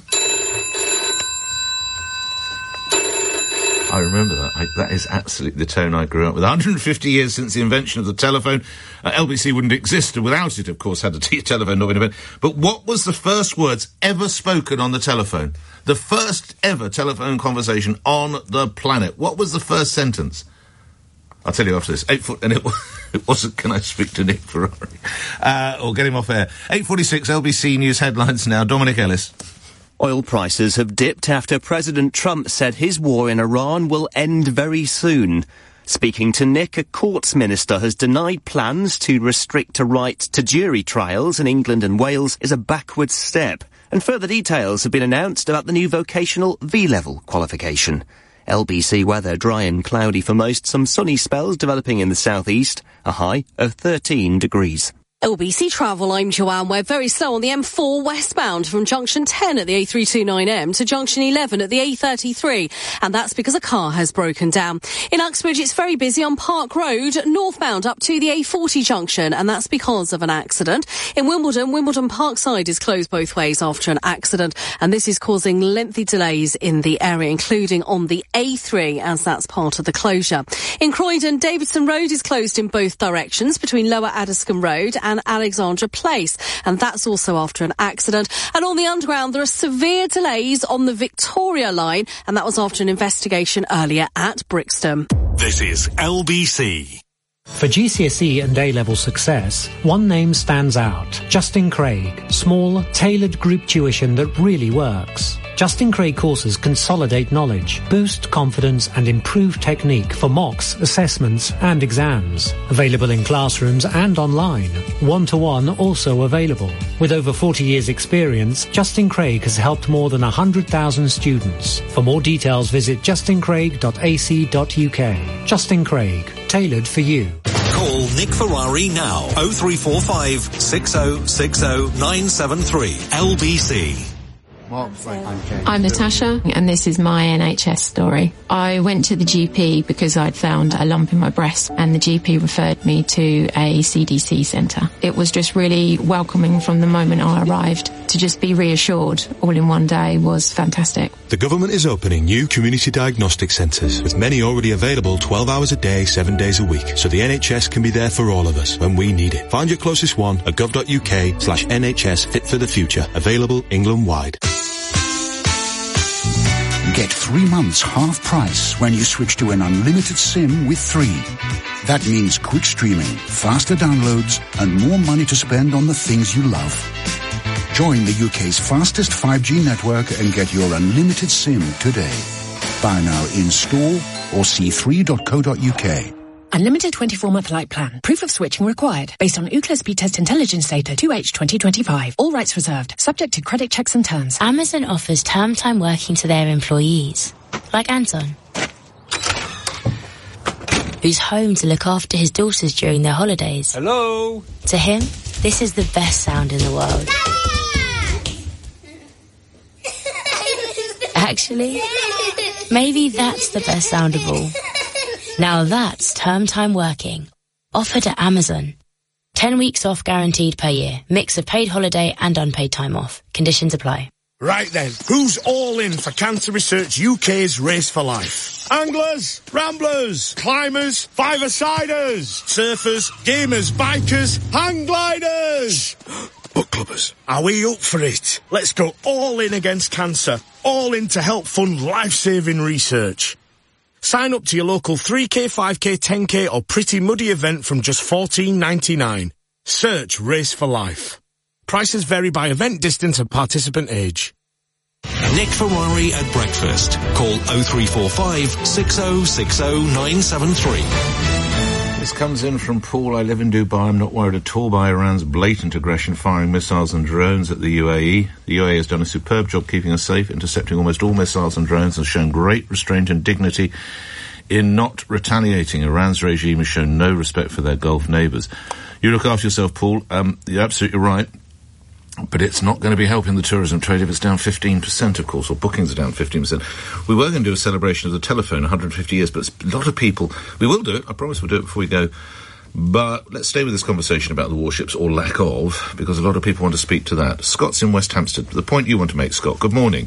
I remember that. I, that is absolutely the tone I grew up with. one hundred fifty years since the invention of the telephone. Uh, L B C wouldn't exist without it, of course, had the t- telephone not been invented. But what was the first words ever spoken on the telephone? The first ever telephone conversation on the planet. What was the first sentence? I'll tell you after this. Eight foot, and it, it wasn't, can I speak to Nick Ferrari? Uh, or get him off air. eight forty-six L B C News headlines now. Dominic Ellis. Oil prices have dipped after President Trump said his war in Iran will end very soon. Speaking to Nick, a courts minister has denied plans to restrict a right to jury trials in England and Wales is a backward step. And further details have been announced about the new vocational V-level qualification. L B C weather dry and cloudy for most, some sunny spells developing in the southeast, a high of thirteen degrees. L B C Travel, I'm Joanne. We're very slow on the M four westbound from junction ten at the A three twenty-nine M to junction eleven at the A thirty-three. And that's because a car has broken down. In Uxbridge, it's very busy on Park Road, northbound up to the A forty junction, and that's because of an accident. In Wimbledon, Wimbledon Parkside is closed both ways after an accident, and this is causing lengthy delays in the area, including on the A three, as that's part of the closure. In Croydon, Davidson Road is closed in both directions between Lower Addiscombe Road and Alexandra Place, and that's also after an accident. And on the Underground, there are severe delays on the Victoria line, and that was after an investigation earlier at Brixton. This is L B C. For G C S E and A-level success, one name stands out. Justin Craig. Small, tailored group tuition that really works. Justin Craig courses consolidate knowledge, boost confidence and improve technique for mocks, assessments and exams. Available in classrooms and online. One-to-one also available. With over forty years experience, Justin Craig has helped more than one hundred thousand students. For more details, visit justin craig dot a c dot u k. Justin Craig. Tailored for you. Call Nick Ferrari now. oh three four five, six oh six oh, nine seven three. L B C. I'm Natasha, and this is my N H S story. I went to the G P because I'd found a lump in my breast, and the G P referred me to a C D C centre. It was just really welcoming from the moment I arrived. To just be reassured all in one day was fantastic. The government is opening new community diagnostic centres, with many already available twelve hours a day, seven days a week, so the N H S can be there for all of us when we need it. Find your closest one at gov.uk slash NHS Fit for the Future. Available England-wide. Get three months half price when you switch to an unlimited SIM with three. That means quick streaming, faster downloads, and more money to spend on the things you love. Join the U K's fastest five G network and get your unlimited SIM today. Buy now in store or c three dot co dot u k. Unlimited twenty-four month light plan. Proof of switching required. Based on Ookla speed test intelligence data two H twenty twenty-five. All rights reserved. Subject to credit checks and terms. Amazon offers term time working to their employees. Like Anton, who's home to look after his daughters during their holidays. Hello? To him, this is the best sound in the world. Actually, maybe that's the best sound of all. Now that's term time working. Offered at Amazon. Ten weeks off guaranteed per year. Mix of paid holiday and unpaid time off. Conditions apply. Right then, who's all in for Cancer Research U K's Race for Life? Anglers, ramblers, climbers, five-a-siders, surfers, gamers, bikers, hang gliders, book clubbers. Are we up for it? Let's go all in against cancer. All in to help fund life-saving research. Sign up to your local three K, five K, ten K or Pretty Muddy event from just fourteen ninety-nine. Search Race for Life. Prices vary by event distance and participant age. Nick Ferrari at breakfast. Call oh three four five, six oh six oh, nine seven three. This comes in from Paul. I live in Dubai. I'm not worried at all by Iran's blatant aggression, firing missiles and drones at the U A E. The U A E has done a superb job keeping us safe, intercepting almost all missiles and drones, and shown great restraint and dignity in not retaliating. Iran's regime has shown no respect for their Gulf neighbours. You look after yourself, Paul. Um, you're absolutely right. But it's not going to be helping the tourism trade if it's down fifteen percent, of course, or bookings are down fifteen percent. We were going to do a celebration of the telephone, one hundred fifty years, but a lot of people... We will do it. I promise we'll do it before we go. But let's stay with this conversation about the warships, or lack of, because a lot of people want to speak to that. Scott's in West Hampstead. The point you want to make, Scott. Good morning.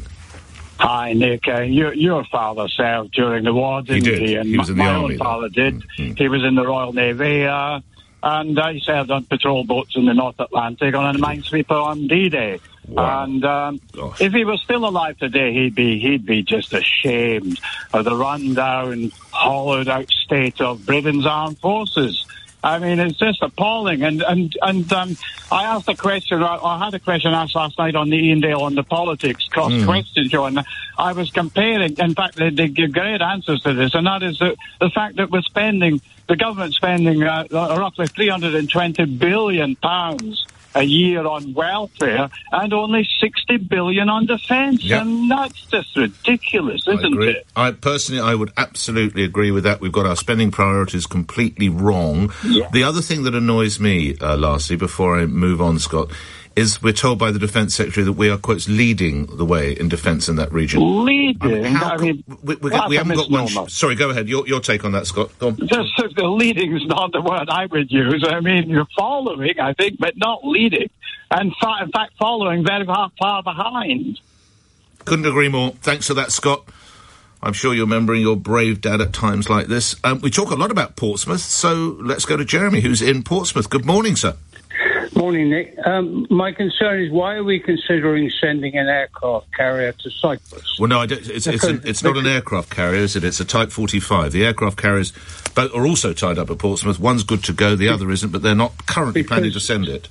Hi, Nick. Uh, your, your father served during the war, didn't he? Did. he? And he was in my, the my army. own father did. Mm-hmm. He was in the Royal Navy, uh, and I served on patrol boats in the North Atlantic on a minesweeper on D-Day. Wow. And um, if he was still alive today, he'd be he'd be just ashamed of the run-down, hollowed-out state of Britain's armed forces. I mean, it's just appalling. And and and um, I asked a question. I, I had a question asked last night on the Ian Dale on the politics cross mm. question show, and I was comparing. In fact, they, they give great answers to this, and that is the the fact that we're spending the government spending uh, roughly three hundred and twenty billion pounds. a year on welfare and only sixty billion on defence, Yep. and that's just ridiculous, I isn't agree. it? I personally, I would absolutely agree with that. We've got our spending priorities completely wrong. Yeah. The other thing that annoys me, uh, lastly, before I move on, Scott, is we're told by the Defence Secretary that we are, quotes, leading the way in defence in that region. Leading? I mean, how I co- mean, we, we, that's we a haven't got one... misnomer. Sh- sorry, go ahead. Your, your take on that, Scott. Go on. Just the leading is not the word I would use. I mean, you're following, I think, but not leading. And fa- in fact, following very far, far behind. Couldn't agree more. Thanks for that, Scott. I'm sure you're remembering your brave dad at times like this. Um, we talk a lot about Portsmouth, so let's go to Jeremy, who's in Portsmouth. Good morning, sir. Morning, Nick. Um, my concern is, why are we considering sending an aircraft carrier to Cyprus? Well, no, I don't, it's, it's, an, it's not an aircraft carrier, is it? It's a Type forty-five. The aircraft carriers both are also tied up at Portsmouth. One's good to go, the other isn't, but they're not currently Because- planning to send it.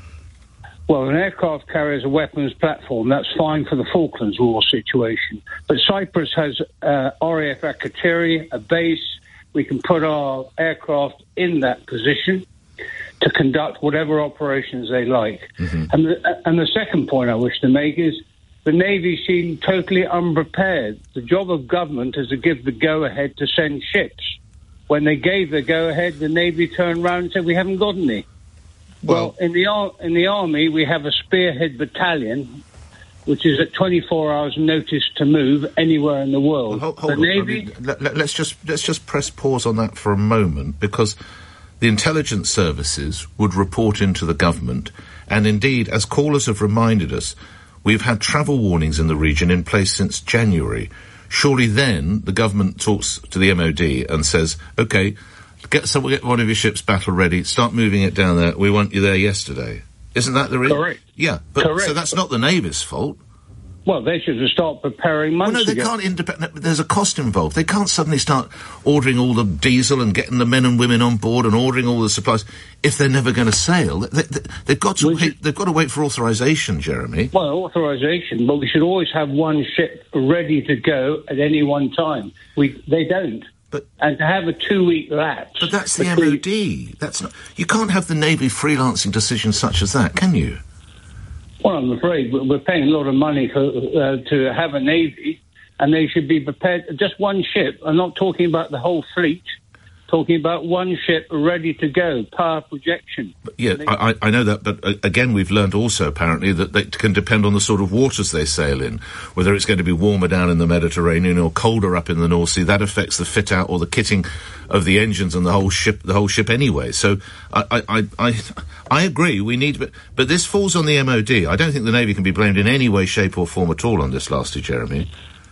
Well, an aircraft carrier is a weapons platform. That's fine for the Falklands War situation. But Cyprus has uh, R A F Akrotiri, a base. We can put our aircraft in that position to conduct whatever operations they like. Mm-hmm. And, the, and the second point I wish to make is the Navy seemed totally unprepared. The job of government is to give the go-ahead to send ships. When they gave the go-ahead, the Navy turned around and said, we haven't got any. Well, in the ar- in the Army, we have a Spearhead Battalion, which is at twenty-four hours notice to move anywhere in the world. Well, hold, hold the on. Navy... I mean, let, let, let's just let's just press pause on that for a moment, because the intelligence services would report into the government, and indeed, as callers have reminded us, we've had travel warnings in the region in place since January. Surely then the government talks to the M O D and says, OK, get, so we'll get one of your ships battle ready, start moving it down there, we want you there yesterday. Isn't that the reason? Correct. Yeah, but Correct. so that's not the Navy's fault. Well, they should have started preparing months Well, no, they ago. can't independent. There's a cost involved. They can't suddenly start ordering all the diesel and getting the men and women on board and ordering all the supplies if they're never going to sail. They, they, they've got to wait. They've got to wait for authorization, Jeremy. Well, authorization, but we should always have one ship ready to go at any one time. We they don't. But and to have a two-week lapse. But that's the M O D. That's not. You can't have the Navy freelancing decisions such as that, can you? Well, I'm afraid we're paying a lot of money for, uh, to have a Navy, and they should be prepared. Just one ship. I'm not talking about the whole fleet. Talking about one ship ready to go, power projection. Yeah, I, I I know that, but uh, again, we've learned also apparently that they can depend on the sort of waters they sail in, whether it's going to be warmer down in the Mediterranean or colder up in the North Sea. That affects the fit out or the kitting of the engines and the whole ship, the whole ship anyway. So I I I, I, I agree. We need, but but this falls on the M O D. I don't think the Navy can be blamed in any way, shape, or form at all on this. Lastly, Jeremy.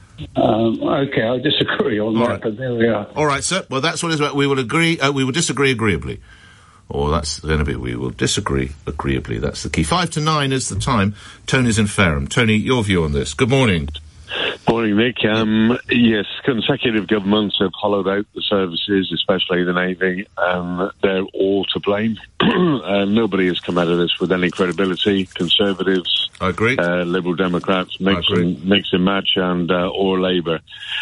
Um, okay, I disagree on All that, right. but there we are. All right, sir. Well, that's what it's about. We will agree. Uh, we will disagree agreeably. Or that's going to be, we will disagree agreeably. That's the key. Five to nine is the time. Tony's in Fareham. Tony, your view on this. Good morning. Morning, Nick. Um, yes, consecutive governments have hollowed out the services, especially the Navy, and they're all to blame. And nobody has come out of this with any credibility. Conservatives, I agree. Uh, Liberal Democrats, mix and, mix and match, and uh, or Labour.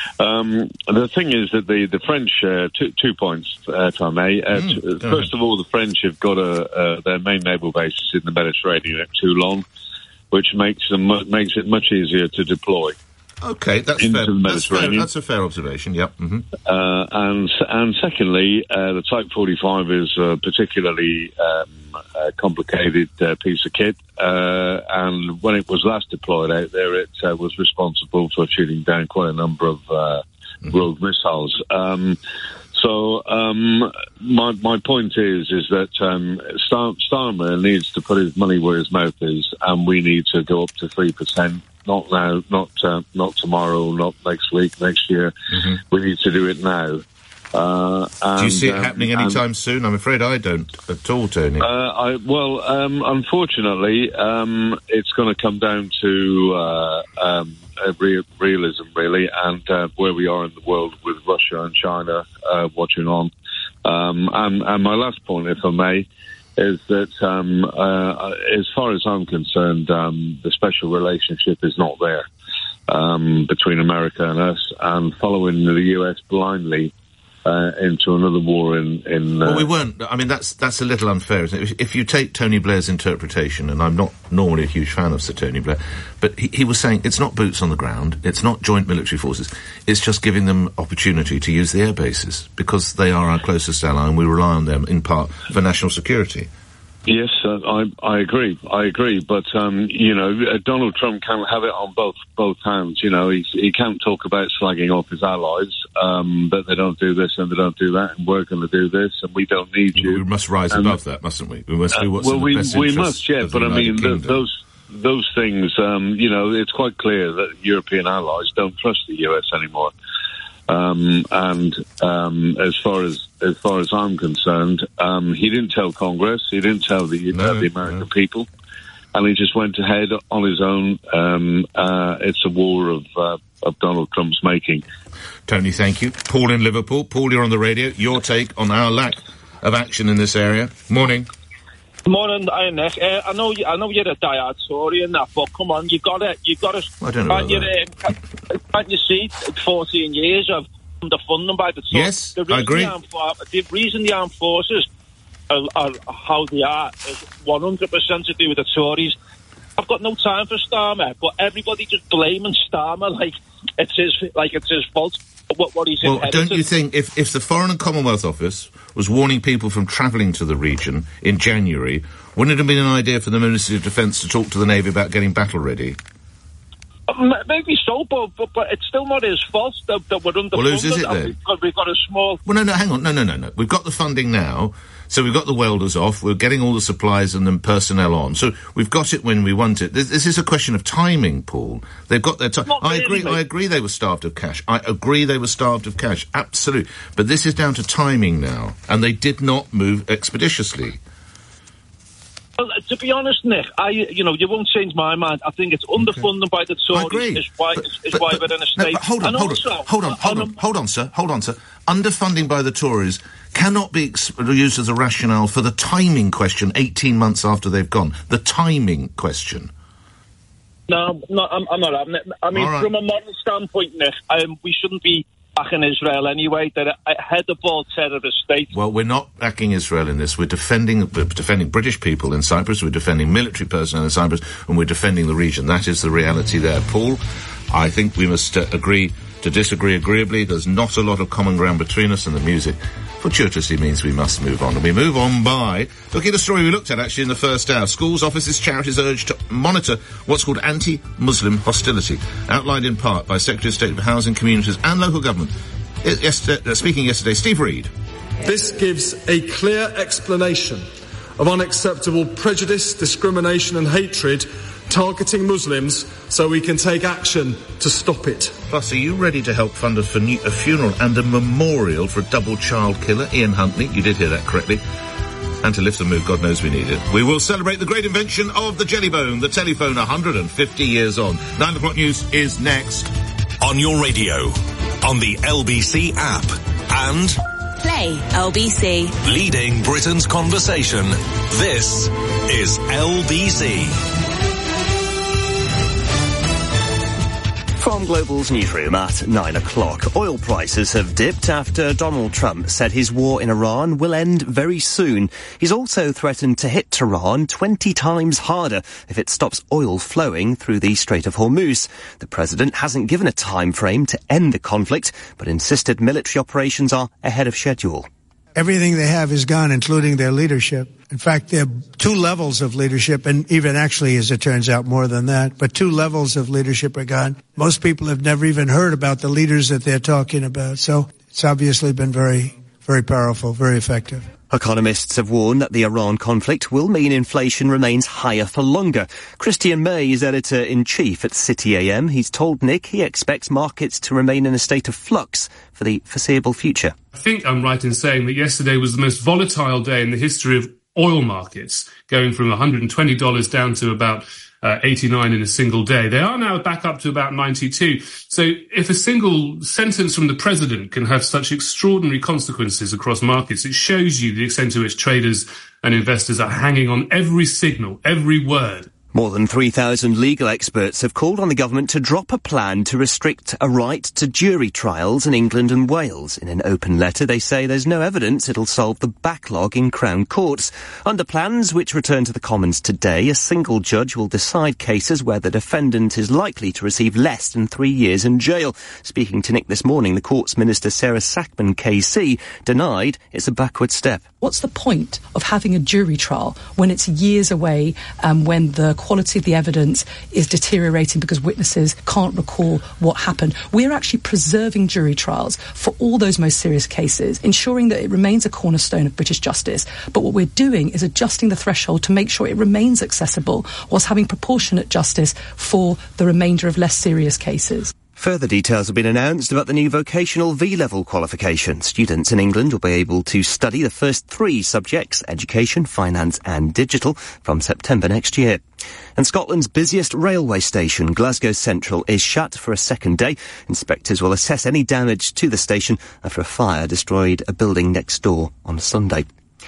Um, the thing is that the the French, uh, two, two points, uh, if I may. Uh, Mm, t- go first of all, the French have got a, uh, their main naval bases in the Mediterranean at Toulon, which makes them mu- makes it much easier to deploy. Okay, that's into fair. the That's fair. Mediterranean. That's a fair observation. Yep. Mm-hmm. Uh, and and secondly, uh, the Type forty-five is a particularly um, a complicated uh, piece of kit. Uh, and when it was last deployed out there, it uh, was responsible for shooting down quite a number of uh, Mm-hmm. rogue missiles. Um, so um, my my point is is that um, Star- Starmer needs to put his money where his mouth is, and we need to go up to three percent. Not now, not uh, not tomorrow, not next week, next year. Mm-hmm. We need to do it now. Uh, and, Do you see it um, happening and- anytime soon? I'm afraid I don't at all, Tony. Uh, I, well, um, unfortunately, um, it's going to come down to uh, um, a re- realism, really, and uh, where we are in the world with Russia and China uh, watching on. Um, and, and my last point, if I may, is that um, uh, as far as I'm concerned, um, the special relationship is not there um, between America and us, and following the U S blindly uh, into another war in in. Uh, well, we weren't. I mean, that's that's a little unfair, isn't it? If you take Tony Blair's interpretation, and I'm not normally a huge fan of Sir Tony Blair, but he, he was saying it's not boots on the ground, it's not joint military forces, it's just giving them opportunity to use the air bases because they are our closest ally, and we rely on them in part for national security. Yes, uh, I I agree. I agree. But um, you know, uh, Donald Trump can't have it on both both hands. You know, he's, he can't talk about slagging off his allies, um, that they don't do this and they don't do that, and we're going to do this, and we don't need you. We must rise and, above that, mustn't we? We must do what's uh, well, in the we best we interests must, yeah. of the But I mean, United th- Kingdom. those those things. Um, you know, it's quite clear that European allies don't trust the U S anymore. Um, and um, as far as as far as I'm concerned, um, he didn't tell Congress, he didn't tell the No, uh, the American no. people, and he just went ahead on his own. Um, uh, it's a war of uh, of Donald Trump's making. Tony, thank you. Paul in Liverpool. Paul, you're on the radio. Your take on our lack of action in this area. Morning. Morning, Ian Nick. Uh, I know, you, I know you're a diehard Tory and that, but come on, you got to, you got to. I don't know Can't you, uh, can't you see fourteen years of underfunding by the Tories? Yes, the I agree. The, armed, the reason the armed forces are, are how they are is one hundred percent to do with the Tories. I've got no time for Starmer, but everybody just blaming Starmer like it's his, like it's his fault. What, what he's Well, inherited. don't you think if, if the Foreign and Commonwealth Office was warning people from travelling to the region in January, wouldn't it have been an idea for the Ministry of Defence to talk to the Navy about getting battle ready? M- Maybe so, but, but but it's still not his fault that, that we're underfunded. Well, whose is it and then? We've got, we've got a small. Well, no, no, hang on. No, no, no, no. We've got the funding now, so we've got the welders off, we're getting all the supplies and then personnel on. So we've got it when we want it. This, this is a question of timing, Paul. They've got their time. Not I really, agree, mate. I agree they were starved of cash. I agree they were starved of cash. Absolutely. But this is down to timing now, and they did not move expeditiously. Well, to be honest, Nick, I you know you won't change my mind. I think it's underfunded by the Tories. I agree. Is why But- is, is but- why but- we're in a no, state. but hold on, and hold also, on, hold on, hold on on, hold on, sir, hold on, sir. Underfunding by the Tories cannot be ex- used as a rationale for the timing question eighteen months after they've gone. The timing question. No, no, I'm, I'm not having it. I mean, All right. from a moral standpoint, Nick, um, we shouldn't be backing Israel anyway. They're a head-of-ball terrorist state. Well, we're not backing Israel in this. We're defending we're defending British people in Cyprus, we're defending military personnel in Cyprus, and we're defending the region. That is the reality there. Paul, I think we must uh, agree to disagree agreeably. There's not a lot of common ground between us, and the music fortuitously means we must move on. And we move on by looking at a story we looked at actually in the first hour. Schools, offices, charities urged to monitor what's called anti-Muslim hostility, outlined in part by Secretary of State for Housing, Communities and Local Government. Uh, yesterday, uh, speaking yesterday, Steve Reed. This gives a clear explanation of unacceptable prejudice, discrimination and hatred targeting Muslims so we can take action to stop it. Plus, are you ready to help fund a, funu- a funeral and a memorial for a double child killer, Ian Huntley? You did hear that correctly. And to lift the mood, God knows we need it. We will celebrate the great invention of the jelly bone, the telephone, one hundred fifty years on. Nine o'clock news is next. On your radio, on the L B C app, and Play L B C. leading Britain's conversation. This is L B C. From Global's newsroom at nine o'clock, oil prices have dipped after Donald Trump said his war in Iran will end very soon. He's also threatened to hit Tehran twenty times harder if it stops oil flowing through the Strait of Hormuz. The president hasn't given a time frame to end the conflict, but insisted military operations are ahead of schedule. Everything they have is gone, including their leadership. In fact, there are two levels of leadership, and even actually, as it turns out, more than that. But two levels of leadership are gone. Most people have never even heard about the leaders that they're talking about. So it's obviously been very, very powerful, very effective. Economists have warned that the Iran conflict will mean inflation remains higher for longer. Christian May is editor-in-chief at City A M. He's told Nick he expects markets to remain in a state of flux for the foreseeable future. I think I'm right in saying that yesterday was the most volatile day in the history of oil markets, going from one hundred twenty dollars down to about uh, eighty-nine in a single day. They are now back up to about ninety-two. So if a single sentence from the president can have such extraordinary consequences across markets, it shows you the extent to which traders and investors are hanging on every signal, every word More than three thousand legal experts have called on the government to drop a plan to restrict a right to jury trials in England and Wales. In an open letter, they say there's no evidence it'll solve the backlog in Crown courts. Under plans which return to the Commons today, a single judge will decide cases where the defendant is likely to receive less than three years in jail. Speaking to Nick this morning, the Courts Minister Sarah Sackman K C denied it's a backward step. What's the point of having a jury trial when it's years away, um, when the quality of the evidence is deteriorating because witnesses can't recall what happened? We're actually preserving jury trials for all those most serious cases, ensuring that it remains a cornerstone of British justice. But what we're doing is adjusting the threshold to make sure it remains accessible whilst having proportionate justice for the remainder of less serious cases. Further details have been announced about the new vocational V-level qualification. Students in England will be able to study the first three subjects, education, finance and digital, from September next year. And Scotland's busiest railway station, Glasgow Central, is shut for a second day. Inspectors will assess any damage to the station after a fire destroyed a building next door on Sunday.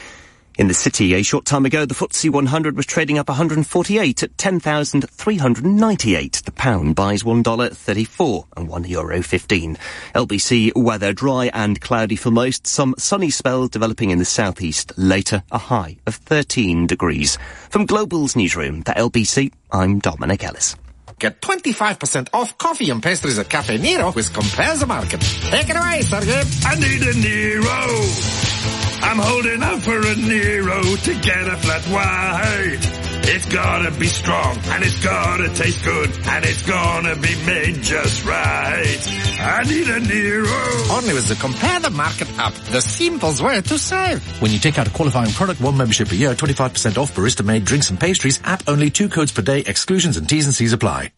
In the city, a short time ago, the F T S E one hundred was trading up one hundred forty-eight at ten thousand three hundred ninety-eight. The pound buys one dollar thirty-four and one euro fifteen. L B C weather dry and cloudy for most. Some sunny spells developing in the southeast. Later, a high of thirteen degrees. From Global's newsroom, the L B C, I'm Dominic Ellis. Get twenty-five percent off coffee and pastries at Cafe Nero with Compare the Market. Take it away, Sergey. I need a Nero. I'm holding out for a Nero to get a flat white. It's gotta be strong, and it's gotta taste good, and it's gonna be made just right. I need a Nero. Only with the Compare the Market app, the simplest way to save. When you take out a qualifying product, one membership a year, twenty-five percent off barista-made drinks and pastries, app only, two codes per day, exclusions and T's and C's apply.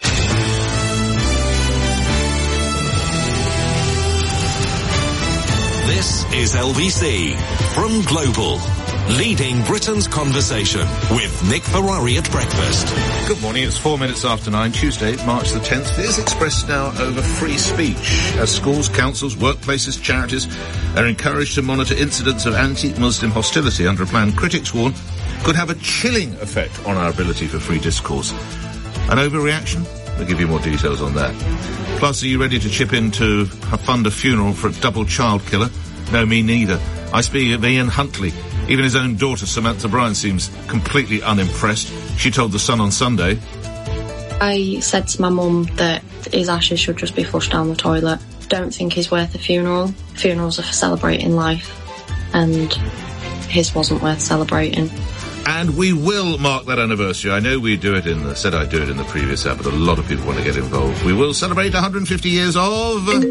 This is L B C from Global, leading Britain's conversation with Nick Ferrari at breakfast. Good morning, it's four minutes after nine, Tuesday, March the tenth. Fears expressed now over free speech as schools, councils, workplaces, charities are encouraged to monitor incidents of anti-Muslim hostility under a plan critics warn could have a chilling effect on our ability for free discourse. An overreaction? We'll give you more details on that. Plus, are you ready to chip in to fund a funeral for a double child killer? No, me neither. I speak of Ian Huntley. Even his own daughter, Samantha Bryan, seems completely unimpressed. She told The Sun on Sunday. I said to my mum that his ashes should just be flushed down the toilet. Don't think he's worth a funeral. Funerals are for celebrating life, and his wasn't worth celebrating. And we will mark that anniversary. I know we do it in the, said I'd do it in the previous hour, but a lot of people want to get involved. We will celebrate one hundred fifty years of... So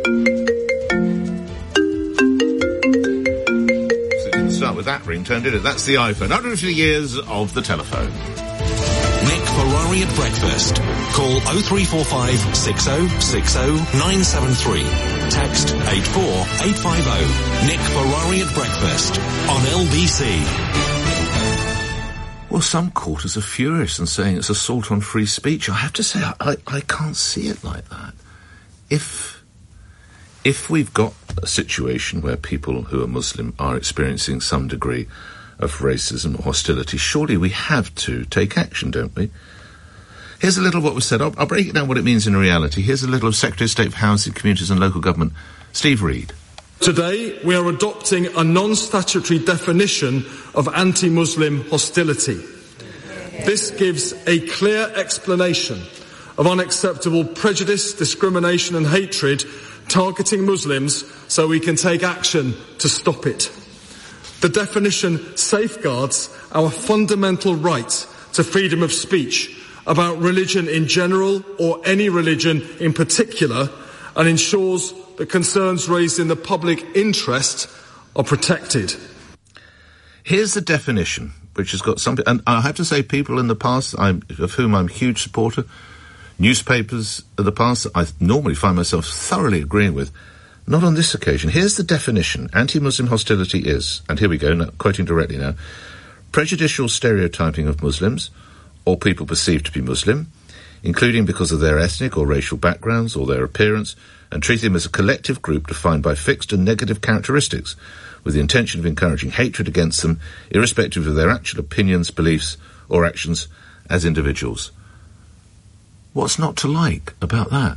it didn't start with that ringtone, did it? That's the iPhone. one hundred fifty years of the telephone. Nick Ferrari at breakfast. Call oh three four five, six oh six oh, nine seven three. Text eight four eight five oh. Nick Ferrari at breakfast on L B C. Well, some quarters are furious and saying it's assault on free speech. I have to say, I, I, I can't see it like that. If, if we've got a situation where people who are Muslim are experiencing some degree of racism or hostility, surely we have to take action, don't we? Here's a little of what was said. I'll, I'll break it down what it means in reality. Here's a little of Secretary of State for Housing, Communities and Local Government, Steve Reed. Today, we are adopting a non-statutory definition of anti-Muslim hostility. This gives a clear explanation of unacceptable prejudice, discrimination and hatred targeting Muslims so we can take action to stop it. The definition safeguards our fundamental right to freedom of speech about religion in general or any religion in particular, and ensures that concerns raised in the public interest are protected. Here's the definition, which has got something, and I have to say people in the past, I'm, of whom I'm a huge supporter, newspapers of the past, I normally find myself thoroughly agreeing with, not on this occasion. Here's the definition. Anti-Muslim hostility is, and here we go, now, quoting directly now, prejudicial stereotyping of Muslims, or people perceived to be Muslim, including because of their ethnic or racial backgrounds or their appearance, and treat them as a collective group defined by fixed and negative characteristics, with the intention of encouraging hatred against them, irrespective of their actual opinions, beliefs, or actions, as individuals. What's not to like about that?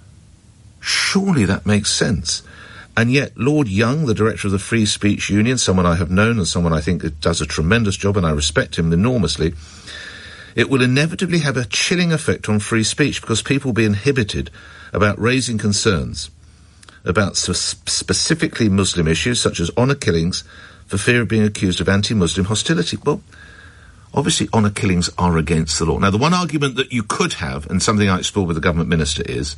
Surely that makes sense. And yet Lord Young, the director of the Free Speech Union, someone I have known and someone I think does a tremendous job, and I respect him enormously, it will inevitably have a chilling effect on free speech because people will be inhibited about raising concerns about sp- specifically Muslim issues such as honour killings for fear of being accused of anti-Muslim hostility. Well, obviously honour killings are against the law. Now, the one argument that you could have, and something I explored with the government minister, is,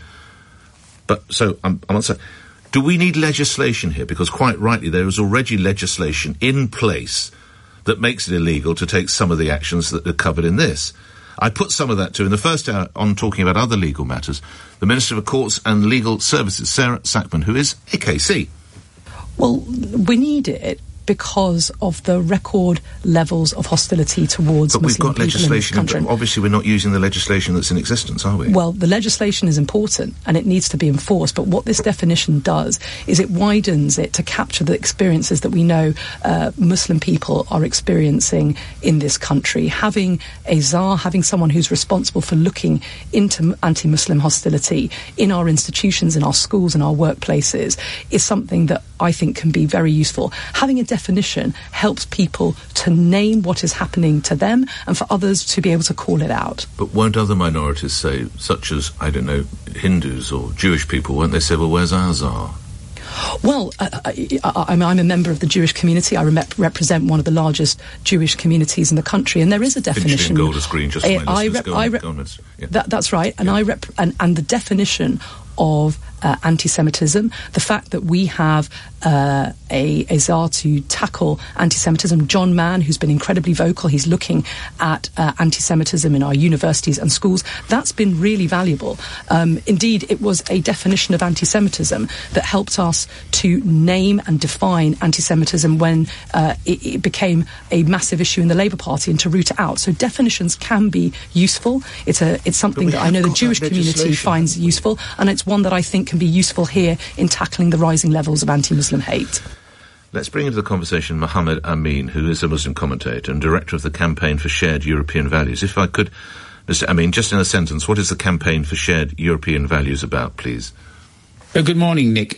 but, so, I'm, I'm not saying, do we need legislation here? Because quite rightly, there is already legislation in place that makes it illegal to take some of the actions that are covered in this. I put some of that to, in the first hour, on talking about other legal matters, the Minister for Courts and Legal Services, Sarah Sackman, who is a K C. Well, we need it because of the record levels of hostility towards but Muslim we've got legislation, in this country. Obviously we're not using the legislation that's in existence, are we? Well, the legislation is important and it needs to be enforced, but what this definition does is it widens it to capture the experiences that we know uh, Muslim people are experiencing in this country. Having a czar, having someone who's responsible for looking into anti-Muslim hostility in our institutions, in our schools, in our workplaces, is something that I think can be very useful. Having a definition helps people to name what is happening to them and for others to be able to call it out. But won't other minorities say, such as, I don't know, Hindus or Jewish people, won't they say, well, where's our czar? Well, uh, I, I, I'm a member of the Jewish community. I rep- represent one of the largest Jewish communities in the country, and there is a definition. Finchley and Golders Green, just for my I, listeners. I rep- Go on, I rep- go on, yeah. that, that's right, and yeah. I rep- and, and the definition of uh, anti-Semitism, the fact that we have uh, a, a czar to tackle anti-Semitism, John Mann, who's been incredibly vocal, he's looking at uh, anti-Semitism in our universities and schools, that's been really valuable. Um, indeed, it was a definition of anti-Semitism that helped us to name and define anti-Semitism when uh, it, it became a massive issue in the Labour Party and to root it out. So definitions can be useful. It's a it's something that I know the Jewish community finds useful, and it's one that I think can be useful here in tackling the rising levels of anti-Muslim hate. Let's bring into the conversation Mohammed Amin, who is a Muslim commentator and director of the Campaign for Shared European Values. If I could, Mister Amin, just in a sentence, what is the Campaign for Shared European Values about, please? Uh, good morning, Nick.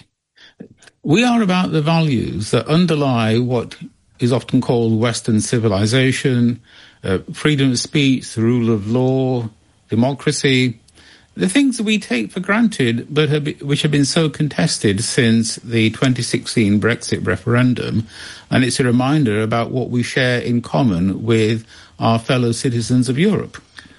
We are about the values that underlie what is often called Western civilization, uh, freedom of speech, the rule of law, democracy, the things that we take for granted, but have been, which have been so contested since the twenty sixteen Brexit referendum. And it's a reminder about what we share in common with our fellow citizens of Europe.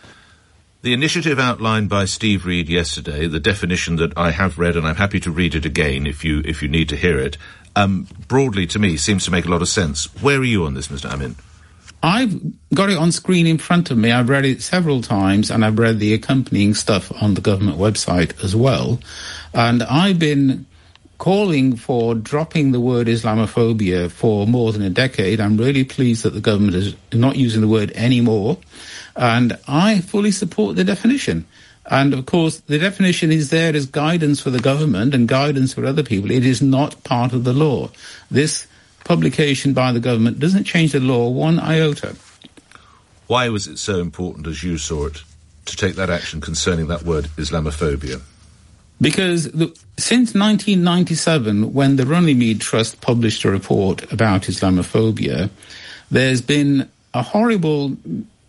The initiative outlined by Steve Reed yesterday, the definition that I have read, and I'm happy to read it again if you if you need to hear it, um, broadly to me seems to make a lot of sense. Where are you on this, Mister Amin? I've got it on screen in front of me. I've read it several times, and I've read the accompanying stuff on the government website as well. And I've been calling for dropping the word Islamophobia for more than a decade. I'm really pleased that the government is not using the word anymore. And I fully support the definition. And, of course, the definition is there as guidance for the government and guidance for other people. It is not part of the law. This publication by the government doesn't change the law one iota. Why was it so important, as you saw it, to take that action concerning that word Islamophobia? Because the, since nineteen ninety-seven, when the Runnymede Trust published a report about Islamophobia, there's been a horrible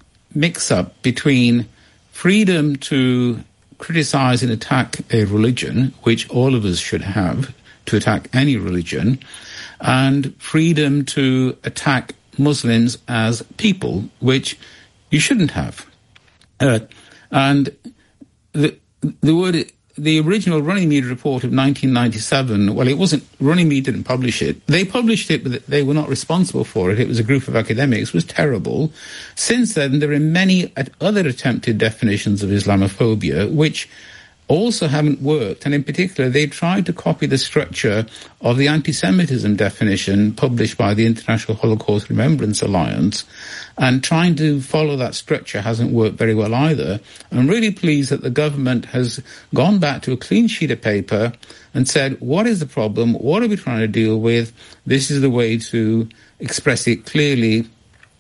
mix-up between freedom to criticize and attack a religion, which all of us should have, to attack any religion, and freedom to attack Muslims as people, which you shouldn't have. Uh, and the the word, the original Runnymede report of nineteen ninety-seven, well, it wasn't, Runnymede didn't publish it. They published it, but they were not responsible for it. It was a group of academics. It was terrible. Since then, there are many other attempted definitions of Islamophobia, which also haven't worked, and in particular they tried to copy the structure of the anti-Semitism definition published by the International Holocaust Remembrance Alliance, and trying to follow that structure hasn't worked very well either. I'm really pleased that the government has gone back to a clean sheet of paper and said, what is the problem? What are we trying to deal with? This is the way to express it clearly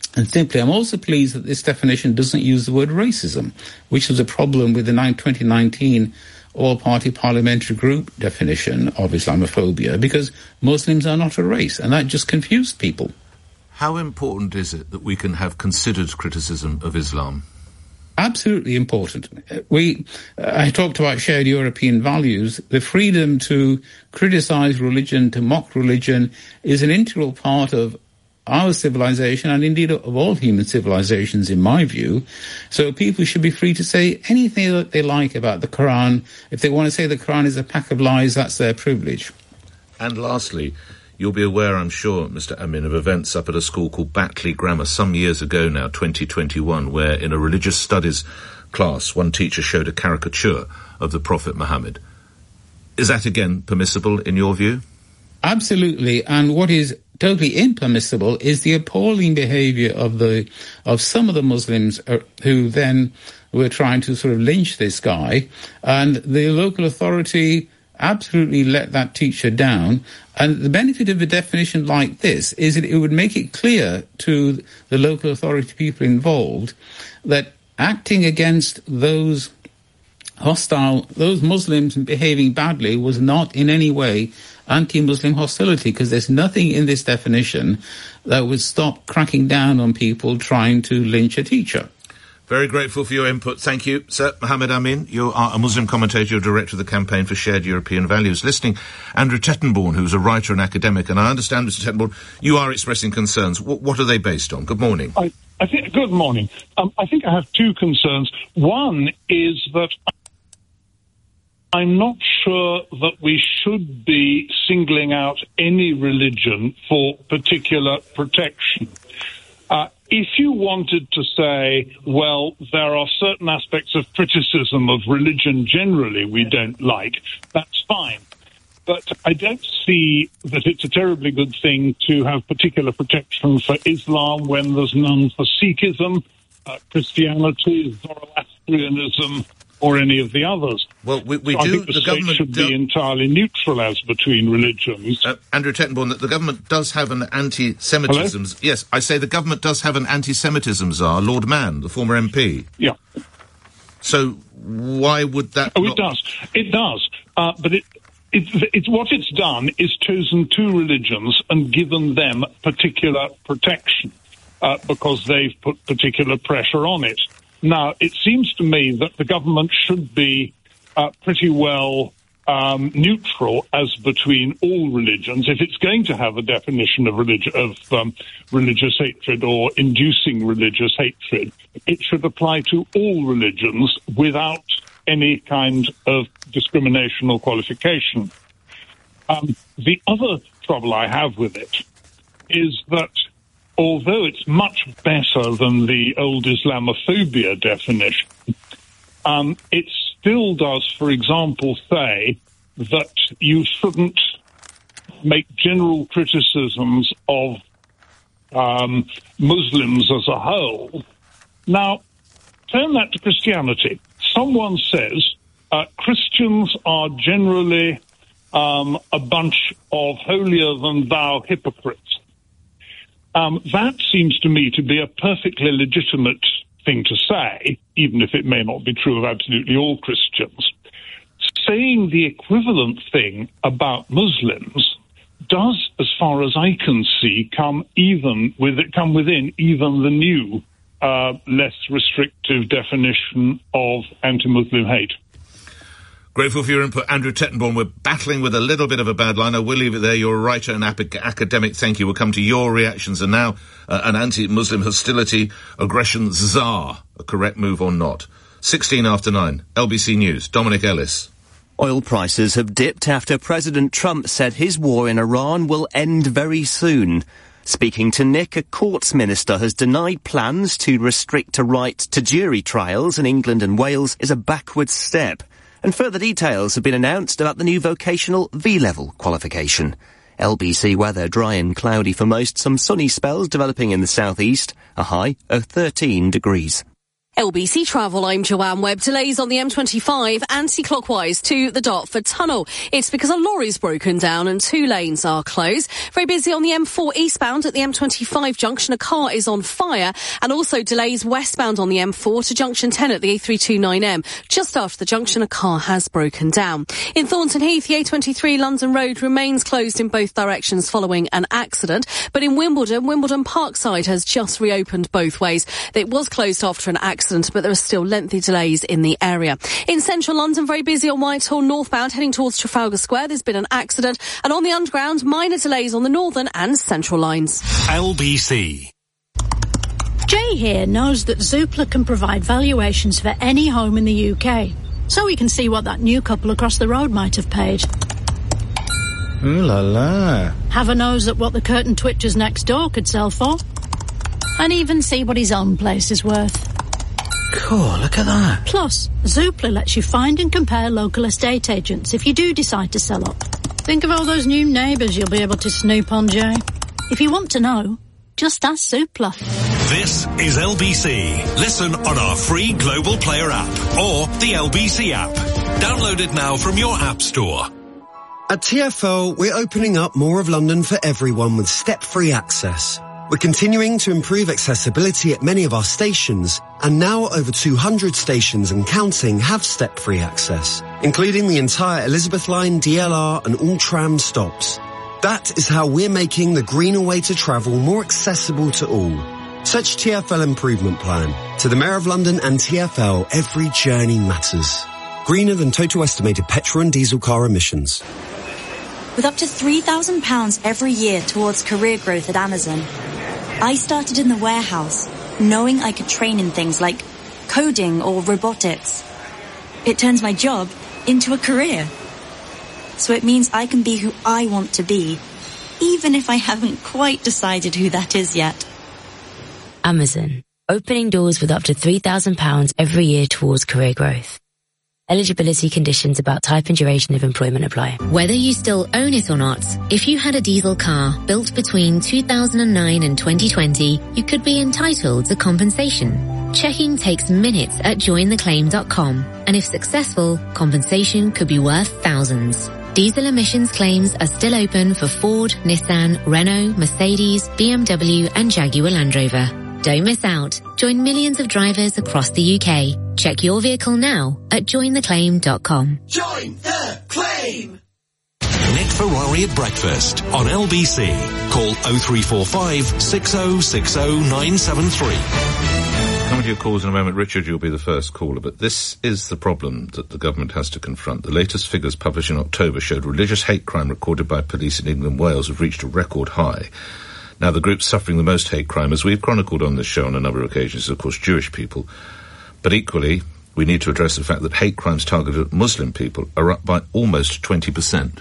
And simply, I'm also pleased that this definition doesn't use the word racism, which was a problem with the twenty nineteen all-party parliamentary group definition of Islamophobia, because Muslims are not a race, and that just confused people. How important is it that we can have considered criticism of Islam? Absolutely important. We, uh, I talked about shared European values. The freedom to criticize religion, to mock religion, is an integral part of our civilization, and indeed of all human civilizations, in my view. So people should be free to say anything that they like about the Quran. If they want to say the Quran is a pack of lies, that's their privilege. And lastly, you'll be aware, I'm sure, Mister Amin, of events up at a school called Batley Grammar some years ago now, twenty twenty-one, where in a religious studies class, one teacher showed a caricature of the Prophet Muhammad. Is that again permissible in your view? Absolutely. And what is totally impermissible is the appalling behaviour of the of some of the Muslims uh, who then were trying to sort of lynch this guy, and the local authority absolutely let that teacher down. And the benefit of a definition like this is that it would make it clear to the local authority people involved that acting against those hostile, those Muslims behaving badly was not in any way anti-Muslim hostility, because there's nothing in this definition that would stop cracking down on people trying to lynch a teacher. Very grateful for your input. Thank you, Sir Mohammed Amin. You are a Muslim commentator, you're director of the Campaign for Shared European Values. Listening, Andrew Tettenborn, who's a writer and academic, and I understand, Mister Tettenborn, you are expressing concerns. W- what are they based on? Good morning. I, I think, good morning. Um, I think I have two concerns. One is that I'm not sure that we should be singling out any religion for particular protection. Uh, if you wanted to say, well, there are certain aspects of criticism of religion generally we don't like, that's fine. But I don't see that it's a terribly good thing to have particular protection for Islam when there's none for Sikhism, uh, Christianity, Zoroastrianism, or any of the others. Well, we, we so do. I think the, the state government should do, be entirely neutral as between religions. Uh, Andrew Tettenborn, that the government does have an anti-Semitism. Hello? Yes, I say the government does have an anti-Semitism czar, Lord Mann, the former M P. Yeah. So why would that? Oh, not... it does. It does. Uh, but it. It's, it's what it's done is chosen two religions and given them particular protection uh, because they've put particular pressure on it. Now, it seems to me that the government should be uh, pretty well um, neutral as between all religions. If it's going to have a definition of, religi- of um, religious hatred or inducing religious hatred, it should apply to all religions without any kind of discrimination or qualification. Um, the other trouble I have with it is that although it's much better than the old Islamophobia definition, um, it still does, for example, say that you shouldn't make general criticisms of um, Muslims as a whole. Now, turn that to Christianity. Someone says uh, Christians are generally um, a bunch of holier-than-thou hypocrites. Um, that seems to me to be a perfectly legitimate thing to say, even if it may not be true of absolutely all Christians. Saying the equivalent thing about Muslims does, as far as I can see, come even with it, come within even the new Uh, less restrictive definition of anti-Muslim hate. Grateful for your input, Andrew Tettenborn. We're battling with a little bit of a bad line. I will leave it there. You're a writer and ap- academic. Thank you. We'll come to your reactions. And now, uh, an anti-Muslim hostility aggression czar. A correct move or not? sixteen after nine. L B C News. Dominic Ellis. Oil prices have dipped after President Trump said his war in Iran will end very soon. Speaking to Nick, a courts minister has denied plans to restrict a right to jury trials in England and Wales is a backward step. And further details have been announced about the new vocational V-level qualification. L B C weather, dry and cloudy for most, some sunny spells developing in the southeast, a high of thirteen degrees. L B C Travel, I'm Joanne Webb. Delays on the M twenty-five anti-clockwise to the Dartford Tunnel. It's because a lorry's broken down and two lanes are closed. Very busy on the M four eastbound at the M twenty-five junction. A car is on fire, and also delays westbound on the M four to junction ten at the A three twenty-nine M. Just after the junction, a car has broken down. In Thornton Heath, the A twenty-three London Road remains closed in both directions following an accident. But in Wimbledon, Wimbledon Parkside has just reopened both ways. It was closed after an accident, but there are still lengthy delays in the area. In central London, very busy on Whitehall northbound, heading towards Trafalgar Square. There's been an accident. And on the underground, minor delays on the northern and central lines. L B C. Jay here knows that Zoopla can provide valuations for any home in the U K. So we can see what that new couple across the road might have paid. Ooh la la. Have a nose at what the curtain twitchers next door could sell for. And even see what his own place is worth. Cool, look at that. Plus, Zoopla lets you find and compare local estate agents if you do decide to sell up. Think of all those new neighbours you'll be able to snoop on, Jay. If you want to know, just ask Zoopla. This is L B C. Listen on our free Global Player app or the L B C app. Download it now from your app store. At T F L, we're opening up more of London for everyone with step-free access. We're continuing to improve accessibility at many of our stations, and now over two hundred stations and counting have step-free access, including the entire Elizabeth Line, D L R and all tram stops. That is how we're making the greener way to travel more accessible to all. Search T F L Improvement Plan. To the Mayor of London and T F L, every journey matters. Greener than total estimated petrol and diesel car emissions. With up to three thousand pounds every year towards career growth at Amazon, I started in the warehouse, knowing I could train in things like coding or robotics. It turns my job into a career. So it means I can be who I want to be, even if I haven't quite decided who that is yet. Amazon. Opening doors with up to three thousand pounds every year towards career growth. Eligibility conditions about type and duration of employment apply. Whether you still own it or not, if you had a diesel car built between two thousand nine and twenty twenty, you could be entitled to compensation. Checking takes minutes at join the claim dot com, and if successful, compensation could be worth thousands. Diesel emissions claims are still open for Ford, Nissan, Renault, Mercedes, B M W and Jaguar Land Rover. Don't miss out. Join millions of drivers across the U K. Check your vehicle now at join the claim dot com. Join the claim! Nick Ferrari at breakfast on L B C. Call oh three four five, six oh six oh nine seven three. Coming to your calls in a moment. Richard, you'll be the first caller, but this is the problem that the government has to confront. The latest figures published in October showed religious hate crime recorded by police in England and Wales have reached a record high. Now, the group suffering the most hate crime, as we've chronicled on this show on a number of occasions, is, of course, Jewish people. But equally, we need to address the fact that hate crimes targeted at Muslim people are up by almost twenty percent.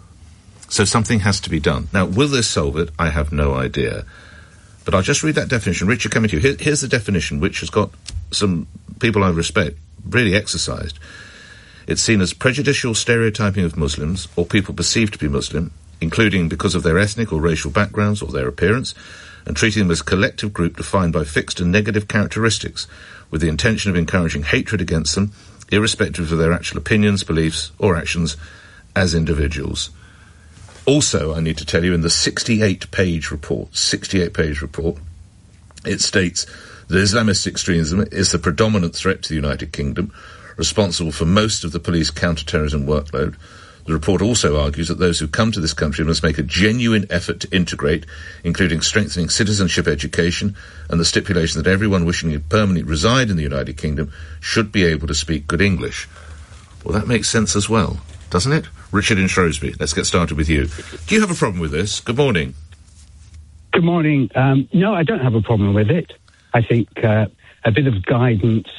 So something has to be done. Now, will this solve it? I have no idea. But I'll just read that definition. Richard, coming to you. Here, here's the definition, which has got some people I respect really exercised. It's seen as prejudicial stereotyping of Muslims, or people perceived to be Muslim, including because of their ethnic or racial backgrounds or their appearance, and treating them as a collective group defined by fixed and negative characteristics, with the intention of encouraging hatred against them, irrespective of their actual opinions, beliefs, or actions as individuals. Also, I need to tell you, in the sixty-eight page report, sixty-eight page report, it states that Islamist extremism is the predominant threat to the United Kingdom, responsible for most of the police counter-terrorism workload. The report also argues that those who come to this country must make a genuine effort to integrate, including strengthening citizenship education and the stipulation that everyone wishing to permanently reside in the United Kingdom should be able to speak good English. Well, that makes sense as well, doesn't it? Richard in Shrewsbury, let's get started with you. Do you have a problem with this? Good morning. Good morning. Um, no, I don't have a problem with it. I think uh, a bit of guidance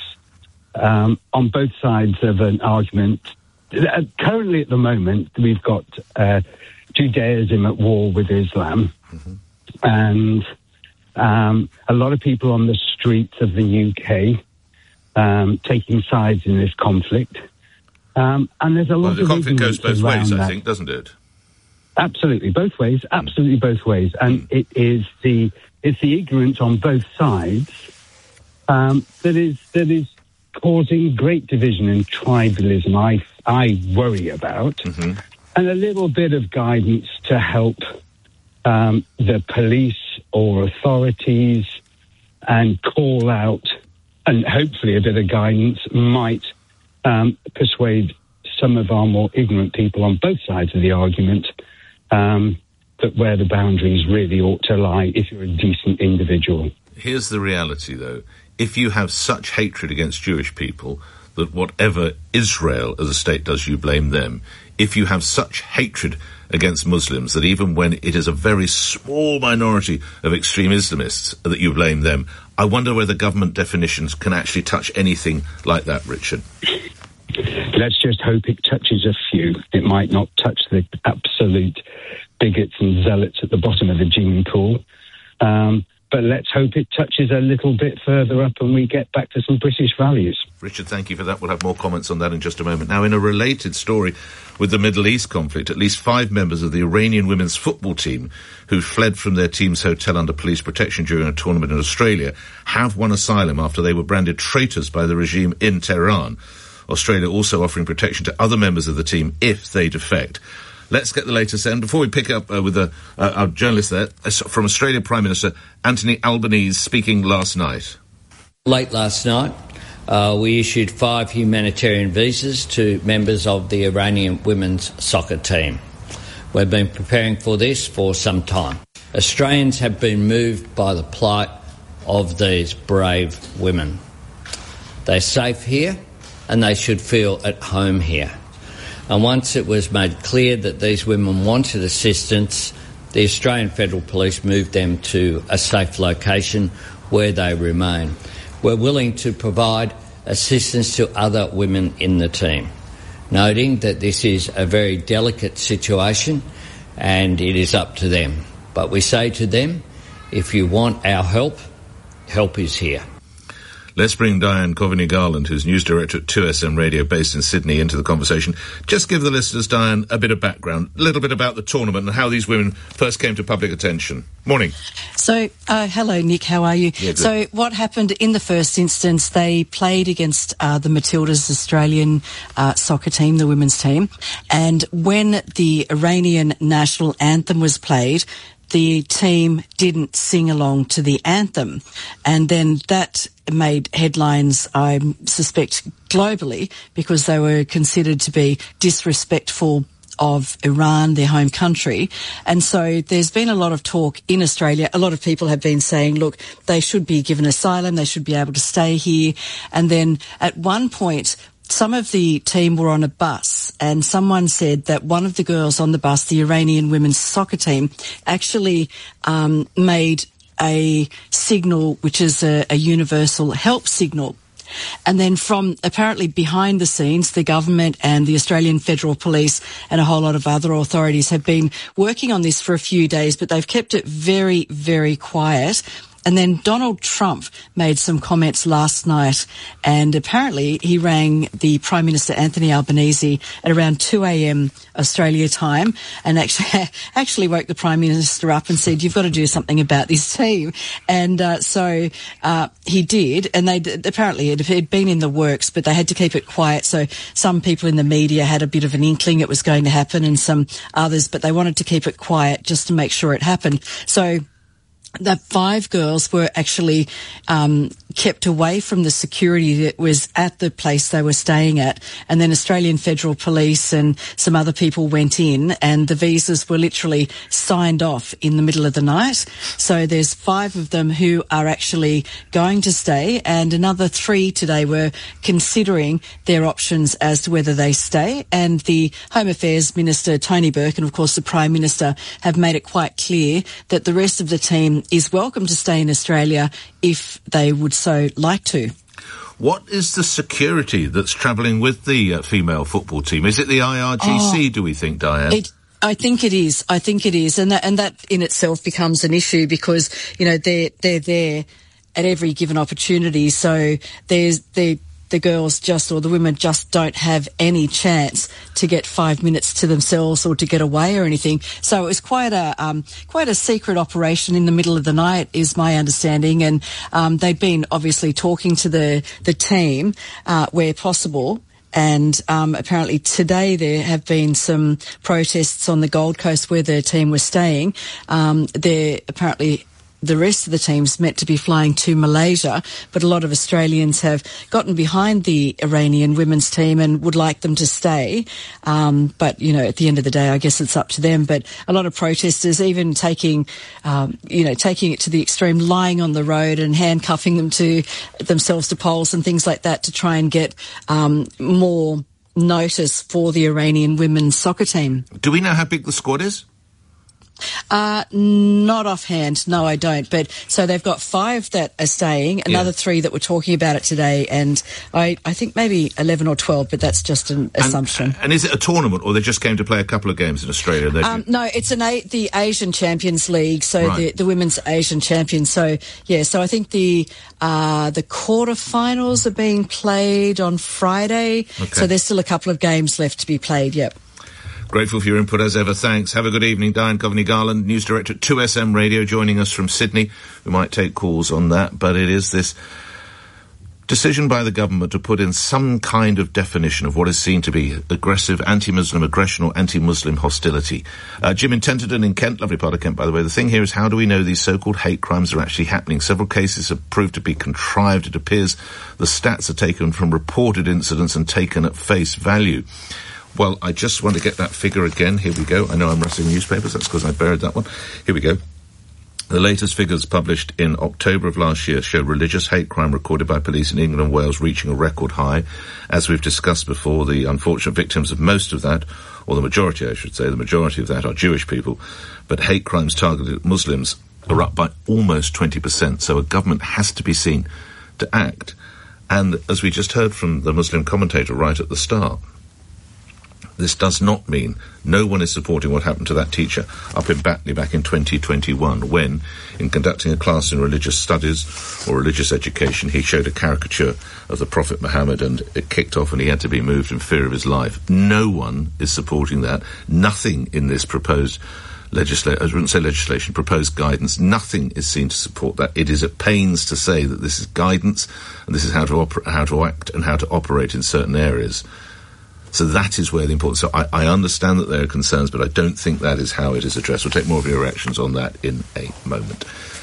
um, on both sides of an argument. Uh, currently, at the moment, we've got uh, Judaism at war with Islam, mm-hmm. and um, a lot of people on the streets of the U K um, taking sides in this conflict. Um, and there's a lot well, of the conflict goes both ways, that. I think, doesn't it? Absolutely, both ways. Absolutely, both ways. And mm. it is the it's the ignorance on both sides um, that is that is causing great division and tribalism. I I worry about, mm-hmm. and a little bit of guidance to help um, the police or authorities and call out, and hopefully a bit of guidance might um, persuade some of our more ignorant people on both sides of the argument um, that where the boundaries really ought to lie if you're a decent individual. Here's the reality, though. If you have such hatred against Jewish people that whatever Israel as a state does, you blame them. If you have such hatred against Muslims that even when it is a very small minority of extreme Islamists that you blame them, I wonder whether government definitions can actually touch anything like that, Richard. Let's just hope it touches a few. It might not touch the absolute bigots and zealots at the bottom of the gene pool. Um, but let's hope it touches a little bit further up and we get back to some British values. Richard, thank you for that. We'll have more comments on that in just a moment. Now, in a related story with the Middle East conflict, at least five members of the Iranian women's football team who fled from their team's hotel under police protection during a tournament in Australia have won asylum after they were branded traitors by the regime in Tehran. Australia also offering protection to other members of the team if they defect. Let's get the latest then. Before we pick up uh, with the, uh, our journalist there, uh, from Australia Prime Minister Anthony Albanese speaking last night. Late last night, uh, we issued five humanitarian visas to members of the Iranian women's soccer team. We've been preparing for this for some time. Australians have been moved by the plight of these brave women. They're safe here and they should feel at home here. And once it was made clear that these women wanted assistance, the Australian Federal Police moved them to a safe location where they remain. We're willing to provide assistance to other women in the team, noting that this is a very delicate situation and it is up to them. But we say to them, if you want our help, help is here. Let's bring Diane Coveney-Garland, who's news director at two S M Radio based in Sydney, into the conversation. Just give the listeners, Diane, a bit of background, a little bit about the tournament and how these women first came to public attention. Morning. So, uh, hello, Nick, how are you? Yeah, so, what happened in the first instance, they played against uh, the Matildas Australian uh, soccer team, the women's team, and when the Iranian national anthem was played, the team didn't sing along to the anthem. And then that made headlines, I suspect, globally, because they were considered to be disrespectful of Iran, their home country. And so there's been a lot of talk in Australia. A lot of people have been saying, look, they should be given asylum, they should be able to stay here. And then at one point, some of the team were on a bus and someone said that one of the girls on the bus, the Iranian women's soccer team, actually um, made a signal which is a, a universal help signal. And then from apparently behind the scenes, the government and the Australian Federal Police and a whole lot of other authorities have been working on this for a few days, but they've kept it very, very quiet. And then Donald Trump made some comments last night, and apparently he rang the Prime Minister Anthony Albanese at around two a.m. Australia time and actually actually woke the Prime Minister up and said, you've got to do something about this team. And uh, so uh, he did, and they apparently it had been in the works, but they had to keep it quiet. So some people in the media had a bit of an inkling it was going to happen and some others, but they wanted to keep it quiet just to make sure it happened. So the five girls were actually um, kept away from the security that was at the place they were staying at, and then Australian Federal Police and some other people went in, and the visas were literally signed off in the middle of the night. So there's five of them who are actually going to stay, and another three today were considering their options as to whether they stay. And the Home Affairs Minister, Tony Burke, and of course the Prime Minister have made it quite clear that the rest of the team is welcome to stay in Australia if they would so like to. What is the security that's travelling with the uh, female football team? Is it the I R G C, oh, do we think, Diane? It- I think it is. I think it is. And that, and that in itself becomes an issue because, you know, they're, they're there at every given opportunity. So there's, they're the girls just, or the women just don't have any chance to get five minutes to themselves or to get away or anything. So it was quite a um, quite a secret operation in the middle of the night, is my understanding. And um, they'd been obviously talking to the the team uh, where possible. And um, apparently today there have been some protests on the Gold Coast where the team was staying. Um, they're apparently the rest of the team's meant to be flying to Malaysia, but a lot of Australians have gotten behind the Iranian women's team and would like them to stay. Um, but, you know, at the end of the day, I guess it's up to them. But a lot of protesters even taking, um, you know, taking it to the extreme, lying on the road and handcuffing them to themselves to poles and things like that to try and get um, more notice for the Iranian women's soccer team. Do we know how big the squad is? Uh, not offhand, no, I don't. But so they've got five that are staying, another yeah. three that were talking about it today, and I, I think maybe eleven or twelve, but that's just an and, assumption. And is it a tournament, or they just came to play a couple of games in Australia? Um, no, it's an a- the Asian Champions League, so right. the, the women's Asian champions. So yeah, so I think the uh, the quarterfinals are being played on Friday. Okay. So there's still a couple of games left to be played. Yep. Grateful for your input as ever. Thanks. Have a good evening. Diane Coveney-Garland, News Director at two S M Radio, joining us from Sydney. We might take calls on that, but it is this decision by the government to put in some kind of definition of what is seen to be aggressive anti-Muslim aggression or anti-Muslim hostility. Uh, Jim in Tenterden in Kent, lovely part of Kent, by the way. The thing here is, how do we know these so-called hate crimes are actually happening? Several cases have proved to be contrived. It appears the stats are taken from reported incidents and taken at face value. Well, I just want to get that figure again. Here we go. I know I'm rustling newspapers. That's because I buried that one. Here we go. The latest figures published in October of last year show religious hate crime recorded by police in England and Wales reaching a record high. As we've discussed before, the unfortunate victims of most of that, or the majority, I should say, the majority of that are Jewish people. But hate crimes targeted at Muslims are up by almost twenty percent. So a government has to be seen to act. And as we just heard from the Muslim commentator right at the start, this does not mean no one is supporting what happened to that teacher up in Batley back in twenty twenty-one when, in conducting a class in religious studies or religious education, he showed a caricature of the Prophet Muhammad and it kicked off and he had to be moved in fear of his life. No one is supporting that. Nothing in this proposed legislation, I wouldn't say legislation, proposed guidance, nothing is seen to support that. It is at pains to say that this is guidance and this is how to oper- how to act and how to operate in certain areas. So that is where the importance... So I, I understand that there are concerns, but I don't think that is how it is addressed. We'll take more of your reactions on that in a moment.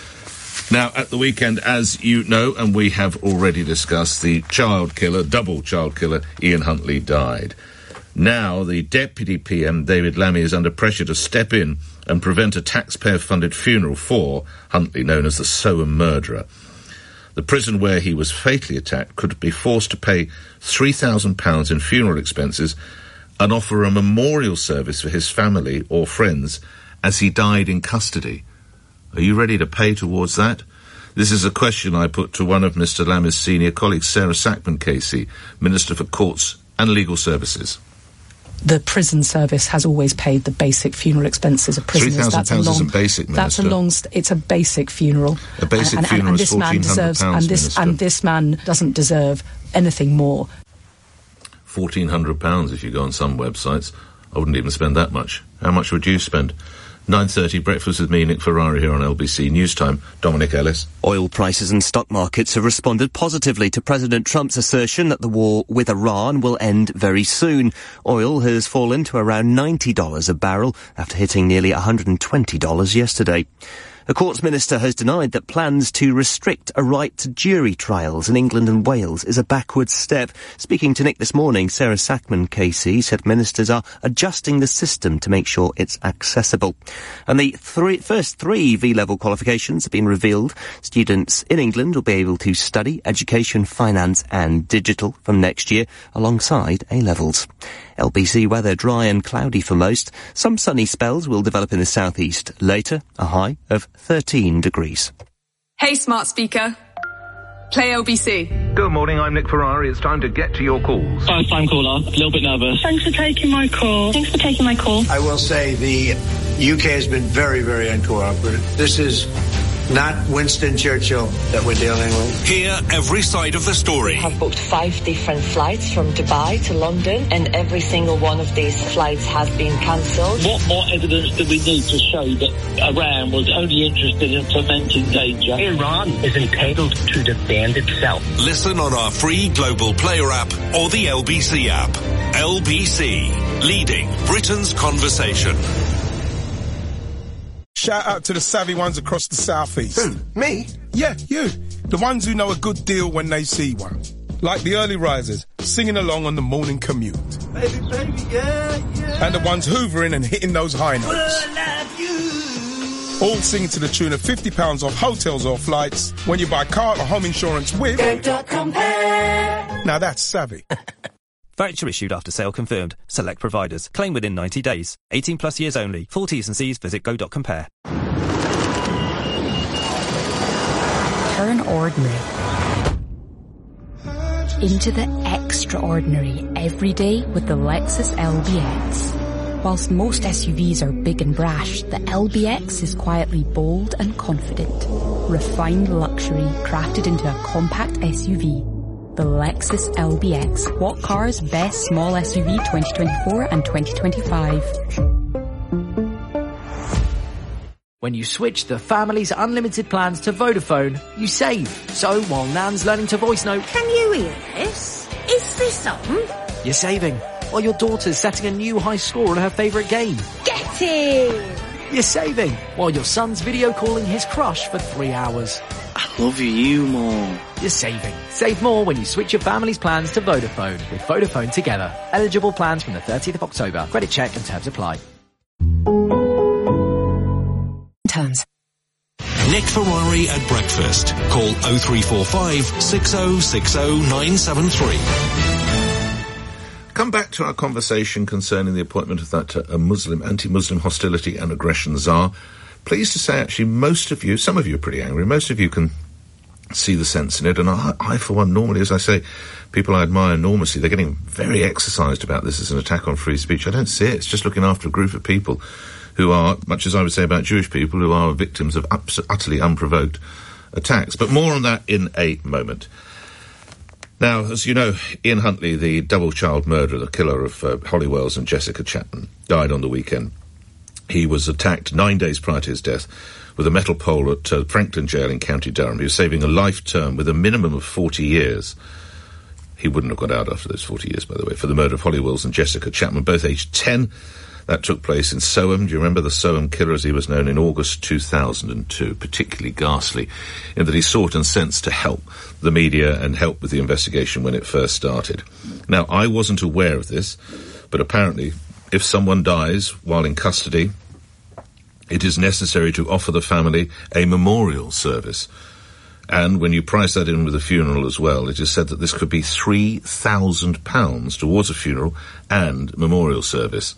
Now, at the weekend, as you know, and we have already discussed, the child killer, double child killer, Ian Huntley, died. Now, the Deputy P M, David Lammy, is under pressure to step in and prevent a taxpayer-funded funeral for Huntley, known as the Soham murderer. The prison where he was fatally attacked could be forced to pay three thousand pounds in funeral expenses and offer a memorial service for his family or friends as he died in custody. Are you ready to pay towards that? This is a question I put to one of Mister Lammy's senior colleagues, Sarah Sackman Casey, Minister for Courts and Legal Services. The prison service has always paid the basic funeral expenses of prisoners. three thousand pounds isn't basic, Minister. That's a long... St- it's a basic funeral. A basic and, funeral and, and is fourteen hundred pounds, and this, Minister. And this man doesn't deserve anything more. fourteen hundred pounds if you go on some websites. I wouldn't even spend that much. How much would you spend? nine thirty, breakfast with me, Nick Ferrari, here on L B C News Time. Dominic Ellis. Oil prices and stock markets have responded positively to President Trump's assertion that the war with Iran will end very soon. Oil has fallen to around ninety dollars a barrel after hitting nearly one hundred twenty dollars yesterday. A courts minister has denied that plans to restrict a right to jury trials in England and Wales is a backward step. Speaking to Nick this morning, Sarah Sackman Casey said ministers are adjusting the system to make sure it's accessible. And the three, first three V-level qualifications have been revealed. Students in England will be able to study education, finance and digital from next year alongside A-levels. L B C weather dry and cloudy for most. Some sunny spells will develop in the southeast. Later, a high of thirteen degrees. Hey, smart speaker. Play L B C. Good morning, I'm Nick Ferrari. It's time to get to your calls. First time caller, a little bit nervous. Thanks for taking my call. Thanks for taking my call. I will say the U K has been very, very uncooperative. This is not Winston Churchill that we're dealing with. Hear every side of the story. We have booked five different flights from Dubai to London, and every single one of these flights has been cancelled. What more evidence do we need to show that Iran was only interested in fomenting danger? Iran is entitled to defend itself. Listen on our free Global Player app or the L B C app. L B C, leading Britain's conversation. Shout out to the savvy ones across the southeast. Who? Me? Yeah, you. The ones who know a good deal when they see one. Like the early risers, singing along on the morning commute. Baby, baby, yeah, yeah. And the ones hoovering and hitting those high notes. Well, I love you. All singing to the tune of fifty pounds off hotels or flights when you buy car or home insurance with... Go.compare. Now that's savvy. Voucher issued after sale confirmed. Select providers. Claim within ninety days. eighteen plus years only. Full T's and C's visit go.compare. Turn ordinary into the extraordinary every day with the Lexus L B X. Whilst most S U Vs are big and brash, the L B X is quietly bold and confident. Refined luxury crafted into a compact S U V. The Lexus L B X. What car's best small S U V twenty twenty-four and twenty twenty-five? When you switch the family's unlimited plans to Vodafone, you save. So while Nan's learning to voice note, can you hear this? Is this on? You're saving. While your daughter's setting a new high score on her favourite game. Get in! You're saving. While your son's video calling his crush for three hours. I love you more. You're saving. Save more when you switch your family's plans to Vodafone with Vodafone Together. Eligible plans from the thirtieth of October. Credit check and terms apply. Terms. Nick Ferrari at breakfast. Call oh three four five, six oh six oh, nine seven three. Come back to our conversation concerning the appointment of that uh, Muslim, anti-Muslim hostility and aggression czar. Pleased to say, actually, most of you, some of you are pretty angry, most of you can see the sense in it, and I, I, for one, normally, as I say, people I admire enormously, they're getting very exercised about this as an attack on free speech. I don't see it. It's just looking after a group of people who are, much as I would say about Jewish people, who are victims of ups- utterly unprovoked attacks. But more on that in a moment. Now, as you know, Ian Huntley, the double-child murderer, the killer of uh, Holly Wells and Jessica Chapman, died on the weekend. He was attacked nine days prior to his death with a metal pole at uh, Franklin Jail in County Durham. He was saving a life term with a minimum of forty years. He wouldn't have got out after those forty years, by the way, for the murder of Holly Wells and Jessica Chapman, both aged ten. That took place in Soham. Do you remember the Soham killer, as he was known, in August two thousand two? Particularly ghastly in that he sought and sensed to help the media and help with the investigation when it first started. Now, I wasn't aware of this, but apparently, if someone dies while in custody, it is necessary to offer the family a memorial service. And when you price that in with a funeral as well, it is said that this could be three thousand pounds towards a funeral and memorial service.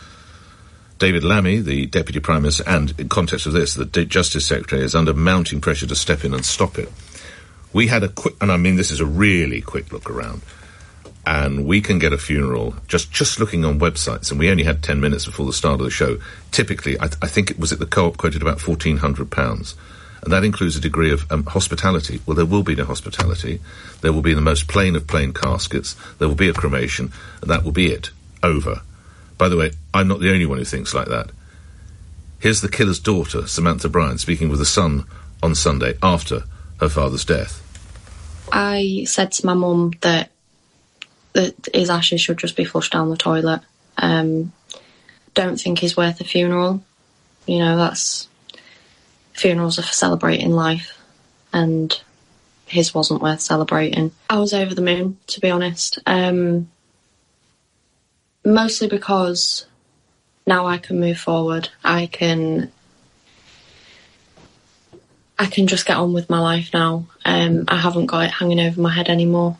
David Lammy, the Deputy Prime Minister, and in context of this, the D- Justice Secretary, is under mounting pressure to step in and stop it. We had a quick, and I mean this is a really quick look around, and we can get a funeral just, just looking on websites, and we only had ten minutes before the start of the show. Typically, I, th- I think it was at the Co-op quoted about fourteen hundred pounds. And that includes a degree of um, hospitality. Well, there will be no hospitality. There will be the most plain of plain caskets. There will be a cremation, and that will be it. Over. By the way, I'm not the only one who thinks like that. Here's the killer's daughter, Samantha Bryan, speaking with the Sun on Sunday after her father's death. I said to my mum that, that his ashes should just be flushed down the toilet. Um, don't think he's worth a funeral. You know, that's... Funerals are for celebrating life, and his wasn't worth celebrating. I was over the moon, to be honest. Um, mostly because now I can move forward. I can... I can just get on with my life now. Um, I haven't got it hanging over my head anymore.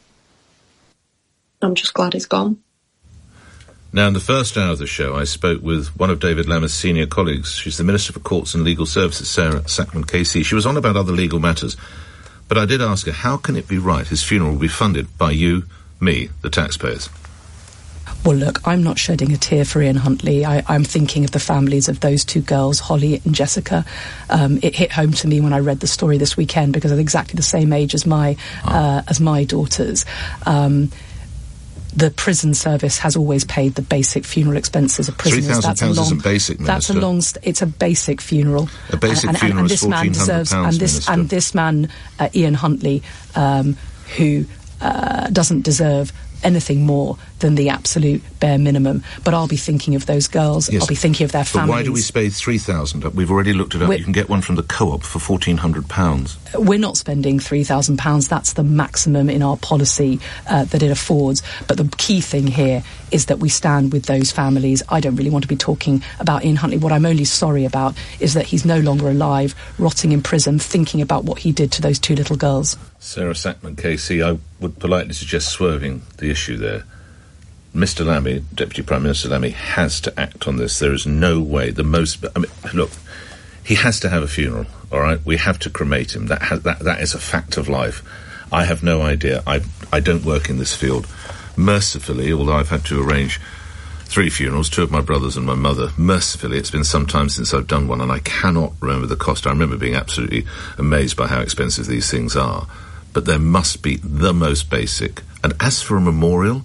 I'm just glad he's gone. Now, in the first hour of the show, I spoke with one of David Lammy's senior colleagues. She's the Minister for Courts and Legal Services, Sarah Sackman-K C. She was on about other legal matters, but I did ask her, how can it be right his funeral will be funded by you, me, the taxpayers? Well, look, I'm not shedding a tear for Ian Huntley. I, I'm thinking of the families of those two girls, Holly and Jessica. Um, it hit home to me when I read the story this weekend because they're exactly the same age as my oh. uh, as my daughters. Um, the prison service has always paid the basic funeral expenses of prisoners. Three thousand pounds isn't basic, Minister. That's a long. St- it's a basic funeral. A basic and, and, funeral and, and is this man deserves. pounds, and this Minister. and this man, uh, Ian Huntley, um, who uh, doesn't deserve anything more than the absolute bare minimum. But I'll be thinking of those girls. Yes. I'll be thinking of their families. But why do we spend three thousand? We've already looked it up. We're, you can get one from the Co-op for fourteen hundred pounds. We're not spending three thousand pounds. That's the maximum in our policy uh, that it affords. But the key thing here is that we stand with those families. I don't really want to be talking about Ian Huntley. What I'm only sorry about is that he's no longer alive, rotting in prison, thinking about what he did to those two little girls. Sarah Sackman, K C, I would politely suggest swerving the issue there. Mister Lammy, Deputy Prime Minister Lammy, has to act on this. There is no way. The most... I mean, look, he has to have a funeral, all right? We have to cremate him. That has, that that is a fact of life. I have no idea. I, I don't work in this field. Mercifully, although I've had to arrange three funerals, two of my brothers and my mother, mercifully, it's been some time since I've done one, and I cannot remember the cost. I remember being absolutely amazed by how expensive these things are. But there must be the most basic. And as for a memorial...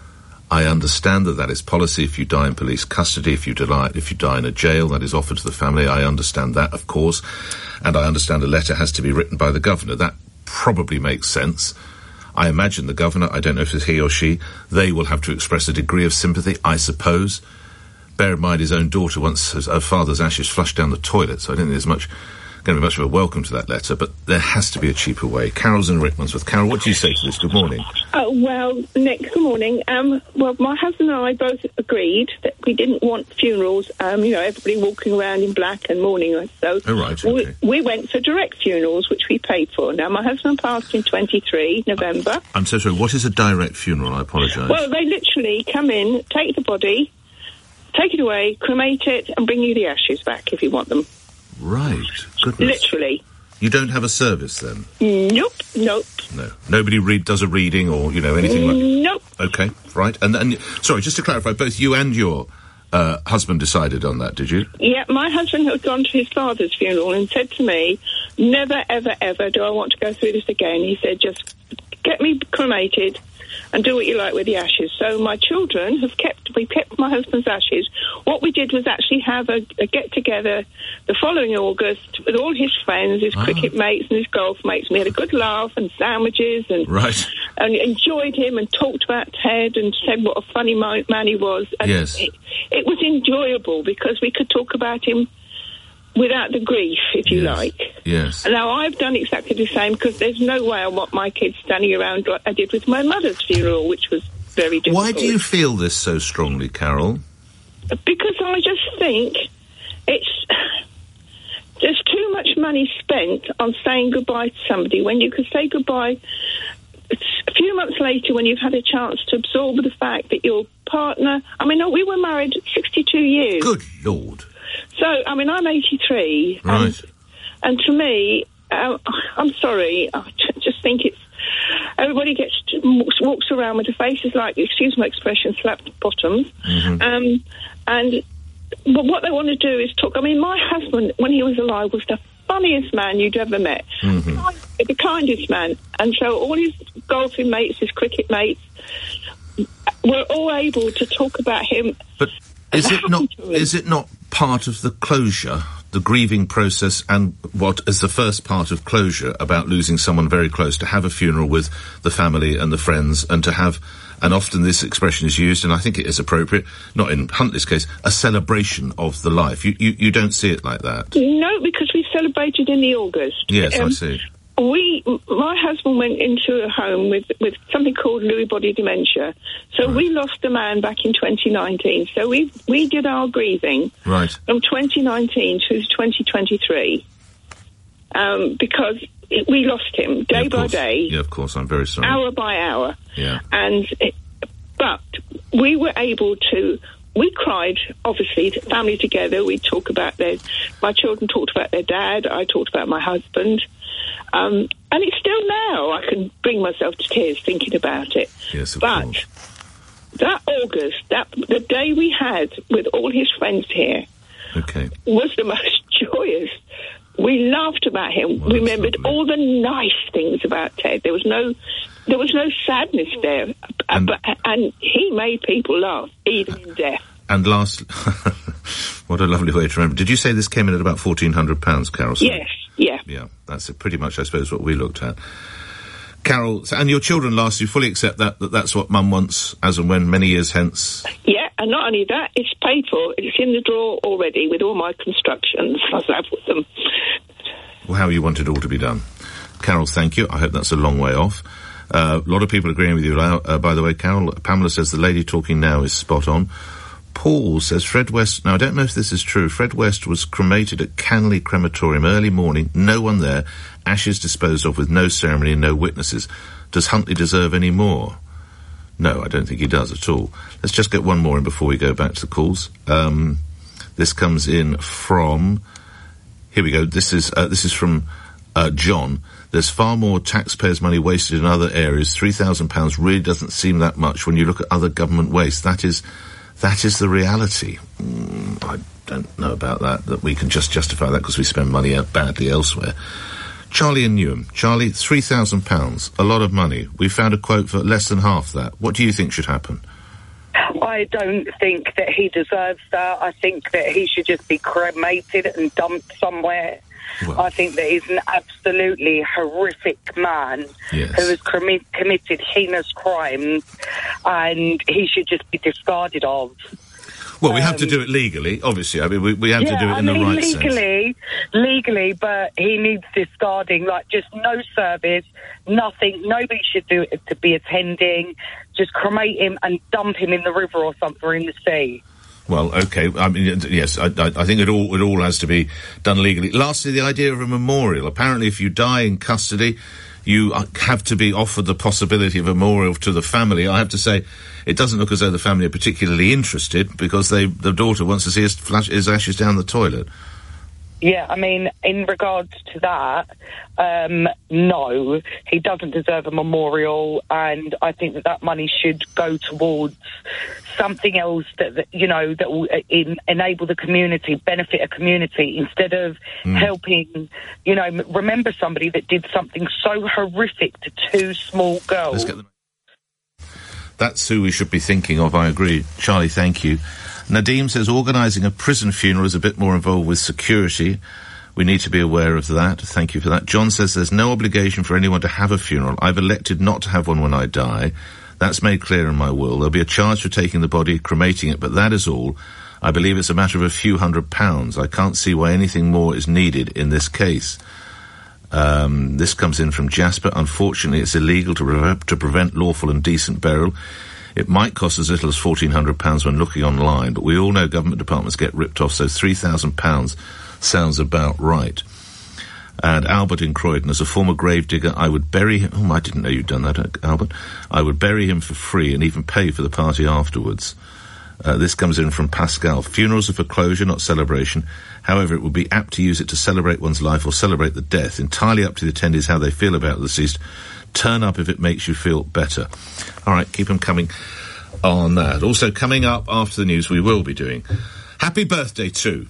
I understand that that is policy. If you die in police custody, if you die, if you die in a jail, that is offered to the family. I understand that, of course. And I understand a letter has to be written by the governor. That probably makes sense. I imagine the governor, I don't know if it's he or she, they will have to express a degree of sympathy, I suppose. Bear in mind his own daughter once her father's ashes flushed down the toilet, so I don't think there's much... going to be much of a welcome to that letter, but there has to be a cheaper way. Carol's in Rickmansworth. Carol, what do you say to this? Good morning. Uh, well, Nick, good morning. Um, well, my husband and I both agreed that we didn't want funerals, um, you know, everybody walking around in black and mourning. So oh, right, okay. we, we went for direct funerals, which we paid for. Now, my husband passed in twenty-three, November. I'm so sorry. What is a direct funeral? I apologise. Well, they literally come in, take the body, take it away, cremate it, and bring you the ashes back if you want them. Right. Goodness. Literally. You don't have a service then? Nope. Nope. No. Nobody read does a reading or, you know, anything like that? Nope. Okay, right. And then, sorry, just to clarify, both you and your uh, husband decided on that, did you? Yeah, my husband had gone to his father's funeral and said to me, never, ever, ever do I want to go through this again. He said, just get me cremated and do what you like with the ashes. So my children have kept, we kept my husband's ashes. What we did was actually have a, a get-together the following August with all his friends, his ah. cricket mates and his golf mates. We had a good laugh and sandwiches and, right. and enjoyed him and talked about Ted and said what a funny man he was. And yes. it, it was enjoyable because we could talk about him without the grief, if you yes. like. Yes. And now I've done exactly the same because there's no way I want my kids standing around like I did with my mother's funeral, which was very difficult. Why do you feel this so strongly, Carol? Because I just think it's... there's too much money spent on saying goodbye to somebody when you could say goodbye a few months later when you've had a chance to absorb the fact that your partner... I mean, we were married sixty-two years. Good Lord. So, I mean, I'm eighty-three. Right. And, and to me, uh, I'm sorry, I just think it's... Everybody gets walks around with the faces like, excuse my expression, slapped bottoms. Mm-hmm. Um, and but what they want to do is talk... I mean, my husband, when he was alive, was the funniest man you'd ever met. Mm-hmm. The kindest man. And so all his golfing mates, his cricket mates, were all able to talk about him. But is it not? Is it not part of the closure, the grieving process, and what is the first part of closure about losing someone very close, to have a funeral with the family and the friends, and to have, and often this expression is used, and I think it is appropriate, not in Huntley's case, a celebration of the life. You you, you don't see it like that? No, because we celebrated in the August. Yes, um, I see. We, my husband went into a home with, with something called Lewy body dementia. So right. we lost a man back in twenty nineteen. So we we did our grieving right. from twenty nineteen to twenty twenty-three um, because it, we lost him day yeah, by day. Yeah, of course. I'm very sorry. Hour by hour. Yeah. And it, but we were able to. We cried, obviously, family together. We talk about their... My children talked about their dad. I talked about my husband. Um, and it's still now. I can bring myself to tears thinking about it. Yes, of but course. That August, that the day we had with all his friends here, okay, was the most joyous. We laughed about him. Well, we remembered lovely. all the nice things about Ted. There was no, there was no sadness there, and, but, and he made people laugh, even in death. And last, what a lovely way to remember. Did you say this came in at about fourteen hundred pounds, Carol? Yes, yeah. Yeah, that's pretty much, I suppose, what we looked at. Carol, and your children, last, you fully accept that, that that's what Mum wants, as and when, many years hence? Yeah, and not only that, it's paid for. It's in the drawer already with all my constructions as I've with them. Well, how you want it all to be done. Carol, thank you. I hope that's a long way off. Uh, a lot of people agreeing with you, uh, by the way, Carol. Pamela says the lady talking now is spot on. Paul says Fred West, now I don't know if this is true, Fred West was cremated at Canley Crematorium early morning, no one there, ashes disposed of with no ceremony and no witnesses. Does Huntley deserve any more? No, I don't think he does at all. Let's just get one more in before we go back to the calls. Um, this comes in from, here we go, this is, uh, this is from, uh, John. There's far more taxpayers' money wasted in other areas. three thousand pounds really doesn't seem that much when you look at other government waste. That is, That is the reality. Mm, I don't know about that, that we can just justify that because we spend money out badly elsewhere. Charlie in Newham. Charlie, three thousand pounds, a lot of money. We found a quote for less than half that. What do you think should happen? I don't think that he deserves that. I think that he should just be cremated and dumped somewhere. Well, I think that he's an absolutely horrific man yes. who has commi- committed heinous crimes, and he should just be discarded of. Well, we um, have to do it legally, obviously. I mean, we, we have yeah, to do it I in mean, the right legally, sense. Legally, but he needs discarding, like just no service, nothing. Nobody should do it to be attending. Just cremate him and dump him in the river or something, or in the sea. Well, okay. I mean, yes, I, I, I think it all it all has to be done legally. Lastly, the idea of a memorial. Apparently, if you die in custody, you have to be offered the possibility of a memorial to the family. I have to say, it doesn't look as though the family are particularly interested because they the daughter wants to see his, flash, his ashes down the toilet. Yeah, I mean, in regards to that, um, no, he doesn't deserve a memorial, and I think that that money should go towards something else that, that you know, that will in, enable the community, benefit a community, instead of mm. helping, you know, remember somebody that did something so horrific to two small girls. Let's get them. That's who we should be thinking of, I agree. Charlie, thank you. Nadeem says organising a prison funeral is a bit more involved with security. We need to be aware of that. Thank you for that. John says there's no obligation for anyone to have a funeral. I've elected not to have one when I die. That's made clear in my will. There'll be a charge for taking the body, cremating it, but that is all. I believe it's a matter of a few hundred pounds. I can't see why anything more is needed in this case. Um, this comes in from Jasper. Unfortunately, it's illegal to, re- to prevent lawful and decent burial. It might cost as little as fourteen hundred pounds when looking online, but we all know government departments get ripped off, so three thousand pounds sounds about right. And Albert in Croydon, as a former gravedigger, I would bury him... Oh, I didn't know you'd done that, Albert. I would bury him for free and even pay for the party afterwards. Uh, this comes in from Pascal. Funerals are for closure, not celebration. However, it would be apt to use it to celebrate one's life or celebrate the death. Entirely up to the attendees how they feel about the deceased. Turn up if it makes you feel better. All right, keep them coming on that. Also, coming up after the news, we will be doing Happy Birthday to...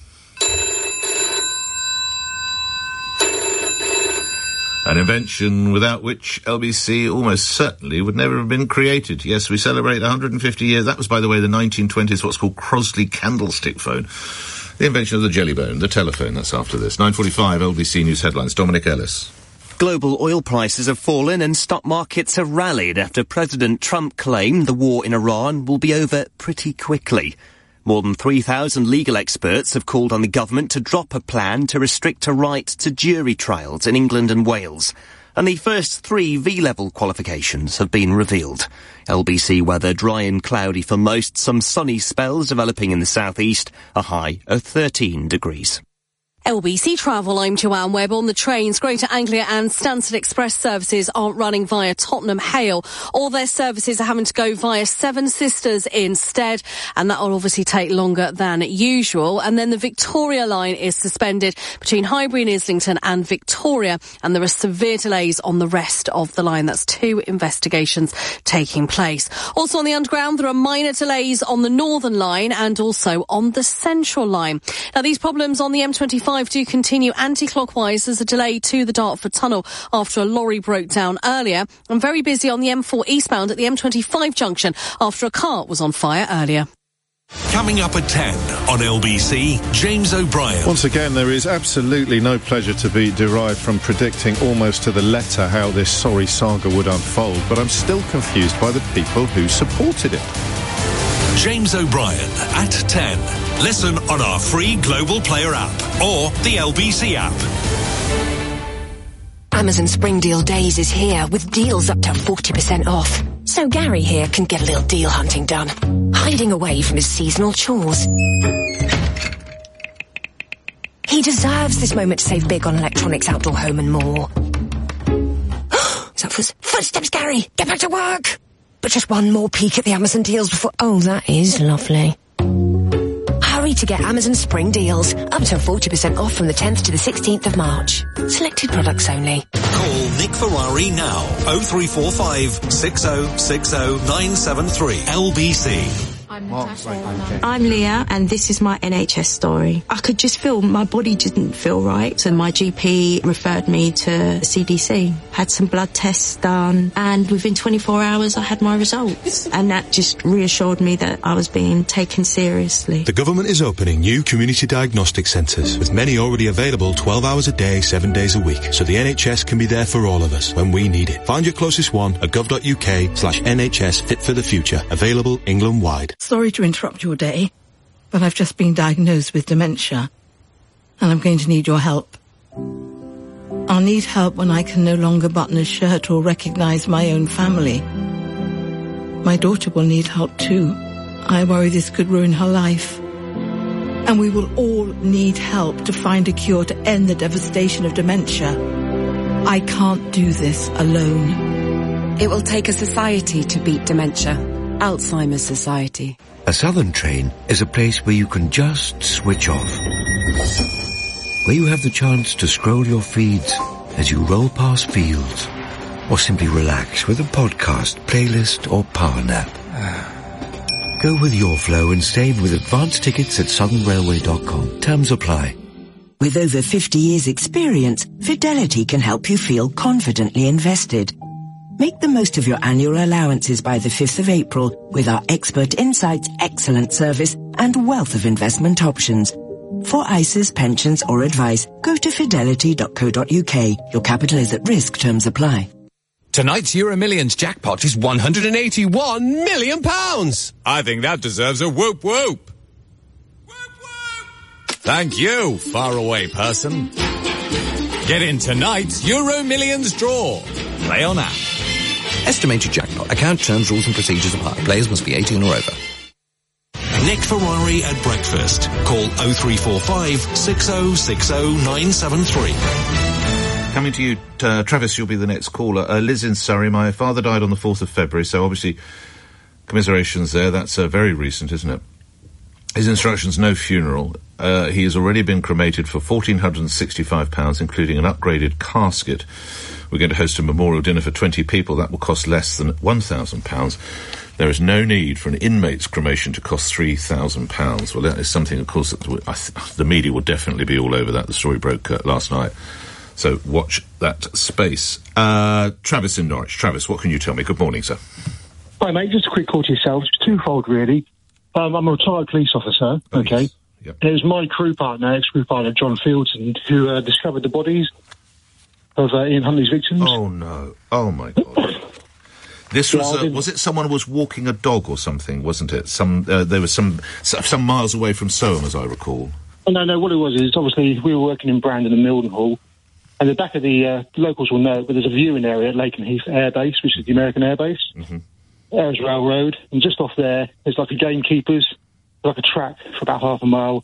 an invention without which L B C almost certainly would never have been created. Yes, we celebrate one hundred fifty years. That was, by the way, the nineteen twenties, what's called Crosley candlestick phone. The invention of the jellybone, the telephone, that's after this. nine forty-five, L B C News headlines. Dominic Ellis. Global oil prices have fallen and stock markets have rallied after President Trump claimed the war in Iran will be over pretty quickly. More than three thousand legal experts have called on the government to drop a plan to restrict a right to jury trials in England and Wales. And the first three V-level qualifications have been revealed. L B C weather dry and cloudy for most, some sunny spells developing in the southeast, a high of thirteen degrees. L B C Travel, I'm Joanne Webb. On the trains, Greater Anglia and Stansted Express services aren't running via Tottenham Hale. All their services are having to go via Seven Sisters instead, and that will obviously take longer than usual. And then the Victoria line is suspended between Highbury and Islington and Victoria, and there are severe delays on the rest of the line. That's two investigations taking place. Also on the Underground, there are minor delays on the Northern line and also on the Central line. Now, these problems on the M twenty-five do continue anti-clockwise. There's a delay to the Dartford Tunnel after a lorry broke down earlier. I'm very busy on the M four eastbound at the M twenty-five junction after a car was on fire earlier. Coming up at ten on L B C, James O'Brien. Once again, there is absolutely no pleasure to be derived from predicting almost to the letter how this sorry saga would unfold, but I'm still confused by the people who supported it. James O'Brien at ten. Listen on our free Global Player app or the L B C app. Amazon Spring Deal Days is here with deals up to forty percent off. So Gary here can get a little deal hunting done, hiding away from his seasonal chores. He deserves this moment to save big on electronics, outdoor, home and more. Is that foot- footsteps, Gary? Get back to work! But just one more peek at the Amazon deals before... Oh, that is lovely. Hurry to get Amazon Spring Deals. Up to forty percent off from the tenth to the sixteenth of March. Selected products only. Call Nick Ferrari now. oh three four five, six oh six oh, nine seven three. L B C. I'm Natasha. I'm Leah, and this is my N H S story. I could just feel my body didn't feel right, so my G P referred me to C D C. Had some blood tests done, and within twenty-four hours I had my results. And that just reassured me that I was being taken seriously. The government is opening new community diagnostic centres, with many already available twelve hours a day, seven days a week, so the N H S can be there for all of us when we need it. Find your closest one at gov.uk slash NHS Fit for the Future. Available England-wide. Sorry to interrupt your day, but I've just been diagnosed with dementia, and I'm going to need your help. I'll need help when I can no longer button a shirt or recognise my own family. My daughter will need help too. I worry this could ruin her life. And we will all need help to find a cure to end the devastation of dementia. I can't do this alone. It will take a society to beat dementia. Alzheimer's Society. A Southern train is a place where you can just switch off. Where you have the chance to scroll your feeds as you roll past fields, or simply relax with a podcast, playlist or power nap. Go with your flow and save with advance tickets at southern railway dot com. Terms apply. With over fifty years experience, Fidelity can help you feel confidently invested. Make the most of your annual allowances by the fifth of April with our expert insights, excellent service and wealth of investment options. For I S As, pensions or advice, go to fidelity dot co dot uk. Your capital is at risk. Terms apply. Tonight's Euro Millions jackpot is one hundred eighty-one million pounds. I think that deserves a whoop whoop. Whoop whoop. Thank you, faraway person. Get in tonight's Euro Millions draw. Play on app. Estimated jackpot. Account terms, rules and procedures apply. Players must be eighteen or over. Nick Ferrari at breakfast. Call oh three four five, six oh six oh, nine seven three. Coming to you, uh, Travis, you'll be the next caller. Uh, Liz in Surrey. My father died on the fourth of February, so obviously commiserations there. That's uh, very recent, isn't it? His instructions, no funeral. Uh, he has already been cremated for one thousand four hundred sixty-five pounds, including an upgraded casket. We're going to host a memorial dinner for twenty people. That will cost less than one thousand pounds. There is no need for an inmate's cremation to cost three thousand pounds. Well, that is something, of course, that I th- the media will definitely be all over that. The story broke uh, last night. So watch that space. Uh, Travis in Norwich. Travis, what can you tell me? Good morning, sir. Hi, mate. Just a quick call to yourself. It's twofold, really. Um, I'm a retired police officer, oh, okay? Yes. Yep. It was my crew partner, ex-crew partner, John Fieldson, who uh, discovered the bodies of uh, Ian Huntley's victims. Oh, no. Oh, my God. This was, uh, was it someone was walking a dog or something, wasn't it? Some, uh, there was some, some miles away from Soham, as I recall. Oh, no, no, what it was is, obviously, we were working in Brandon and Mildenhall, and the back of the, uh, the locals will know, but there's a viewing area at Lakenheath Air Base, which is the American Air Base. Mm-hmm. Airsrail Road, and just off there, there's like a gamekeeper's, like a track for about half a mile,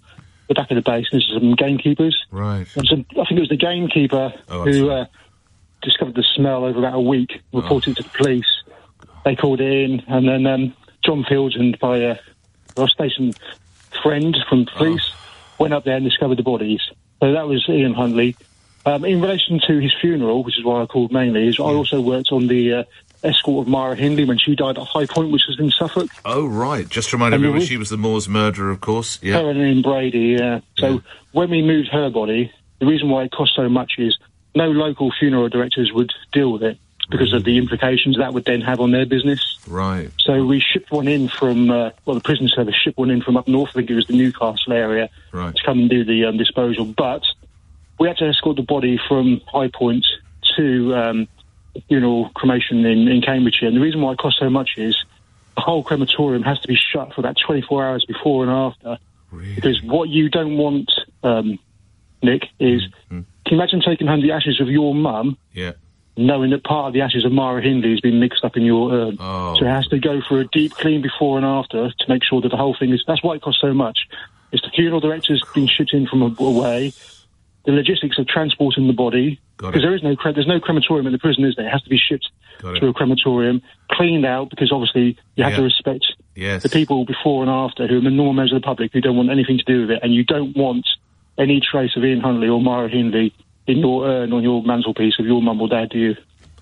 the back of the base. There's some gamekeepers. Right. Some, I think it was the gamekeeper oh, who uh, discovered the smell over about a week, reported oh. to the police. They called it in, and then um, John Fields and by a Ross Station friend from the police oh. went up there and discovered the bodies. So that was Ian Huntley. Um, in relation to his funeral, which is why I called mainly, is yeah. I also worked on the uh, escort of Myra Hindley when she died at High Point, which was in Suffolk. Oh, right. Just to remind and everyone, she was the Moors murderer, of course. Yeah. Her and Ian Brady, yeah. So yeah. when we moved her body, the reason why it cost so much is no local funeral directors would deal with it because really? of the implications that would then have on their business. Right. So we shipped one in from, uh, well, the prison service shipped one in from up north, I think it was the Newcastle area, right. to come and do the um, disposal. But we had to escort the body from High Point to um, funeral cremation in, in Cambridgeshire. And the reason why it costs so much is the whole crematorium has to be shut for about twenty-four hours before and after. Really? Because what you don't want, um, Nick, is mm-hmm. can you imagine taking home the ashes of your mum, yeah. knowing that part of the ashes of Myra Hindley has been mixed up in your urn? Oh. So it has to go for a deep clean before and after to make sure that the whole thing is... That's why it costs so much. It's the funeral director's been shipped in from away, the logistics of transporting the body, because there is no cre- there's no crematorium in the prison, is there? It has to be shipped to a crematorium, cleaned out, because obviously you have yeah. to respect yes. the people before and after who are the normal members of the public who don't want anything to do with it, and you don't want any trace of Ian Huntley or Myra Hindley in your urn on your mantelpiece of your mum or dad, do you?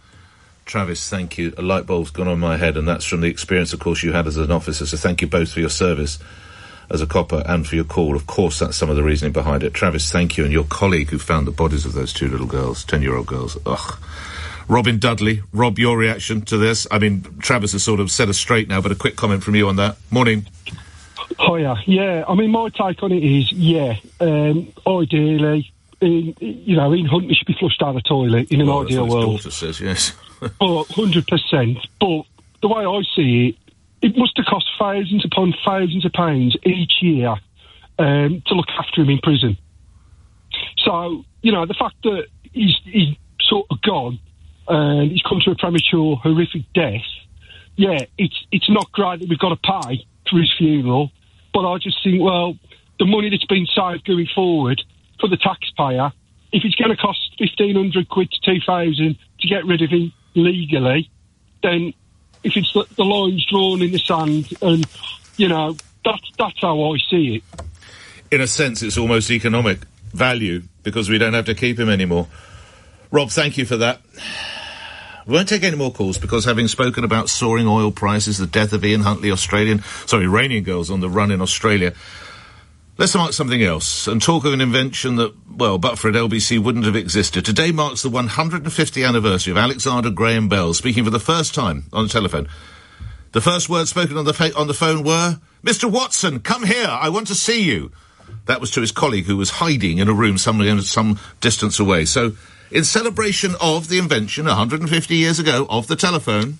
Travis, thank you. A light bulb's gone on my head, and that's from the experience, of course, you had as an officer, so thank you both for your service as a copper and for your call. Of course, that's some of the reasoning behind it. Travis, thank you, and your colleague who found the bodies of those two little girls, ten-year-old girls. Ugh. Robin Dudley, Rob, your reaction to this? I mean, Travis has sort of set us straight now, but a quick comment from you on that. Morning. Hiya. Yeah, I mean, my take on it is, yeah, um, ideally, in, you know, Ian Huntley should be flushed down the toilet in an well, ideal that's what world. his daughter says, yes. But one hundred percent. But the way I see it, it must have cost thousands upon thousands of pounds each year um, to look after him in prison. So, you know, the fact that he's, he's sort of gone and he's come to a premature, horrific death, yeah, it's it's not great that we've got to pay for his funeral, but I just think, well, the money that's been saved going forward for the taxpayer, if it's going to cost fifteen hundred quid to two thousand to get rid of him legally, then if it's the, the lines drawn in the sand, and, you know, that's, that's how I see it. In a sense, it's almost economic value, because we don't have to keep him anymore. Rob, thank you for that. We won't take any more calls, because having spoken about soaring oil prices, the death of Ian Huntley, Australian, sorry, Iranian girls on the run in Australia, let's mark something else and talk of an invention that, well, but for it, L B C wouldn't have existed. Today marks the one hundred fiftieth anniversary of Alexander Graham Bell speaking for the first time on the telephone. The first words spoken on the, fa- on the phone were, "Mister Watson, come here, I want to see you." That was to his colleague who was hiding in a room somewhere some distance away. So, in celebration of the invention, one hundred fifty years ago, of the telephone...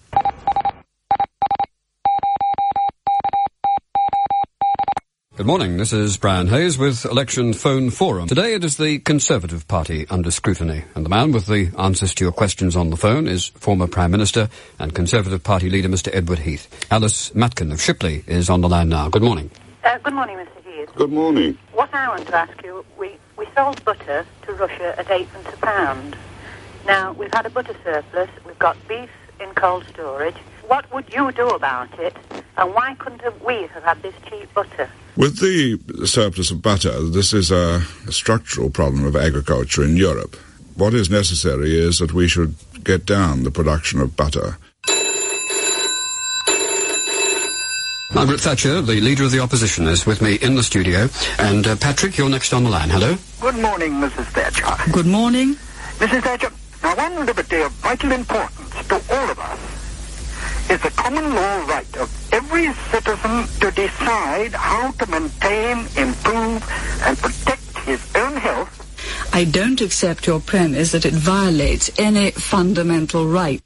Good morning, this is Brian Hayes with Election Phone Forum. Today it is the Conservative Party under scrutiny, and the man with the answers to your questions on the phone is former Prime Minister and Conservative Party leader Mister Edward Heath. Alice Matkin of Shipley is on the line now. Good morning. Uh, good morning, Mister Heath. Good morning. What I want to ask you, we, we sold butter to Russia at eightpence a pound. Now, we've had a butter surplus, we've got beef in cold storage. What would you do about it, and why couldn't have we have had this cheap butter? With the surplus of butter, this is a, a structural problem of agriculture in Europe. What is necessary is that we should get down the production of butter. Margaret Thatcher, the Leader of the Opposition, is with me in the studio. And, uh, Patrick, you're next on the line. Hello? Good morning, Missus Thatcher. Good morning. Missus Thatcher, now one liberty of vital importance to all of us is the common law right of every citizen to decide how to maintain, improve, and protect his own health. I don't accept your premise that it violates any fundamental right.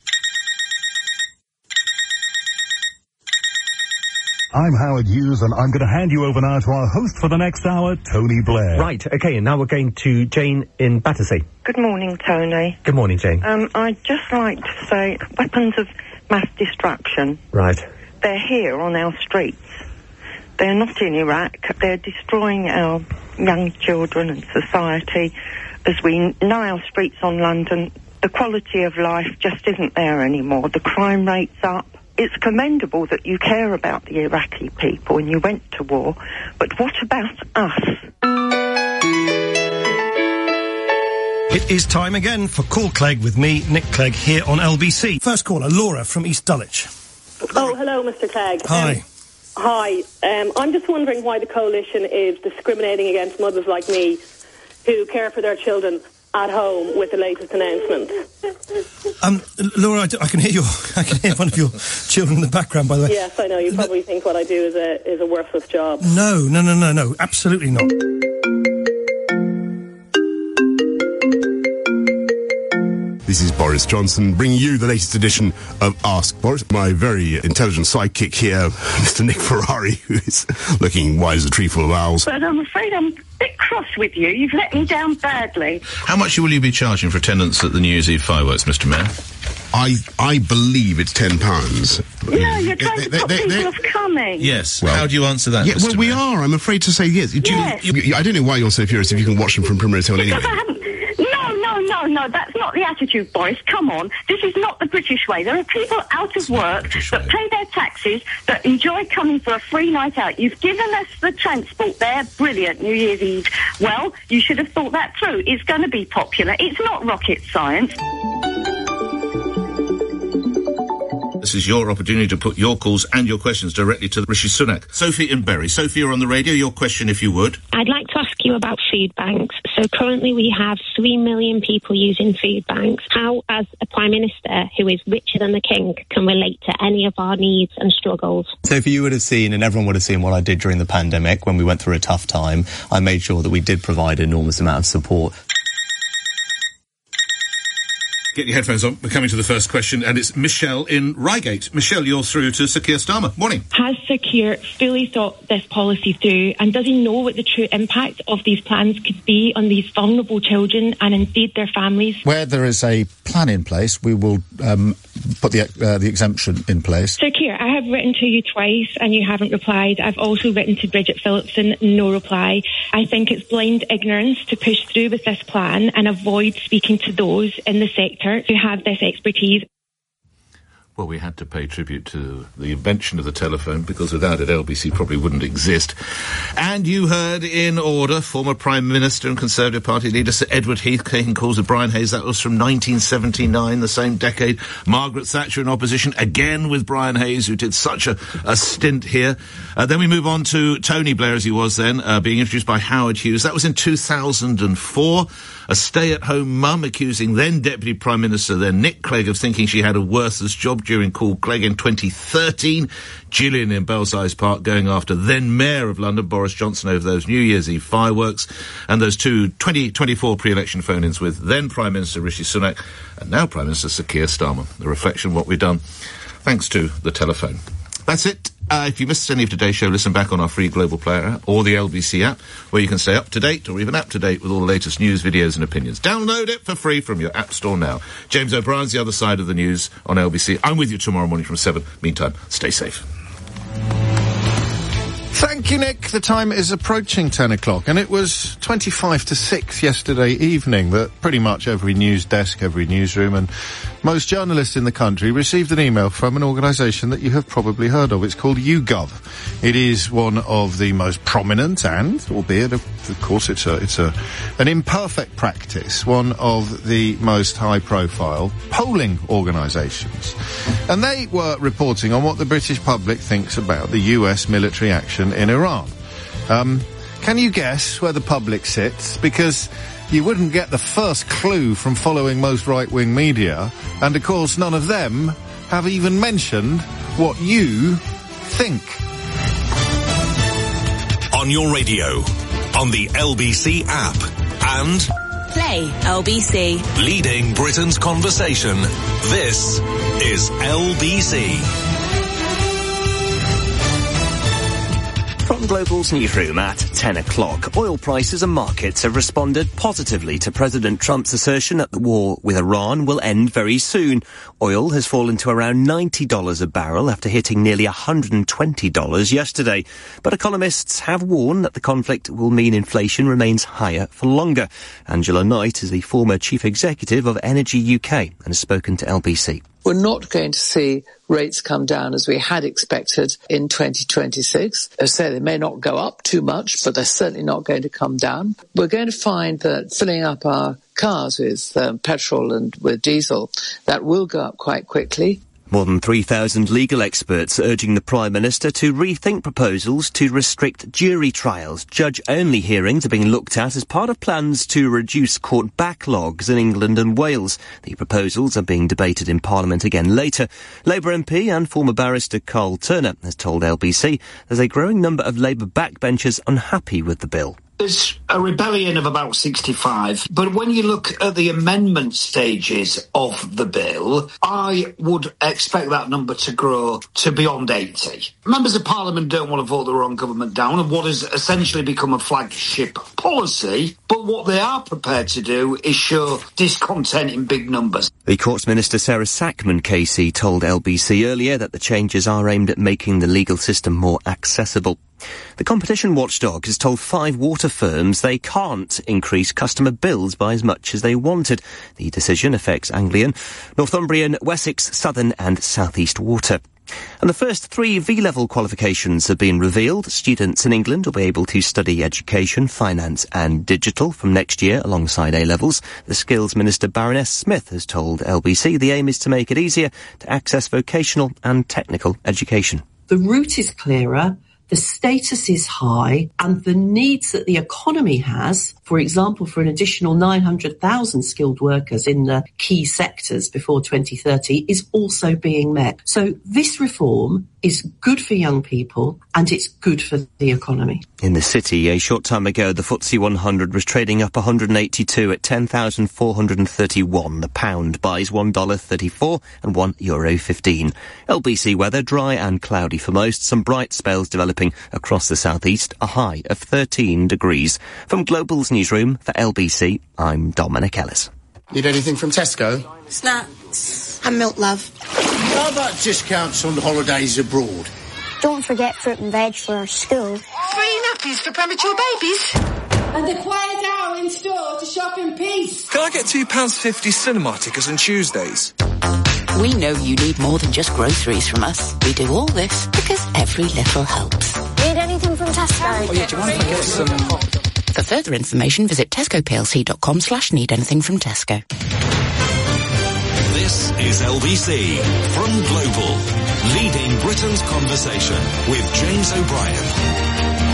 I'm Howard Hughes, and I'm going to hand you over now to our host for the next hour, Tony Blair. Right, okay, and now we're going to Jane in Battersea. Good morning, Tony. Good morning, Jane. Um, I'd just like to say, weapons of mass destruction. Right. They're here on our streets. They're not in Iraq. They're destroying our young children and society. As we know our streets on London, the quality of life just isn't there anymore. The crime rate's up. It's commendable that you care about the Iraqi people and you went to war, but what about us? It is time again for Call Clegg with me, Nick Clegg, here on L B C. First caller, Laura from East Dulwich. Oh, hello, Mister Clegg. Hi. Um, hi. Um, I'm just wondering why the coalition is discriminating against mothers like me who care for their children at home with the latest announcement. Um, Laura, I, do, I can hear your, I can hear one of your children in the background, by the way. Yes, I know. You probably think what I do is a is a worthless job. No, no, no, no, no. Absolutely not. This is Boris Johnson, bringing you the latest edition of Ask Boris. My very intelligent sidekick here, Mister Nick Ferrari, who is looking wise as a tree full of owls. But I'm afraid I'm a bit cross with you. You've let me down badly. How much will you be charging for attendance at the New Year's Eve fireworks, Mister Mayor? I I believe it's ten pounds. No, you're trying they, to put they, people they, off coming. Yes. Well, how do you answer that, Yeah, Mister well, we Mayor? are. I'm afraid to say yes. Do yes. You, you, I don't know why you're so furious if you can watch them from Primrose Hill anyway. Because I haven't... No, no, no, no, that's not the attitude, Boris. Come on. This is not the British way. There are people out of work that pay their taxes, that enjoy coming for a free night out. You've given us the transport there. Brilliant, New Year's Eve. Well, you should have thought that through. It's going to be popular. It's not rocket science. This is your opportunity to put your calls and your questions directly to Rishi Sunak. Sophie in Bury. Sophie, you're on the radio. Your question, if you would. I'd like to ask you about food banks. So currently we have three million people using food banks. How, as a Prime Minister who is richer than the King, can relate to any of our needs and struggles? Sophie, you would have seen, and everyone would have seen what I did during the pandemic when we went through a tough time. I made sure that we did provide an enormous amount of support. Get your headphones on. We're coming to the first question, and it's Michelle in Reigate. Michelle, you're through to Sir Keir Starmer. Morning. Has Sir Keir fully thought this policy through, and does he know what the true impact of these plans could be on these vulnerable children and indeed their families? Where there is a plan in place, we will um, put the uh, the exemption in place. Sir Keir, I have written to you twice and you haven't replied. I've also written to Bridget Phillipson, no reply. I think it's blind ignorance to push through with this plan and avoid speaking to those in the sector who have this expertise. Well, we had to pay tribute to the invention of the telephone, because without it, L B C probably wouldn't exist. And you heard in order former Prime Minister and Conservative Party leader Sir Edward Heath taking calls with Brian Hayes. That was from nineteen seventy-nine, the same decade. Margaret Thatcher in opposition, again with Brian Hayes, who did such a, a stint here. Uh, then we move on to Tony Blair, as he was then, uh, being introduced by Howard Hughes. That was in two thousand four. A stay-at-home mum accusing then Deputy Prime Minister, then Nick Clegg, of thinking she had a worthless job during Call Clegg in twenty thirteen. Gillian in Belsize Park going after then Mayor of London, Boris Johnson, over those New Year's Eve fireworks. And those two twenty twenty-four pre-election phone-ins with then Prime Minister Rishi Sunak and now Prime Minister Sir Keir Starmer. A reflection of what we've done thanks to the telephone. That's it. Uh, if you missed any of today's show, listen back on our free Global Player app or the L B C app, where you can stay up to date or even up to date with all the latest news, videos and opinions. Download it for free from your app store now. James O'Brien's The Other Side of the News on L B C. I'm with you tomorrow morning from seven. Meantime, stay safe. Thank you, Nick. The time is approaching ten o'clock, and it was twenty-five to six yesterday evening that pretty much every news desk, every newsroom, and most journalists in the country received an email from an organisation that you have probably heard of. It's called YouGov. It is one of the most prominent and, albeit, of, of course, it's a, it's a, an imperfect practice, one of the most high-profile polling organisations. And they were reporting on what the British public thinks about the U S military action in Iran. Um, can you guess where the public sits? Because you wouldn't get the first clue from following most right-wing media, and of course none of them have even mentioned what you think. On your radio, on the L B C app, and Play L B C. Leading Britain's conversation, this is L B C. From Global's newsroom at ten o'clock. Oil prices and markets have responded positively to President Trump's assertion that the war with Iran will end very soon. Oil has fallen to around ninety dollars a barrel after hitting nearly one hundred twenty dollars yesterday. But economists have warned that the conflict will mean inflation remains higher for longer. Angela Knight is the former chief executive of Energy U K and has spoken to L B C. We're not going to see rates come down as we had expected in twenty twenty-six. As I say, they may not go up too much, but they're certainly not going to come down. We're going to find that filling up our cars with um, petrol and with diesel, that will go up quite quickly. More than three thousand legal experts are urging the Prime Minister to rethink proposals to restrict jury trials. Judge-only hearings are being looked at as part of plans to reduce court backlogs in England and Wales. The proposals are being debated in Parliament again later. Labour M P and former barrister Carl Turner has told L B C there's a growing number of Labour backbenchers unhappy with the bill. There's a rebellion of about sixty-five, but when you look at the amendment stages of the bill, I would expect that number to grow to beyond eighty. Members of Parliament don't want to vote the wrong government down on what has essentially become a flagship policy, but what they are prepared to do is show discontent in big numbers. The Courts Minister Sarah Sackman-K C told L B C earlier that the changes are aimed at making the legal system more accessible. The competition watchdog has told five water firms they can't increase customer bills by as much as they wanted. The decision affects Anglian, Northumbrian, Wessex, Southern and South East Water. And the first three V-level qualifications have been revealed. Students in England will be able to study education, finance and digital from next year alongside A-levels. The Skills Minister Baroness Smith has told L B C the aim is to make it easier to access vocational and technical education. The route is clearer, the status is high, and the needs that the economy has, for example, for an additional nine hundred thousand skilled workers in the key sectors before twenty thirty, is also being met. So this reform is good for young people and it's good for the economy. In the city, a short time ago, the F T S E one hundred was trading up one hundred eighty-two at ten thousand four hundred thirty-one. The pound buys one dollar thirty-four and one euro fifteen. L B C weather, dry and cloudy for most. Some bright spells developing across the southeast, a high of thirteen degrees. From Global's newsroom for L B C, I'm Dominic Ellis. Need anything from Tesco? Snacks and milk, love. How about discounts on holidays abroad? Don't forget fruit and veg for our school. Free nappies for premature babies. And a quiet hour in store to shop in peace. Can I get two pounds fifty cinema tickets on Tuesdays? We know you need more than just groceries from us. We do all this because every little helps. Need anything from Tesco? Oh yeah, do you mind if I get some... For further information, visit tescoplc.com slash need anything from Tesco. This is L B C from Global, leading Britain's conversation with James O'Brien.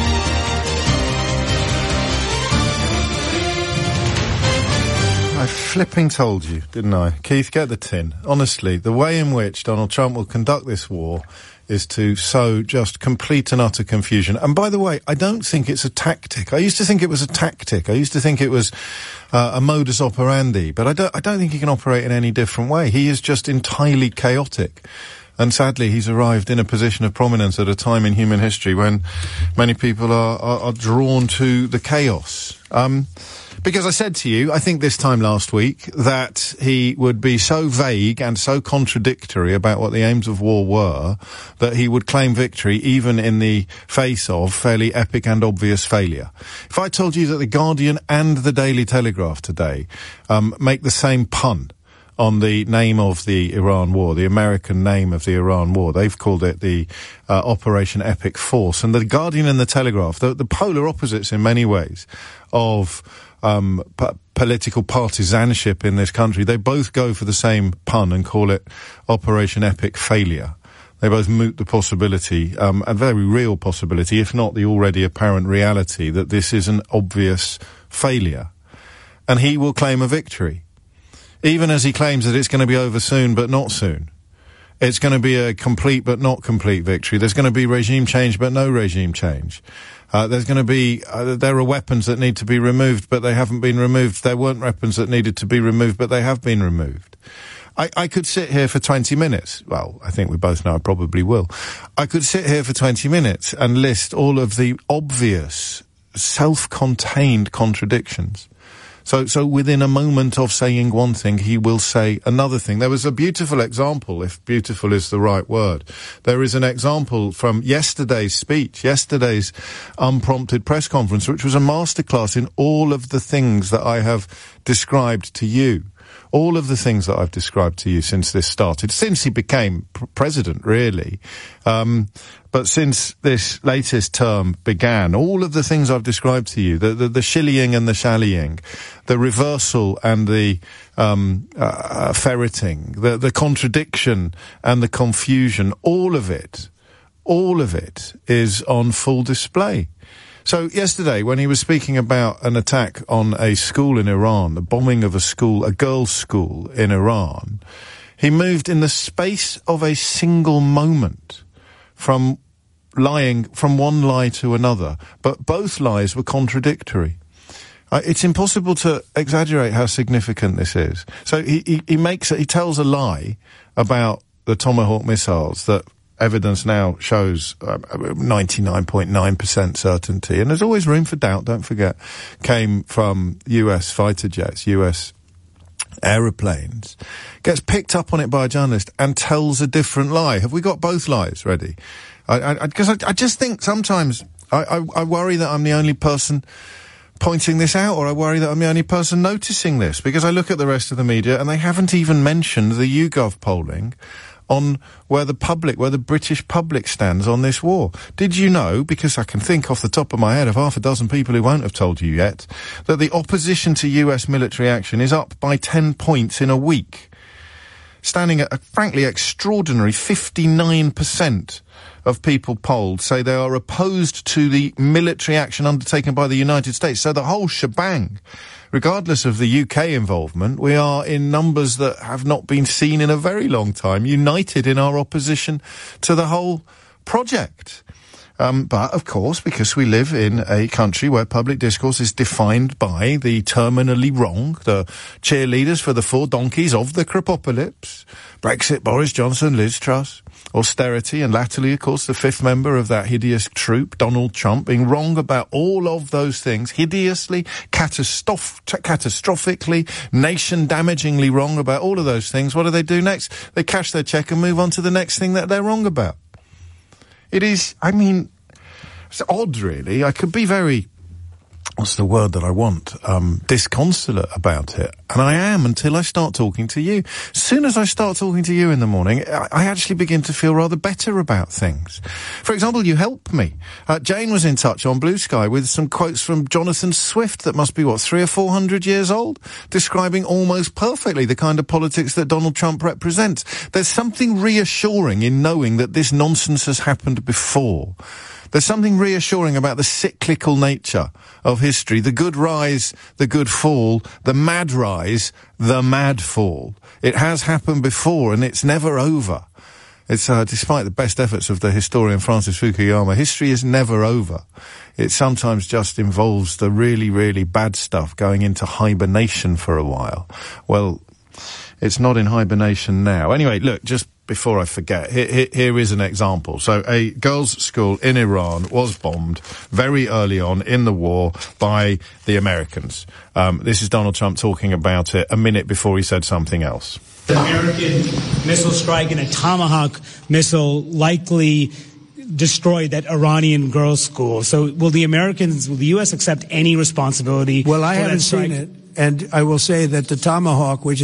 I flipping told you, didn't I? Keith, get the tin. Honestly, the way in which Donald Trump will conduct this war is to sow just complete and utter confusion. And by the way, I don't think it's a tactic. I used to think it was a tactic. I used to think it was uh, a modus operandi. But I don't, I don't think he can operate in any different way. He is just entirely chaotic. And sadly, he's arrived in a position of prominence at a time in human history when many people are, are, are drawn to the chaos. Um... Because I said to you, I think this time last week, that he would be so vague and so contradictory about what the aims of war were, that he would claim victory even in the face of fairly epic and obvious failure. If I told you that The Guardian and the Daily Telegraph today um, make the same pun on the name of the Iran war, the American name of the Iran war. They've called it the uh, Operation Epic Force. And the Guardian and the Telegraph, the, the polar opposites in many ways of um, p- political partisanship in this country, they both go for the same pun and call it Operation Epic Failure. They both moot the possibility, um, a very real possibility, if not the already apparent reality, that this is an obvious failure. And he will claim a victory. Even as he claims that it's going to be over soon, but not soon. It's going to be a complete but not complete victory. There's going to be regime change, but no regime change. Uh, there's going to be, uh, there are weapons that need to be removed, but they haven't been removed. There weren't weapons that needed to be removed, but they have been removed. I, I could sit here for twenty minutes. Well, I think we both know I probably will. I could sit here for twenty minutes and list all of the obvious, self-contained contradictions. So, so within a moment of saying one thing, he will say another thing. There was a beautiful example, if beautiful is the right word. There is an example from yesterday's speech, yesterday's unprompted press conference, which was a masterclass in all of the things that I have described to you. All of the things that I've described to you since this started, since he became pr- president, really. Um, but since this latest term began, all of the things I've described to you, the, the, the shillying and the shallying, the reversal and the um, uh, ferreting, the, the contradiction and the confusion, all of it, all of it is on full display. So yesterday, when he was speaking about an attack on a school in Iran, the bombing of a school, a girls' school in Iran, he moved in the space of a single moment from lying, from one lie to another. But both lies were contradictory. Uh, it's impossible to exaggerate how significant this is. So he, he, he makes, he tells a lie about the Tomahawk missiles that evidence now shows uh, ninety-nine point nine percent certainty, and there's always room for doubt, don't forget, came from U S fighter jets, U S aeroplanes, gets picked up on it by a journalist and tells a different lie. Have we got both lies ready? Because I, I, I, I just think sometimes I, I, I worry that I'm the only person pointing this out, or I worry that I'm the only person noticing this, because I look at the rest of the media and they haven't even mentioned the YouGov polling on where the public, where the British public stands on this war. Did you know, because I can think off the top of my head of half a dozen people who won't have told you yet, that the opposition to U S military action is up by ten points in a week, standing at a frankly extraordinary fifty-nine percent of people polled say they are opposed to the military action undertaken by the United States. So the whole shebang. Regardless of the U K involvement, we are in numbers that have not been seen in a very long time, united in our opposition to the whole project. Um, but, of course, because we live in a country where public discourse is defined by the terminally wrong, the cheerleaders for the four donkeys of the Cripocalypse, Brexit, Boris Johnson, Liz Truss, austerity, and latterly, of course, the fifth member of that hideous troop, Donald Trump, being wrong about all of those things, hideously, catastroph- catastrophically, nation-damagingly wrong about all of those things. What do they do next? They cash their check and move on to the next thing that they're wrong about. It is, I mean, it's odd, really. I could be very, what's the word that I want, um, disconsolate about it. And I am until I start talking to you. As soon as I start talking to you in the morning, I, I actually begin to feel rather better about things. For example, you help me. Uh, Jane was in touch on Blue Sky with some quotes from Jonathan Swift that must be, what, three or four hundred years old, describing almost perfectly the kind of politics that Donald Trump represents. There's something reassuring in knowing that this nonsense has happened before. There's something reassuring about the cyclical nature of history. The good rise, the good fall, the mad rise, the mad fall. It has happened before and it's never over. It's, uh, despite the best efforts of the historian Francis Fukuyama, history is never over. It sometimes just involves the really, really bad stuff going into hibernation for a while. Well, it's not in hibernation now. Anyway, look, just before I forget, here, here, here is an example. So a girls' school in Iran was bombed very early on in the war by the Americans. Um, this is Donald Trump talking about it a minute before he said something else. The American missile strike and a Tomahawk missile likely destroyed that Iranian girls' school. So will the Americans, will the U S accept any responsibility? Well, I for haven't that strike? seen it. And I will say that the Tomahawk, which